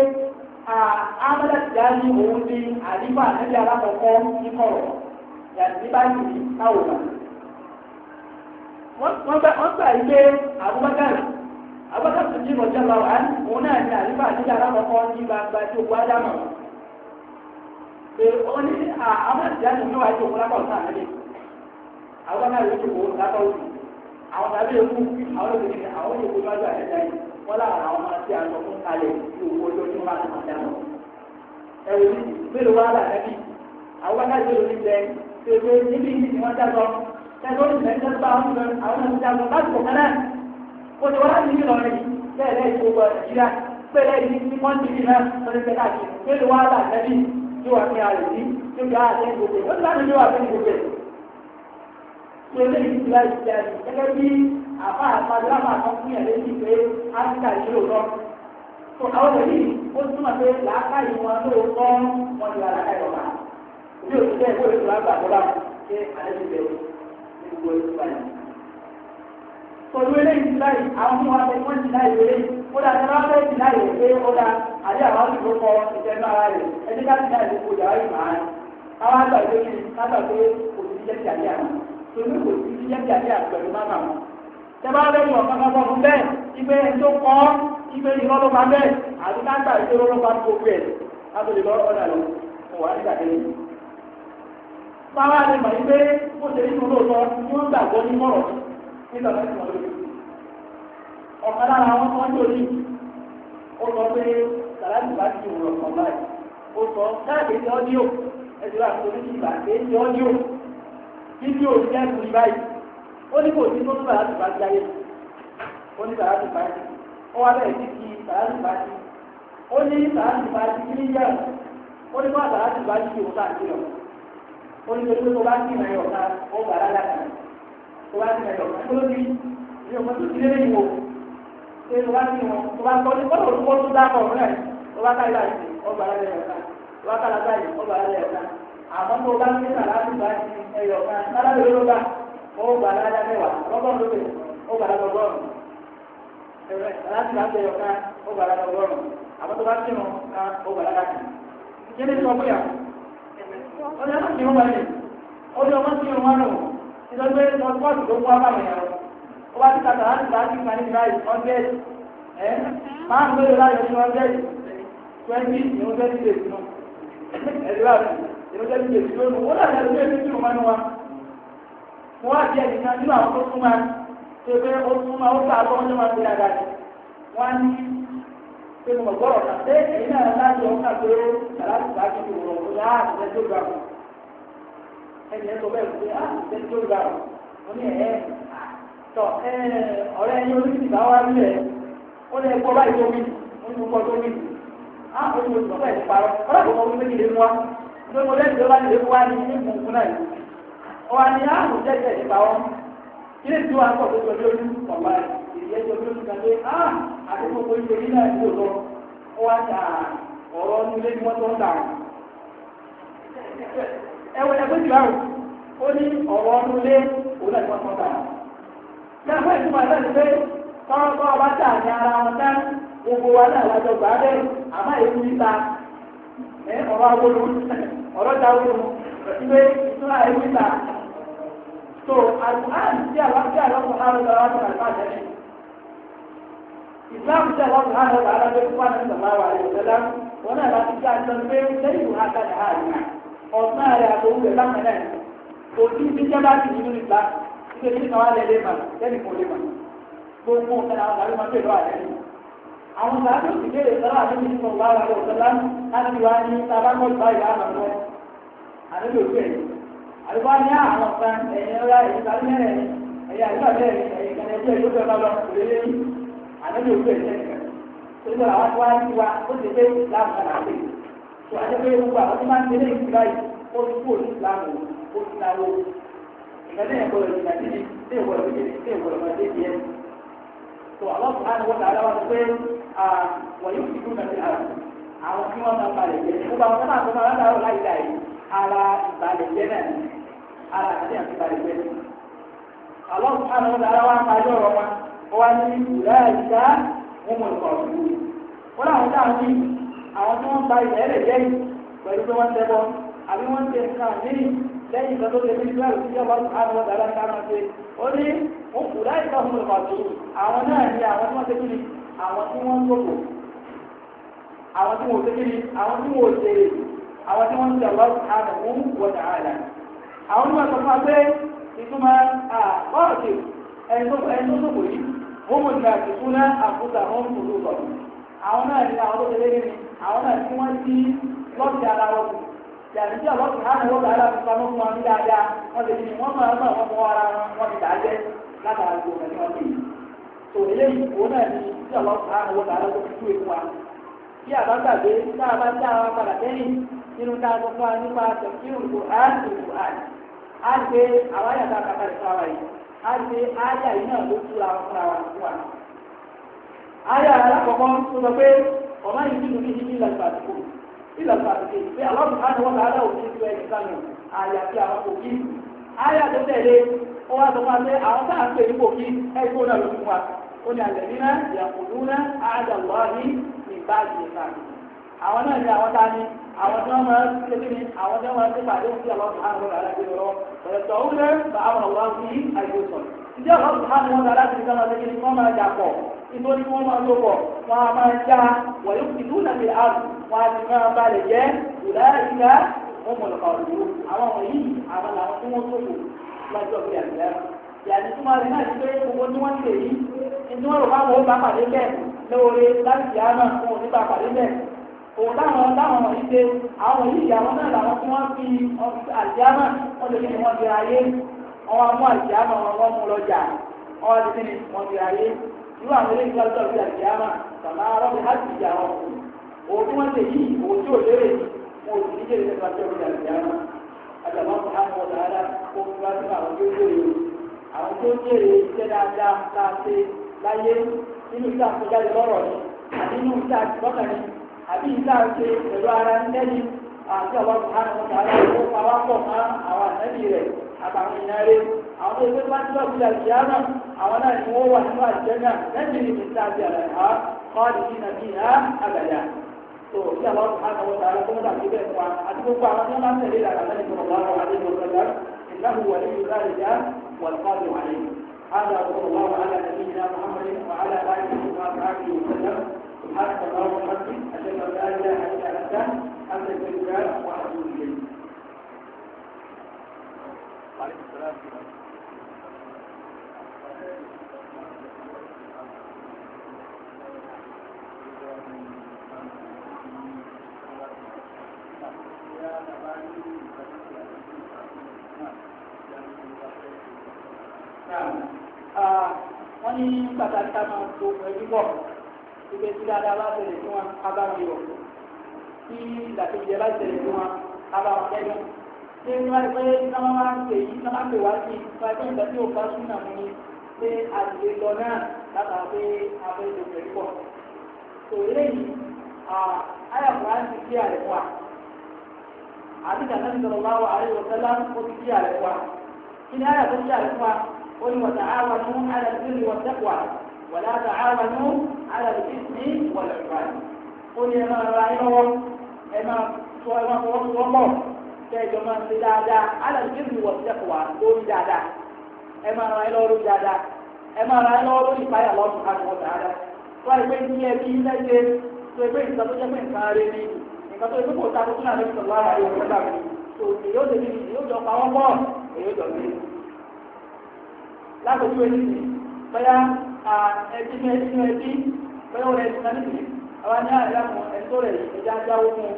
amúdájìjáde òun ni àdìbò àtẹ́lẹ̀ alákọ̀ọ́kọ́ ní kọ̀rọ̀ yàtí báyìí káwọ̀ wọ́n gbà yí pé Abubakar tó jí mọ̀jọ́ lọ wá òun náà ní àrífà nígbà alákọ̀ọ́kọ́ ní gbangba tí òkú ádámọ̀ pé ó ní àwọn ìjáde ní wájú òkú lápá ọ̀sán àlẹ́ Abubakar yóò tó kó lápá òkú àwọn tàbí èkú àwọn òkú àwọn òkú lọ́jọ́ àjẹjẹ yìí wọ́n láwọn àwọn ọmọ tí a sọ fún kalẹ̀ tí òkú ojú ojú máa tún àjà lọ. ẹ̀rù ní mélòó wá là lẹ́bí Abubakar yóò ní bẹ pé níbi ìdí ni wọ́n dájọ́ tẹ́tọ́ ìgbẹ́jọ́ bá àwọn ọmọ ìjà lọ láti kọ̀ọ̀kan náà ó ti wọ́n láti ní ìlọrin bẹ́ẹ̀ lẹ́yìn gbogbo nàìjíríà bẹ́ẹ̀ lẹ́yìn ní kọ́ńtìrì náà lọ́dún tẹ́lá àti pẹ̀lú wàhálà lẹ́bí tí wà ní ààrẹ sí tí ó gbà àti gbogbo ó ti láti ní wà fẹ́ gbogbo ẹ̀. tó eléyìí ti láti jẹ́ àti gẹ́gẹ́ bí àbá àpàdúrà kan fún yàrá èyí pé áfíríkà yìí ló lọ. tó àwọn èyí ó túmọ̀ pé làákàyè wọn lóòótọ́ wọn ti wà làákàyè ọ̀gá. òbí òṣìṣẹ́ ìwé ìtura gbàgbọ́dá ṣe àlejò bẹ̀rù ní gbogbo ìtura yìí. pẹ̀lú eléyìí ti láì àwọn tí wọ́n fẹ́ wọ́n ti láì wọlé ó dá tẹ́lá fẹ́ ti láì wọlé ó dá àdé àwọn àdúgbò kọ ìtẹ́nu ara rẹ̀ ẹni ká ti láì lè kó yàrá ìmọ̀ ara àwọn àgbà tó kí kágbà pé kò sí jẹ́ ti àdé àwọn torí kò sí jẹ́ ti àdé àpẹẹrẹ máma wọn tẹ́bá lẹ́yìn ọ̀kan kan fún bẹ́ẹ̀ ibẹ̀ tó kọ́ ibẹ̀ ìrọ́ ló bá bẹ́ẹ̀ àti káńtà ìṣòro ló bá gbogbo ẹ̀ láti lè lọ́rọ̀ ọ̀dà lọ fún wa nígbà tẹ́lẹ̀. Báwa lè mọ̀ wípé ó ṣe nínú lóòótọ́ tí wọ́n gbàgbọ́ ní mọ̀rọ̀ nígbà tó ti mọ̀ lórí. Ọ̀kan lára àwọn kan tó ní ó sọ pé sàlámì bá ti wùrọ̀ kan báyìí. Ó sọ káàkiri ti ọ́díò ẹ̀sìn àti oníṣẹ́ ìgbà kéèké ọ́díò fídíò jẹ́ ìkùnrin báyìí. Ó ní kò sí tó tó sàlámì bá ti ayé. Ó ní sàlámì bá ti. Ó wá bẹ̀rẹ̀ sí ti sàlámì bá ti. Ó ní sàlámì bá ti kí ní yẹ̀rù. Ó ní kó sàlámì bá ti òun káàkiri ọ̀. Ó ní pé tó bá kí ìrìn ọ̀gá ó gbà lálẹ́ kan. Tó bá kí ìrìn ọ̀gá tó ló ní ní ọmọ tó ti lé lẹ́yìn wò. Ṣé tó bá kí wọn tó bá tọ́ ní kọ́lọ̀ olùkọ́ tó dákọ̀ rẹ̀ tó bá káyọ̀ láti ọgbà lálẹ́ ọ̀gá. Tó bá kálá báyìí ọgbà lálẹ́ ọ̀gá. Àmọ́ tó bá kí sàlámì bá ti ẹyọ̀ kan lálẹ́ ló bá ó gbà lálẹ́ mẹ́wàá lọ́gọ́rùn lókè ó gbà lálẹ́ ọgọ́rùn. Sàlámì bá ti ẹyọ̀ kan ó gbà lálẹ́ ọgọ́rùn. Àmọ́ tó bá kí wọn ó gbà lálẹ́ kan. Kí ni sọ fún yà? Ọjọ́ náà ti wọ́n wáyé, ọjọ́ ọmọ tí wọ́n rọ̀, ìjọba ọgbọ́n tó wọ́n bá wọ̀nyà rọ̀. Ó bá ti kàtà láti bá ti kà ní ìbáyìí, ọjọ́ máa ń gbé láyọ̀ ní ọjọ́ 20 ní ọjọ́ tí lè sínú. Ẹ̀dùrà ní ọjọ́ tí lè sínú. Ó láti ẹ̀rọ pé tí wọ́n mẹ́nu wa. Wọ́n wá jẹ́ ìkan nínú àwọn tó súnmọ́, tó pé ó súnmọ́ ó sàá lọ́wọ́ máa ń gbé dáadáa ni. Wọ́n ní pé mo gbọ́rọ̀ kà pé èyí náà láti ọkà pé láti bá kí wọ́n rọ̀ ọ̀dá àtijọ́ tó gbà wọ́n. Ẹni ẹ̀ sọ bẹ́ẹ̀ pé àtijọ́ tó gbà wọ́n. Mo ní tọ̀ ọ̀rẹ́ ẹni oríṣi bá wá nílẹ̀ ó ní ẹ̀kọ́ báyìí tó wí ó ní ọkọ̀ tó wí. Ó ní oṣù bẹ́ẹ̀ ti parọ́ ọlọ́pàá ọmọ méjì lé mú wa ló mo lẹ́sìn lọ́wọ́ lè mú wa ní ìmùkún náà yìí. Ọwọ́ ni àrùn jẹ́jẹ́ ti parọ́ kí lè tí wàá pọ̀ tó jọ lójú ọ̀gbà ìyẹn jọ lójú kan pé àti gbogbo ìṣòrí náà ní òótọ́ ó wá ta ọ̀rọ̀ ní ilé ní wọ́n tó ń dà ẹgbẹ́ jù àrùn ó ní ọ̀rọ̀ ọdún ilé òun náà ní wọ́n tó ń dà lẹ́gbẹ́ ìtumọ̀ náà ti pé tọ́rọ bá tà ní ara wọn tán gbogbo wa náà lájọ gbà bẹ́ẹ̀ àmọ́ èyí níta ọ̀rọ̀ agbóhùn ọ̀rọ̀ dáwọ́dún ìwé ìtura èyí níta tó àlùkùránì tí àlọ́kùnrin àrùn lọ́wọ́ àti àlùkùránì Islam tí àwọn ọ̀gá ọ̀gá alábẹ́ fún àwọn ìsọ̀láwà àríwọ̀sẹ́lá wọn náà láti já ìjọ pé lẹ́yìn ìwọ̀n àkàdà àárín ọ̀sán rẹ̀ àtòwú rẹ̀ láwọn náà kò tí ní jẹ́bá sí nínú ìgbà tí ó ní kan wá lẹ́lẹ́ mà lẹ́nì kò lè mà gbogbo ọ̀sán àwọn àríwọ̀ máa bèèrè àlẹ́ àwọn ọ̀gá tó ti kéde sọ́lá àti ìsọ̀láwà àríwọ̀sẹ́lá láti wá ní tabakọ̀ ìbáyìí àmàlọ́ àdébò ìgbẹ́ àdébò ní àwọn ọ̀sán ẹ̀yìn ọ̀rá ẹ̀yìn sáré mẹ́rẹ̀ ẹ̀yìn àdébà bẹ́ẹ̀ ẹ̀yìn kan ẹ̀jẹ̀ yóò fẹ́ bá lọ kò lé lẹ́yìn ànábì òkú ẹ̀jẹ̀ nìkan torí wọn àwọn tó wá sí wa ó ti dé ìsìlámù kan àti tó a jẹ́ pé gbogbo àwọn tó máa ń tẹ̀lé ìsìlá yìí ó ti kú òní ìsìlámù ó ti náwó ìgbàdé yẹn gbọdọ̀ ìgbà tí ní tí ìgbọdọ̀ kékeré tí ìgbọdọ̀ máa dé díẹ̀ tó àwọn tó máa ń wọ́n tààrà wá sí pé wọ́n yóò fi kú nàbí ara àwọn tí wọ́n máa balẹ̀ jẹ́ gbogbo àwọn tó máa tó máa látàrọ̀ láì dà yìí ara ìbalẹ̀ jẹ́ náà ara àti àti ìbalẹ̀ jẹ́ àwọn tó máa ń wọ́n tààrà wá máa yọ̀ ọ̀rọ̀ wa wọ́n ní ìlàjà wọn mọ̀ nǹkan ọ̀dùnkú. wọ́n láwọn dáhùn ní àwọn tí wọ́n gba ilẹ̀ ẹ̀rẹ̀ jẹ́yìn pẹ̀lú pé wọ́n tẹ́bọ̀ àbí wọ́n tẹ nǹkan míì lẹ́yìn ìgbà tó tẹ bí israẹli tí yọba àwọn ọ̀dà aláǹkà máa ṣe. ó ní wọ́n kù láì sọ fún nǹkan ọ̀dùnkú. àwọn náà ní àwọn tí wọ́n ṣe kíni àwọn tí wọ́n gbogbo àwọn tí wọ́n ṣe kíni àwọn tí wọ́n ṣe àwọn tí wọ́n ṣe àwọn àdàmú wọ̀dà àdà. àwọn tí wọ́n sọ fún wa pé ìtumọ̀ ọ̀ọ̀kì ẹni tó sọ̀kò yìí wọ́n mọ̀ nígbà tí fún àkúta wọn kò ló sọ̀rọ̀ àwọn náà ní àwọn tó tẹ̀lé ní àwọn náà tí wọ́n ti lọ́ọ̀tì ara wọn kù yàtí tí ọlọ́ọ̀tì hàn wọ́n bá aláàfin pamọ́ fún wọn ní dáadáa wọ́n ti ní wọ́n máa wọ́n mọ́ ara wọn ti dà á jẹ́ látara gbogbo ẹni wọn ti yìí tó eléyìí òun náà ní tí ọlọ́ọ̀tì hàn wọ́n bá aláàfin tú èkó wa tí a bá gbàgbé tá a bá tí a wá padà lẹ́yìn nínú tá a sọ fún wa nípa tẹ̀síwòn kò á gbé àwọn àyàtà kàkàlẹ̀ fún wa yìí àti àyà yìí náà ló túra fúnra wa fún wa. àyà alákọ̀ọ́kọ́ tó sọ pé ọ̀nà yìí tún ní ìlà ìfàdùkù pé aláwọ̀ àti wọn kàádà òfin ìlú ẹ̀yìn sánú àyà tí àwọn kò kí. àyà tó tẹ̀lé ó wá sọ fún wa pé àwọn tá à ń pè ní kò kí ẹgbẹ́ náà ló fún wa. ó ní àlẹ́ nínú ìyàkùnúnà àdàlọ́hì ní báàgì ìta. àwọn náà ní àwọn tá ní àwọn tí wọ́n máa ń ṣe kí ni àwọn tí wọ́n máa ń ṣe pàdé sí àwọn ọ̀rẹ́tọ̀ ọ̀húnrẹ́ bá àwọn ọ̀wá sí àìsàn ìjọ àwọn ọ̀sán wọn dára sí ìjọba lẹ́yìn ní wọ́n máa jà pọ̀ nítorí wọ́n máa lò pọ̀ wọ́n á máa já wọ̀nyí ìlú nàbí àrùn wọ́n á ti máa bá lè jẹ́ ìlà ìlà wọn mọ̀ lọ́kọ̀ ọ̀dùn àwọn wọ̀nyí àwọn làwọn tí wọ́n tókù lọ́jọ́ bí àgbẹ̀ yàtí túmọ̀ rẹ̀ náà ti pé gbogbo tí wọ́n ti lè yí ní wọ́n rò bá wọn ó bá pàdé bẹ́ẹ̀ lóore láti yá náà wọn ò ní bá pàdé bẹ́ẹ̀ òun táwọn wọ̀nyí ṣe àwọn yìí àwọn náà làwọn tí wọ́n fi àlìjáàmà wọ́n lè ní wọ́n fi ayé wọ́n wá mú àlìjáàmà wọn mú lọ́jà wọ́n wá ti ní wọ́n fi ayé irú àwọn eléyìí tó lọ́jọ́ fi àlìjáàmà sàmà rọ́bì láti ìjà wọn òun tí wọ́n ṣe yìí òun tí ò lérè wọn ò sì ní jèrè nípa tó fi àlìjáàmà àjàmọ́ fún àwọn ọ̀dà ara kó fi wá sínú àwọn tó jèrè àwọn tó jèrè iṣẹ́ dáadáa ká ṣe láyé nínú iṣẹ́ àkójáde lọ́rọ̀ ni àti nínú iṣẹ́ àtìgbọ́kàn ni àbí ìta ṣe pẹ̀lú ara ń lẹ́yìn àti àwọn ọ̀hánà wọn tààrà ó pàwá pọ̀ mọ́ àwọn ànábì rẹ̀ àtàwọn èèyàn rẹ̀ àwọn tó ṣe wájú lọ́gbìn àlùyáná àwọn náà ni wọ́n wà nínú àlùjànnà lẹ́yìn ní ìta àti àlàyé kọ́ọ̀dù sí nàbí ha àgàdà tó kí àwọn ọ̀hánà wọn tààrà kó mọ́tà síbẹ̀ fún wa àti gbogbo àwọn tí wọ́n máa ń tẹ̀lé ìlànà lẹ́yìn tó wà wà lẹ́yìn ọ̀sẹ̀ ìnáwó wà lẹ́yìn ìlànà والقادر عليه هذا صلى الله على نبينا محمد وعلى اله وصحبه وسلم سبحانك اللهم وبحمدك اشهد ان لا اله الا انت استغفرك واتوب اليك. وعليكم السلام. wọ́n ní pàtàkì ká máa tó ẹbí bọ̀ ìgbé tí dáadáa bá tẹ̀lé fún wa abáwọn yọ̀ tí ìdàkejì bá tẹ̀lé fún wa abáwọn kẹ́dùn tí wọ́n ti pé sáwọn máa ń pè yí sáwọn máa ń pè wá sí ìfẹ́ ìgbà tí ó bá súnà mú ni pé àdìgbè lọ náà látara pé abẹ́ ìlú pẹ̀lú pọ̀ tó eléyìí ayàpọ̀ á ti kí àrẹ fún wa àdìgbà náà ti sọ̀rọ̀ láwọ̀ àrẹ ìwọ̀sẹ́lá ó ti kí àrẹ fún wa kí ni ayàpọ̀ kí àrẹ fún wa قل وتعاونوا على البر والتقوى ولا تعاونوا على الإثم والعدوان قل يا من رأيه إما توقف كيف من سدادا على البر والتقوى دون دادا إما رأيه دون دادا إما رأيه دون إفاية الله سبحانه وتعالى ويقول لي في ذلك ويقول لي سبحانه وتعالى nǹkan tó yẹ kó ta kó tún àlejò sọ̀rọ̀ àwọn àyè òkúta mi tó èyí ó lè ní èyí ó jọ pa wọ́n pọ̀ èyí ó jọ sí lágbèjú ẹni sí bóyá ẹbí ní ẹbí bóyá ó rẹ ẹbí kan nìyí àwọn ní àyà fún ẹni tó rẹ ẹja jáwó fún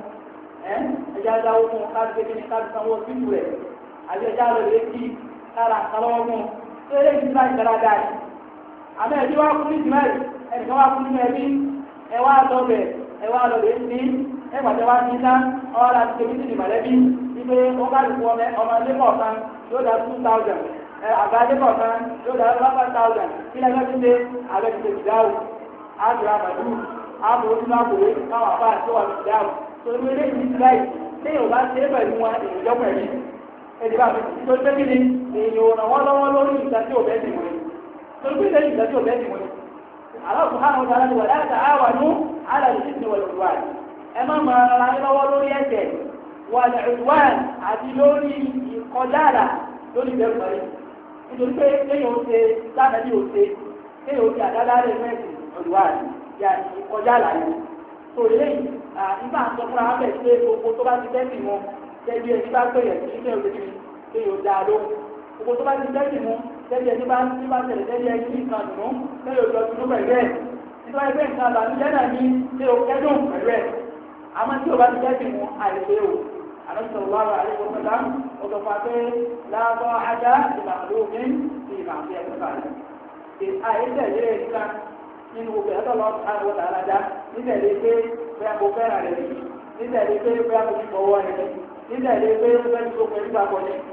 ẹja jáwó fún káàdì kékeré káàdì sanwó fífù rẹ àti ẹja rẹ lè kí kára kálọ́wọ́ fún tó eré ìdí bá ìgbàlá dáa yìí àmọ́ ẹbí wá fún nídìí mẹ́rin ẹnìkan wá fún nínú ẹbí ẹ wá lọ bẹ̀ ẹ wá lọ lè sí ẹgbàtẹ wá ní ná ọ̀rọ̀ láti ṣe bísí ìmọ̀lẹ́bí wípé ó bá lè fún ọmọ ilé kọ̀ọ̀kan yóò dá 2,000 àgbájé kọ̀ọ̀kan yóò dá 5,000 kí lẹ́gbẹ́ tí ṣe àgbẹ̀ ti ṣe ìdáwò àdúrà màdú àbúrò tí máa kòwé káwọn àbá àti wà ní ìdáwò tó ní ilé ìdí láì tí yóò bá ṣe é pẹ̀lú wọn èèyàn pẹ̀lú ẹ̀dí bá fi tó ṣe kí ni èèyàn ràn wọ́n lọ́wọ́ lórí ìgbà tí ò bẹ́ẹ̀ dì wọ́n tó gbé lẹ́yìn ìgbà tí ò bẹ́ẹ̀ dì wọ́n Allah subhanahu wa ta'ala ni wala ta'awanu 'ala al-ithmi wal-'udwan ẹ má máa ra yín lọ́wọ́ lórí ẹ̀ṣẹ̀ wal-'udwan àti lórí ìkọjáàlà lórí ìbẹ̀rù mọ́rí nítorí pé kéèyàn ó ṣe lánàá bí ó ṣe kéèyàn ó ṣe àdáda rẹ̀ mẹ́sì udwan yà ìkọjáàlà yẹn tó lẹ́yìn nígbà tó fúnra wọn bẹ̀ pé gbogbo tó bá ti tẹ́sì wọn tẹ́bí ẹni bá pè yẹn sí kéèyàn ó ṣe kéèyàn ó dá lóhùn gbogbo tó bá ti tẹ́sì wọn tẹ́bí ẹni bá tẹ̀lé tẹ́bí ẹni ní ìkan dùnú kéèyàn ó jọ dùnú pẹ̀lú ẹ̀ nítorí ẹgbẹ́ nǹkan àbànújẹ́ náà ní ṣé o kẹ́dùn pẹ̀lú ẹ̀ àmọ́ tí o bá ti tẹ́sì wọn àìsè o àlọ́sọ̀rọ̀ wà àlejò mẹ́ta ó sọ fún akẹ́ láàbọ̀ ajá ìlànà òfin ti ìlànà ẹ̀kọ́ báyìí. àìsè ilé ìka nínú gbogbo ẹ̀tọ́ lọ àwọn ọ̀tá alájà nítẹ̀lé pé bóyá mo fẹ́ràn rẹ̀ ni nítẹ̀lé pé bóyá mo fi fọwọ́ rẹ̀ ni nítẹ̀lé pé bóyá mo fẹ́ nípa pọ̀ ni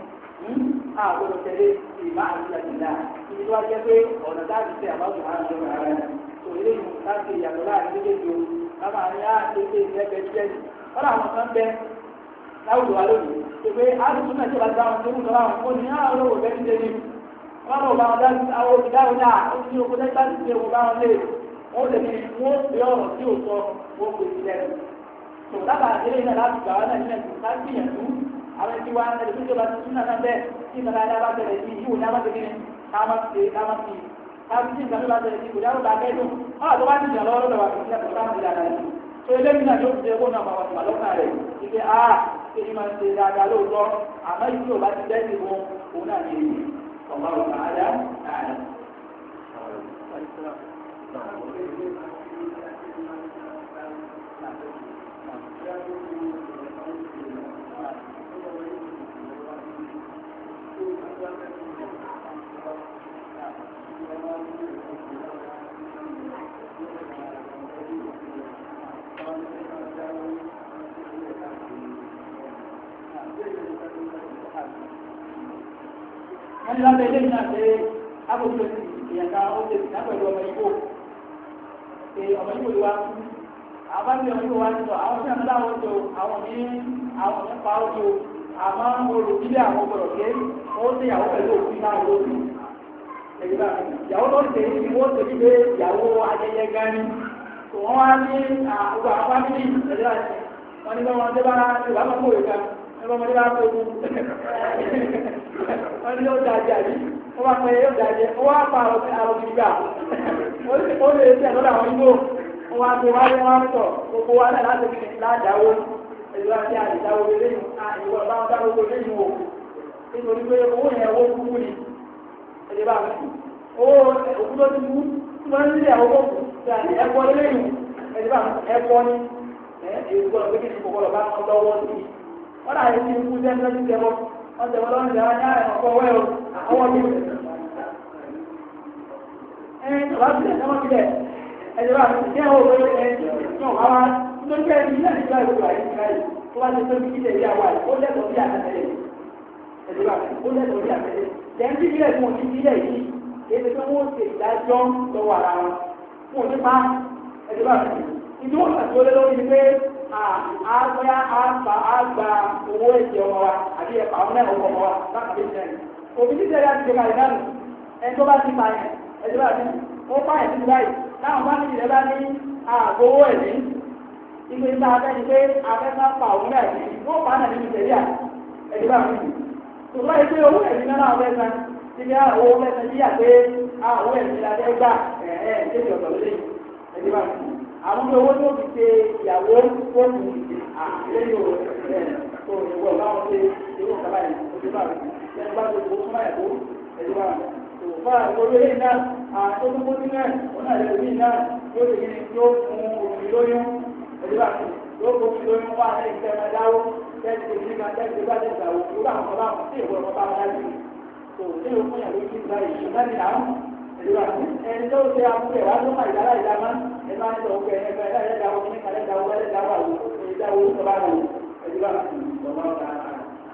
àgbọ̀dọ̀ tẹ̀lé ìmá àti àtìlá ibi tó wá jẹ́ pé ọ̀nà láti tẹ àbáwọ̀ máa ń lọ ara rẹ̀ tó ilé ìlú láti ìyàtọ̀ láàrin méjèèjì o láwọn àárín àtẹ̀tẹ̀ ìrẹ́bẹ̀ jẹ́ wọ́n àwọn kan bẹ láwùjọ wa lónìí pé àdùnkún náà ṣe bá dá wọn tó ń sọ̀rọ̀ àwọn òní àwọn olówó bẹ́ẹ̀ ti dé ní wọ́n lọ bá wọn dá àwọn òbídáwọn náà ó ti ní oko tẹ́tà ti ṣe wọn bá wọn lé wọ́n lè ní wọ́n fi ọ̀rọ̀ tí ò sọ wọ́n pè sí lẹ́nu tó dábàá ilé náà láti gbà wá náà nílẹ̀ tó ká gbìyànjú àwọn ẹbí wa ẹni tó jọba tuntun náà bẹ́ẹ̀ tí ìmọ̀lá ẹ̀dá bá tẹ̀lé sí yíwò ní abájẹ́kẹ́ni káwọn sí káwọn sí ìgbà tó bá tẹ̀lé sí kò dáwọ́ bá kẹ́dùn ọ̀rọ̀ tó bá ti jà lọ́wọ́ lọ́wọ́ àti ìṣẹ́ tó bá ti dàgbà yìí tó eléyìí náà yóò fi ẹgbẹ́ náà máa wà lọ́kàn rẹ̀ ìgbé a ṣe ní máa ń ṣe dáadáa lóòótọ́ àmọ́ ìṣó bá ti bẹ́ẹ̀ sí wọn òun náà ní èyí ọ̀gá ọ̀gá àdá àdá. wọ́n ní lábẹ́ ilé ìrìnà pé ábòjú ìyànká ó lè dìná pẹ̀lú ọmọ Ìgbò pé ọmọ Ìgbò ló wá kú àwọn bá bí ọmọ Ìgbò wá sọ àwọn tí àwọn láwọn jọ àwọn ní pa ojú àmọ́ olùdílé àwọn gbọdọ̀ pé ó sì ìyàwó pẹ̀lú òkú náà lóṣù ìyàwó tó ṣe ní wọ́n ṣe wípé ìyàwó ayẹyẹ gani tó wọ́n wá ní àwọn fámìlì ẹ̀dẹ́ àti wọ́n ní wọ́n tẹ́ bá ti wà mọ́ òwe kan ẹgbẹ́ ọmọdé bá tó kú wọ́n ní yóò dájẹ́ àbí wọ́n bá pẹ́ yóò dájẹ́ wọ́n wá pa àrùn ìgbà ó lè ṣe àtọ́dọ̀ àwọn igbó wọ́n wá tó wáyé wọ́n sọ gbogbo wa náà láti fi ládáwó ẹ̀dọ́ àti àdìdáwó lẹ́yìn ìwọ̀n bá wọn dáwó lẹ́yìn o nítorí pé owó yẹn owó kúkú ni ẹ̀dẹ́ bá mi owó òkú tó ti kú tí wọ́n ń lé àwọn òkú tí ẹ̀kọ́ lẹ́yìn ẹ̀dẹ́ bá mi ẹ̀kọ́ ni èèwọ̀ pé kí ni kòkòrò bá wọn lọ́wọ́ sí i wọ́n náà yẹ kí n kú jẹ́ ní tẹ́wọ́ wọ́n tẹ̀wọ́ lọ́nà ìdára ní ààrẹ ọkọ̀ wẹ́ o àwọn bí ọ̀rọ̀ sílẹ̀ tẹ́wọ́ sílẹ̀ ẹ̀jẹ̀ bá jẹ́ owó ẹ̀yọ́ wá wá nítorí pé ẹni ilé ìgbà ìlú àyè ti káyì tó bá ti tó bí ilẹ̀ ìyá wa ó lẹ́tọ̀ọ́ bí àtẹ́tẹ́lẹ̀ ẹ̀jẹ̀ bá ó lẹ́tọ̀ọ́ bí àtẹ́tẹ́lẹ̀ jẹ́ ń bí ilẹ̀ fún òní ilẹ̀ yìí èdè tó wọ́n ṣe ìdájọ́ lọ́wọ́ ara wọn fún òní pa ẹ̀jẹ̀ bá ìdí wọn kà tó lé lórí ni pé àgbà owó ẹ̀jẹ̀ ọmọ wa àbí ẹ̀pà ọmọ náà ọmọ wa láti ṣe ẹ̀yìn òbí títí ẹ̀yà ti ṣe kàlẹ̀ náà ẹni tó bá ti pa ẹ̀ ẹ̀jẹ̀ bá ti ó pa ẹ̀ sí báyìí táwọn bá níbi rẹ̀ bá ní àgbowó ẹ̀mí ìgbé tá a fẹ́ ni pé afẹ́fẹ́ pa òun náà ní wọ́n pa náà nínú ìṣẹ̀lẹ̀ ẹ̀jẹ̀ bá ti tó bá yẹ pé owó ẹ̀mí náà náà fẹ́ san síbi owó fẹ́ san yíyà pé owó ẹ̀mí la fẹ́ gbà ẹ̀ẹ́dẹ́gbẹ̀ ọ̀tọ̀ lóde ẹ̀jẹ̀ bá ti àwọn ọmọ owó tó fi ṣe ìyàwó fóònù àlejò tó ìwọ báwọn ṣe irú kaba yìí ojú bá rẹ bá tó kó súnmọ́ ẹ̀kọ́ ẹ̀dí wa tó fà ìwọlé lẹ́yìn náà àtọ́jú kó sínú ẹ̀ wọn náà lẹ́yìn lẹ́yìn náà yóò ṣe kíni yóò fún omi lóyún ẹ̀dí wa yóò fún omi lóyún wà ní ìfẹ́ máa dáwó tẹ́sí èyí máa tẹ́sí bá tẹ̀sí àwọn òkú àwọn ọmọ báwọn tí ìwọ ọmọ báwọn láti tó ní ìwọ fún yàrá ìṣúná ìṣúná ẹni tó ṣe àbúrò wa ló máa ìdára ìdámá ẹni máa ń sọ òkè ẹni ẹgbẹ́ ẹlẹ́dàwọ̀ ní ẹlẹ́dàwọ̀ ẹlẹ́dàwọ̀ àwọn ìdáwọ̀ orúkọ bá wò ẹni bá fi ọmọ ọ̀gá ara.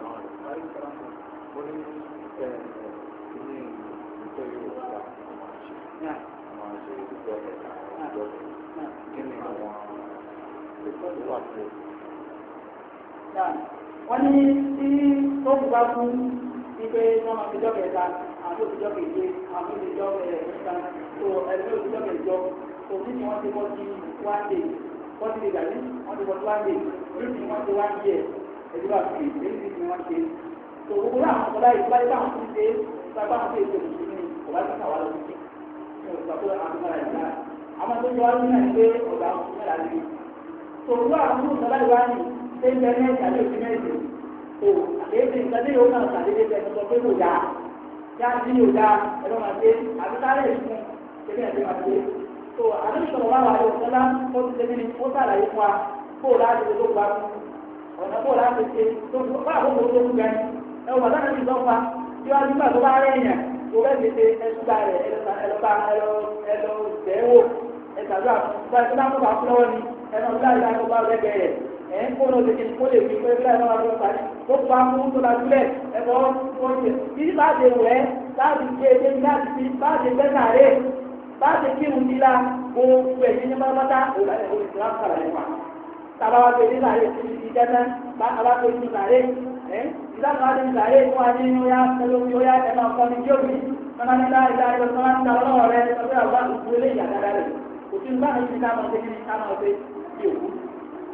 wọ́n ní tí tó kù bá kú wípé wọ́n máa fi jọ́ kẹta àwọn òṣìṣọ́ kejì àwọn òṣìṣọ́ ẹ̀ẹ́dẹ́gbẹ̀ta tó ẹgbẹ́ òṣìṣọ́ kẹjọ òbí ni wọ́n ti bọ́ sí one day wọ́n ti lè gàdí wọ́n ti bọ́ sí one day èyí ni wọ́n ti wá ń yẹ ẹ̀dí bá fi èyí ni wọ́n ṣe tó gbogbo àwọn ọ̀dọ́ yìí báyìí báwọn ti ṣe báwọn ti ṣe òṣìṣẹ́ ní ọ̀bá ti kà wá lọ sí ọ̀sàkó àbúrò ìlà àwọn tó yọ ọdún náà pé ọ̀gá òṣìṣẹ́ là lè tó gbogbo àwọn tó sọ láti wá ní ṣé ń bẹ ní ìtàlẹ́ òṣìṣẹ́ mẹ́rin tó àkéèké ìtàlẹ́ yóò náà tàlẹ́ dé bẹ́ẹ̀ sọ pé kò dáa yá sí yóò dáa ẹ̀rọ máa ṣe àbíkálẹ̀ ìfún ṣẹ́bí ẹ̀jẹ̀ máa ṣe tó àdéhùn wà wàlẹ̀ òṣèlá ó ti ṣe nínú ó sàlàyé fún wa kó o láti ṣe tó gba ọ̀nà kó o láti ṣe tó bá àkókò tó kú gan ẹ wò bàtà náà ti sọ fún wa tí wọ́n ti gbà tó bá rẹ̀ èèyàn tó bẹ́ẹ̀ ti ṣe ẹ̀ṣúgbà rẹ̀ ẹlọ tẹ̀wò ẹ̀ṣàdúrà fún un bá bá fún lọ́wọ́ ni ẹnu ọ̀dọ́ àti àkókò bá rẹ̀ bẹ̀rẹ̀ ẹ̀ ń kó lóde kí kó lè fi pé bí láì lọ́wọ́ àti ọ̀pá ó bá mú tó la dúlẹ̀ ẹ̀kọ́ ó ṣe bí bá ṣe wẹ̀ láti ṣe é láti fi bá ṣe gbẹ́ sàárè bá ṣe kírun nílá gbogbo ẹ̀yìn ní pátápátá òlànà ìsìlám sàlàyé wa tàbá wa pè ní sàárè sí ti jẹ́tẹ́ bá a bá pè ní sàárè ìsìlám wa ní sàárè fún wa ní oyá ẹlòmí oyá ẹ̀nà ọkọ ní jóòmí mọ́nà nílá ìlà ìlọ sọ́nà níta ọlọ́wọ́ rẹ ọjọ́ àwọn ìdúró lè yà dáadáa rẹ̀ kò sí nígbà náà ní ká máa ṣe kí ní ká máa ṣe bí òkú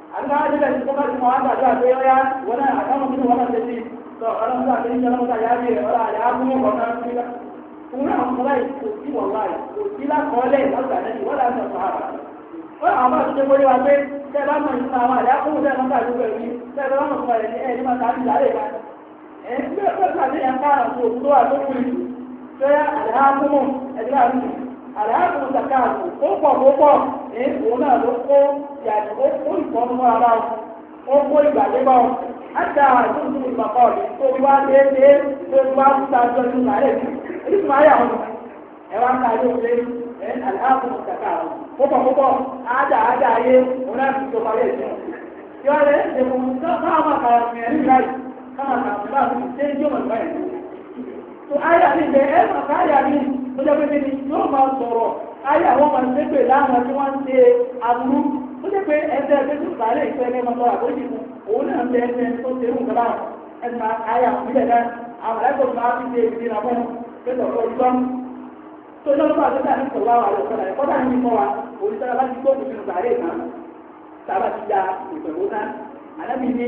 àdúrà wájú bẹ́ẹ̀ ti kọ́kọ́ ti mọ̀ wá gbàdúrà pé ó yá wọn náà àtàwọn kí wọn náà ṣe sí tọ ọlọ́run tó àtẹ̀yìn ọlọ́run tó àyà bí rẹ̀ ọlọ́run àyà á mú ọ̀nà sílá fún náà wọn láì kò sí wọn láì kò sí lákọọ́lẹ̀ lọ́gbà lẹ́yìn wọ́n láti ọ̀sán àbá wọ́n àwọn bá ti ṣe wọlé wa pé tẹ́ bá mọ̀ nípa àwọn àyà kó tẹ́ lọ́gbà ló pẹ̀lú tẹ́ bá mọ̀ nípa ẹ̀ ní máa tàbí ìyá rẹ̀ ká ẹ̀ ń gbé ọ̀pẹ́ àti ẹ̀yà ká àti òkú tó wà tó kú ìlú tó yá àyà á mú ẹ̀dí àrùn àyà á mú sàkáàtù ó pọ̀ òun náà ló kó yàtọ̀ ó ìfọ́nú mọ́ ara ó kó ìgbàgbébọ̀ àti àtúntò ìgbàkọ̀ rẹ̀ tó wá déédéé tó wá fúta jọ ní ìmàlẹ̀ èyí tó máa yà wọn ẹwà ń káyé òfin àlàáfíà kàkà púpọ̀ ájà ayé òun náà fi tó parí ẹ̀sìn tí wọ́n lè ṣe fún káwọn máa kàwé fún ẹ̀rí láì káwọn kàwé bá fi ṣe ń jọmọ̀ ìgbà yẹn tó ayé àti ìgbẹ́ ẹ̀ máa káyà ní tó jẹ́ pé ní yóò máa sọ̀rọ̀ ayé àwọn ọmọ ìṣẹ́gbè láwọn tí wọ́n ń ṣe aburú tó jẹ́ pé ẹsẹ̀ ẹgbẹ́ tó sàárè ìfẹ́ ẹgbẹ́ máa sọ̀rọ̀ àbójì fún òun náà ń bẹ ẹsẹ̀ tó ṣe rú nǹkan ẹ̀sìn ayé àwọn ìbílẹ̀ náà àwọn ẹ̀kọ́ máa fi ṣe ìdí náà fún pẹ̀lú ọ̀rọ̀ ìgbọ́n tó lọ́nà bá àtẹ́tà ní sọ̀rọ̀ àwọn àlọ́sọ̀rọ̀ ẹ̀kọ́ dà ní kọ́ wa òrìṣà bá ti gbóòkù sínú sàárè náà sábà ti da ìpẹ̀wò náà ànábì ní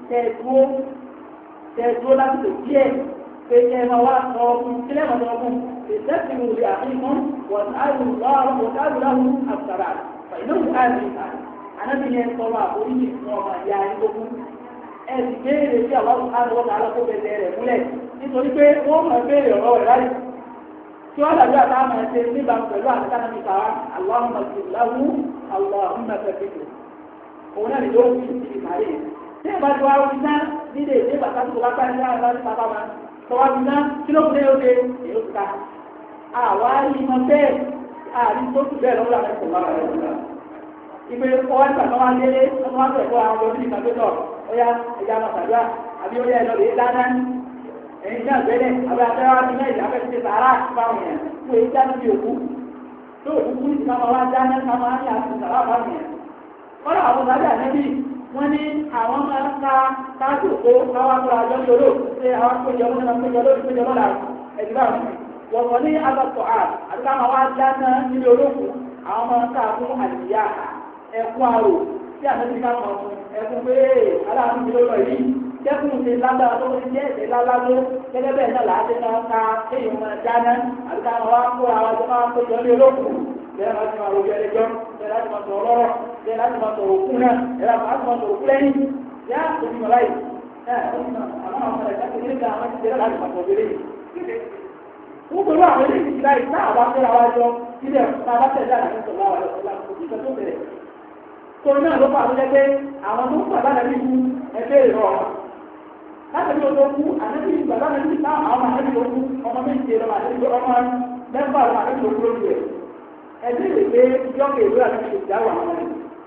tẹ́ẹ̀dúró láti lè díẹ̀ pé ẹ máa wá sọ ọkùn kílẹ̀ mọ̀ ọkùn ìtẹ́sìmù lè àfihàn wọ̀n áàrùn àbùsàrà ìnáwó ààrùn ìta ànábì ní ẹ̀sọ́ àforíjì fún ọmọ ìyá ẹgbógún ẹ̀sì béèrè sí àwọn àrùn alákó bẹ̀rẹ̀ rẹ̀ múlẹ̀ nítorí pé wọ́n mọ̀ béèrè ọ̀rọ̀ rẹ̀ láì tí wọ́n dàbí àtàwọn ẹ̀sẹ̀ nígbà pẹ̀lú àtàkánà nípa Allahumma sallahu Allahumma fẹ́fẹ́fẹ́ òun náà lè ló fi ìkàlẹ̀ tí ìbá ti wá wí ná nílé ìdí bàtà tó wá pàṣẹ àwọn láti pápá wa tó wá wí ná kí ló kúlé oge èyí ká àwárí ìmọ̀ bẹ́ẹ̀ àrí tó tù bẹ́ẹ̀ lọ́wọ́ àwọn ẹ̀kọ́ lára rẹ̀ ìpè ọwọ́ ìgbà tó wá délé wọ́n wá pẹ̀lú àwọn ọmọ orí ìgbàgbẹ́tọ̀ ọya ẹja máa ṣàdúrà àbí ó yẹ ẹ lọ lè dáná ẹ̀yin náà gbẹ́lẹ̀ àbí abẹ́rẹ́ wá ní náà ìjà fẹ́ẹ́ ti sàárà fáwọn èèyàn fún èyí dáná bí òkú tó òkú kú ìsìnká máa wá dáná ká máa ní àti sàárà fáwọn èèyàn kọ́lá àwọn ọ̀gá ànẹ́bí wọ́n ní àwọn máa ń ka káàkókò káwá tó àjọ ní olóòkú pé àwọn péjọ lọ́nà péjọ lórí péjọ lọ́la ẹ̀dùbà wọ́n wọ́n ní abàtọ̀ àti ká máa wá dáná nílé olóòkú àwọn máa ń ká fún àdìyá ẹkún àrò tí ànẹ́bí ká mọ̀ ẹkún pé aláàánú mi ló lọ yìí jẹ́kùn ṣe lágbára tó ń jẹ́ ẹ̀sẹ̀ lálágbó gẹ́gẹ́ bẹ́ẹ̀ náà láti máa ka kéèyàn máa dáná àti ká máa wá kó àwọn tó máa péjọ ní olóòkú bẹ́ẹ̀ láti máa rògbé ẹlẹ́jọ́ bẹ́ẹ̀ láti máa sọ̀rọ̀ lọ́rọ̀ bẹ́ẹ̀ láti máa sọ̀rọ̀ òkú náà bẹ́ẹ̀ láti máa sọ̀rọ̀ òkú lẹ́yìn yá òbí mọ̀ láyìí àwọn ọmọ rẹ̀ láti nígbà àwọn ti bẹ̀rẹ̀ láti máa sọ̀rọ̀ lẹ́yìn. wọ́n pẹ̀lú àwọn eléyìí ti láyìí náà bá fẹ́ra wá jọ sílẹ̀ náà bá tẹ̀lé àlàyé sọ̀rọ̀ àwọn ọ̀la kò sí ìtọ́jú bẹ̀rẹ̀. torí náà ló fà wọ́n jẹ́ pé àwọn tó ń pàdé àlẹ́ bíbu ẹgbẹ́ ìrọ̀ wọn. láti bí o tó kú àlẹ́bí ìgbàlá àlẹ́bí táwọn àwọn àlẹ́bí tó kú ọmọ méjì lọ́wọ́ àlẹ́bí ọmọ mẹ́fà lọ́wọ́ àlẹ́bí tó kú lórí rẹ̀ ẹbí rẹ̀ pé jọ́kẹ̀ ìlú àti ìdáwà àwọn ẹ̀.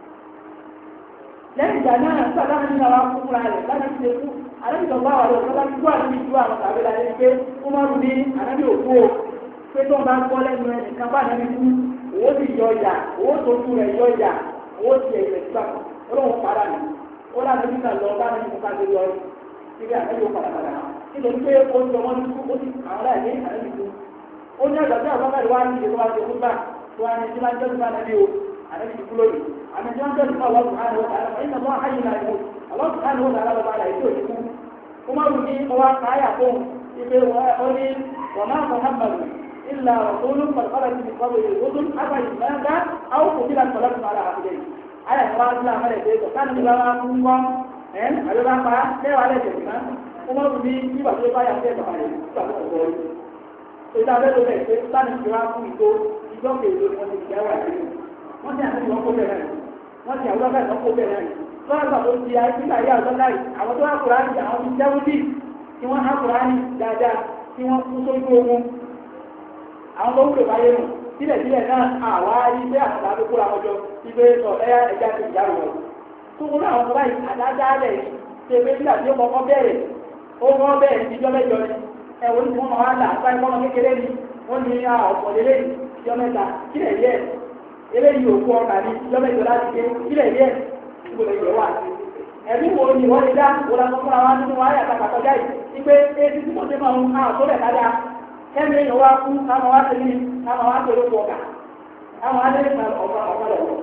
lẹ́yìn ìgbà náà sábà nínú àwọn akúkúra rẹ̀ láti ṣe fún àlẹ́bìtọ̀ bá wà lọ́wọ́ láti gbọ́ àti ìlú àwọn tàbí láti pé ó máa rú ní ànábì òkú o pé tó ń bá gbọ́ lẹ́nu ẹ̀ nìkan bá ànábì kú owó sì yọ ìyà owó tó tú rẹ̀ yọ ìyà owó sì ẹ̀yẹ̀ sígbà olóhùn padà nì ó láti nígbà lọ bá ànábì kú kájọ yọ síbi ànábì ó padà nítorí pé ó ń jọ wọn ní kú ó sì àwọn láì ní ànábì kú ó ní àgbàdo àwọn bá wà ní ìdíwọ́ àti òkúta وأن الإسلام جلس على نبيه على نبي كله أن الإسلام جلس الله سبحانه وتعالى فإن الله حي لا يموت الله سبحانه وتعالى وتعالى يسوع وما يريد وقع يقوم يقول وما محمد إلا رسول قد خلت من قبله الرسل أفإن مات أو قتل انقلبتم على عقبيه على إخراج الله عليه الصلاة كان بلا قوة على لا لا على جسمه وما يريد يبقى يحتاج عليه ìta bẹ́ẹ̀ tó bẹ̀ pé sáni ti wá fún ìtò ìjọ́kè ìlú wọn ti jẹ́ wà nínú wọ́n ti àti ìwọ́n kó bẹ̀rẹ̀ rẹ̀ wọ́n ti àwọn ọlọ́fẹ́ ìwọ́n kó bẹ̀rẹ̀ rẹ̀ lọ́wọ́ ìgbà tó ti ayé nígbà yà ọ̀dọ́ láì àwọn tó wá Kùránì àwọn ti jẹ́ wúdí tí wọ́n há Kùránì dáadáa tí wọ́n kú sójú ogun àwọn tó wúlò báyé nù sílẹ̀sílẹ̀ náà àwa ilé àwọn àti kóra wọn jọ ibẹ̀ sọ ẹ̀yà ẹja ti ìjà rọ̀ tó wúlò àwọn tó báyìí àdáadáalẹ̀ ṣe pé nígbà tí ó kọ́kọ́ bẹ̀rẹ̀ ó kọ́ bẹ̀rẹ̀ ìjọ mẹ́jọ ni ẹ̀wọ̀n tí wọ́n máa wá là báyìí wọ́n kékeré ni wọ́n ní ọ̀pọ̀ lélẹ́ ìjọ mẹ́ta kílẹ̀ yẹ eléyìí òkú ọkà ní ìjọ mẹ́jọ láti gbé kílẹ̀ yẹ ìgbòlè yẹ wà. ẹ̀mí wo ni wọ́n lè dá wọ́n lọ fún wa nínú wáyà kàkàtọ̀ jáì ìpè etí tí mo ti máa ń ká àtọ́lẹ̀ dáadáa kẹ́mi èèyàn wá fún káwọn wá sí ní káwọn wá tó lóko ọkà káwọn á lé ọ̀pọ̀ lọ́wọ́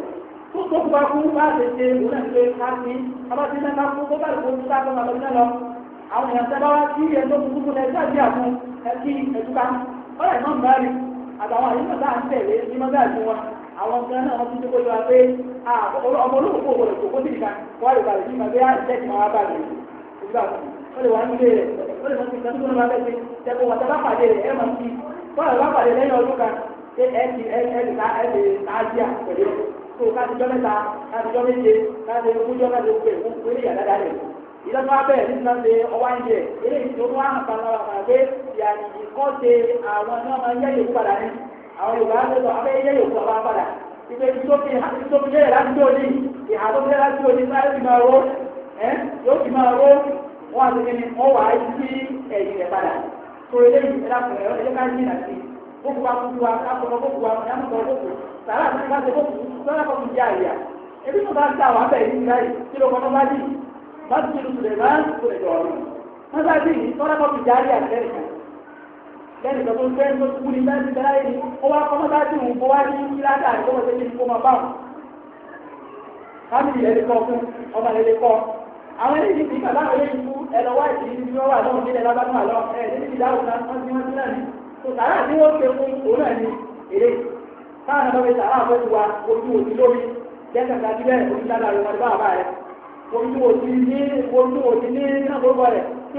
tó kú bá kú bá ṣe ṣe òun náà ṣe ká sí ọba tí náà ká kú tó bá lè kó nípa tó máa lọ sí náà lọ àwọn èèyàn tẹ́ bá wá sí ẹ̀ tó kú fún ẹ̀ sáà sí àfún ẹ̀ kí ẹ̀dúkà ọ̀rẹ́ náà ń bá rí àtàwọn àyíká tá à ń tẹ̀lé ní mọ́gá àti wọn àwọn ọmọ náà wọ́n ti dúró lọ pé ọmọ olóòkú òwòrò tó kó sí ìka wọ́n lè balẹ̀ sí ìgbà pé àìsẹ́ ti máa bá rẹ̀ ìgbà ó lè wá nílé rẹ̀ ó lè mọ̀ sí ìkan tó ló máa bẹ́ẹ̀ sí tẹ́kọ̀ wọ́n tẹ́lá pàdé rẹ̀ ẹ̀ máa ń fi wọ́n lè wá pàdé lẹ́yìn ọdún kan pé ẹ̀ káàdíà pẹ̀lú tó káàdìjọ́ mẹ́ta káàdìjọ́ méje káàdìjọ́ ogúnjọ́ káàdìjọ́ pé òun pé ní ìyàdá rẹ̀ ìlọ́tọ́ abẹ́ ní sinadé ọwá ń jẹ eléyìí tó wá hàn kan lọ́wọ́ kan pé ìyàní ìkọ́ṣe àwọn náà máa ń yẹ yòókù padà ní àwọn Yorùbá ń lọ abẹ́ yẹ yòókù ọba padà ìpè ìtòkì yẹ láti tó ní ìhà tó fẹ́ láti tó ní sáré ti máa ró yóò ti máa ró wọn àti kí ni wọ́n wà á sí ẹ̀yìn rẹ̀ padà tó eléyìí ẹ̀dá fún ẹ̀rọ ẹ̀jẹ̀ ká yín àti gbogbo wa gbogbo wa káfọ́ gbogbo wa yàmùtọ̀ gbogbo sàrà àti ká ṣe gbogbo sọ́dọ̀ kọ́ fi jẹ́ àyà ebi tó bá ń ta wà bẹ́ẹ̀ ní ìgbà yìí kí ló kọ́ bá dì Masjid Sulaiman kúrẹ̀ dọ̀ọ̀rọ̀. Wọ́n bá bí tọ́lápọ̀ fi járí àtẹ́rìkà. Lẹ́nu ìgbà tó ń fẹ́ tó kú ní bẹ́ẹ̀ ti bẹ́ẹ̀ ní ó wá kọ́ mọ́tá sí òun kó wá ní kíláàdà àti ọmọ tẹ́lẹ̀ kó máa bá wọn. Fámìlì rẹ̀ lè kọ́ fún ọmọ rẹ̀ lè kọ́. Àwọn eléyìí ti bàbá àwọn eléyìí kú ẹlọ wá ìdí ní wọ́n wà lọ́wọ́ nílẹ̀ lábánú àlọ́ ẹ̀ ní ìdáhùn kan wọ́n ti wọ́n ti náà ní. Tò sàrà tí wọ́n ṣe fún òun náà ní èrè. Táwọn ọmọ mi sàrà àbọ̀ ti wa ojú òsì lórí jẹ́kẹ̀kẹ́ àti bẹ́ẹ̀ ojú dáadáa rẹ̀ wọ́n ti bá bàbá rẹ̀. Ojú òsì ní àgbógbọ́ rẹ̀ tí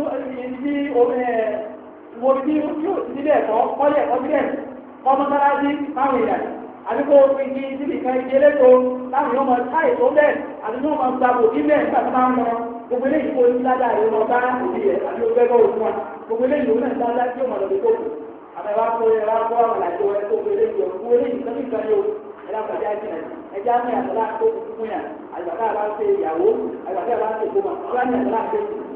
wọ́n tí yóò ti nílẹ̀ ẹ̀kọ́ kọ́lẹ̀ ẹ̀kọ́ sílẹ̀ kọ́mọ́sárájí máwọn èèyàn àbíkó fi ní síbì kan ìdí elétò láwọn yóò mọ̀ táì tó bẹ́ẹ̀ àti yóò mọ̀ gbàgbò nílẹ̀ nígbà tó máa ń lọ gbogbo eléyìí kó ní dáadáa yóò lọ bá òbí rẹ̀ àbí ó gbẹ́gbẹ́ òfin wa gbogbo eléyìí òun náà dáadáa tí yóò mọ̀ lọ́dẹ tó kù àmọ́ ẹ̀wá kó ẹ̀wá kó àwọn àjọ ẹ̀ tó gbé eléyìí òkú eléyìí kan ní ìkan yóò ẹ̀dàgbàjá ìjìnà ẹja ní àtàlà tó kú fún yà àgbàkà bá ń ṣe ìyàwó àgbàkà bá ń ṣe ìkómà ọlá ní àtàlà tó kù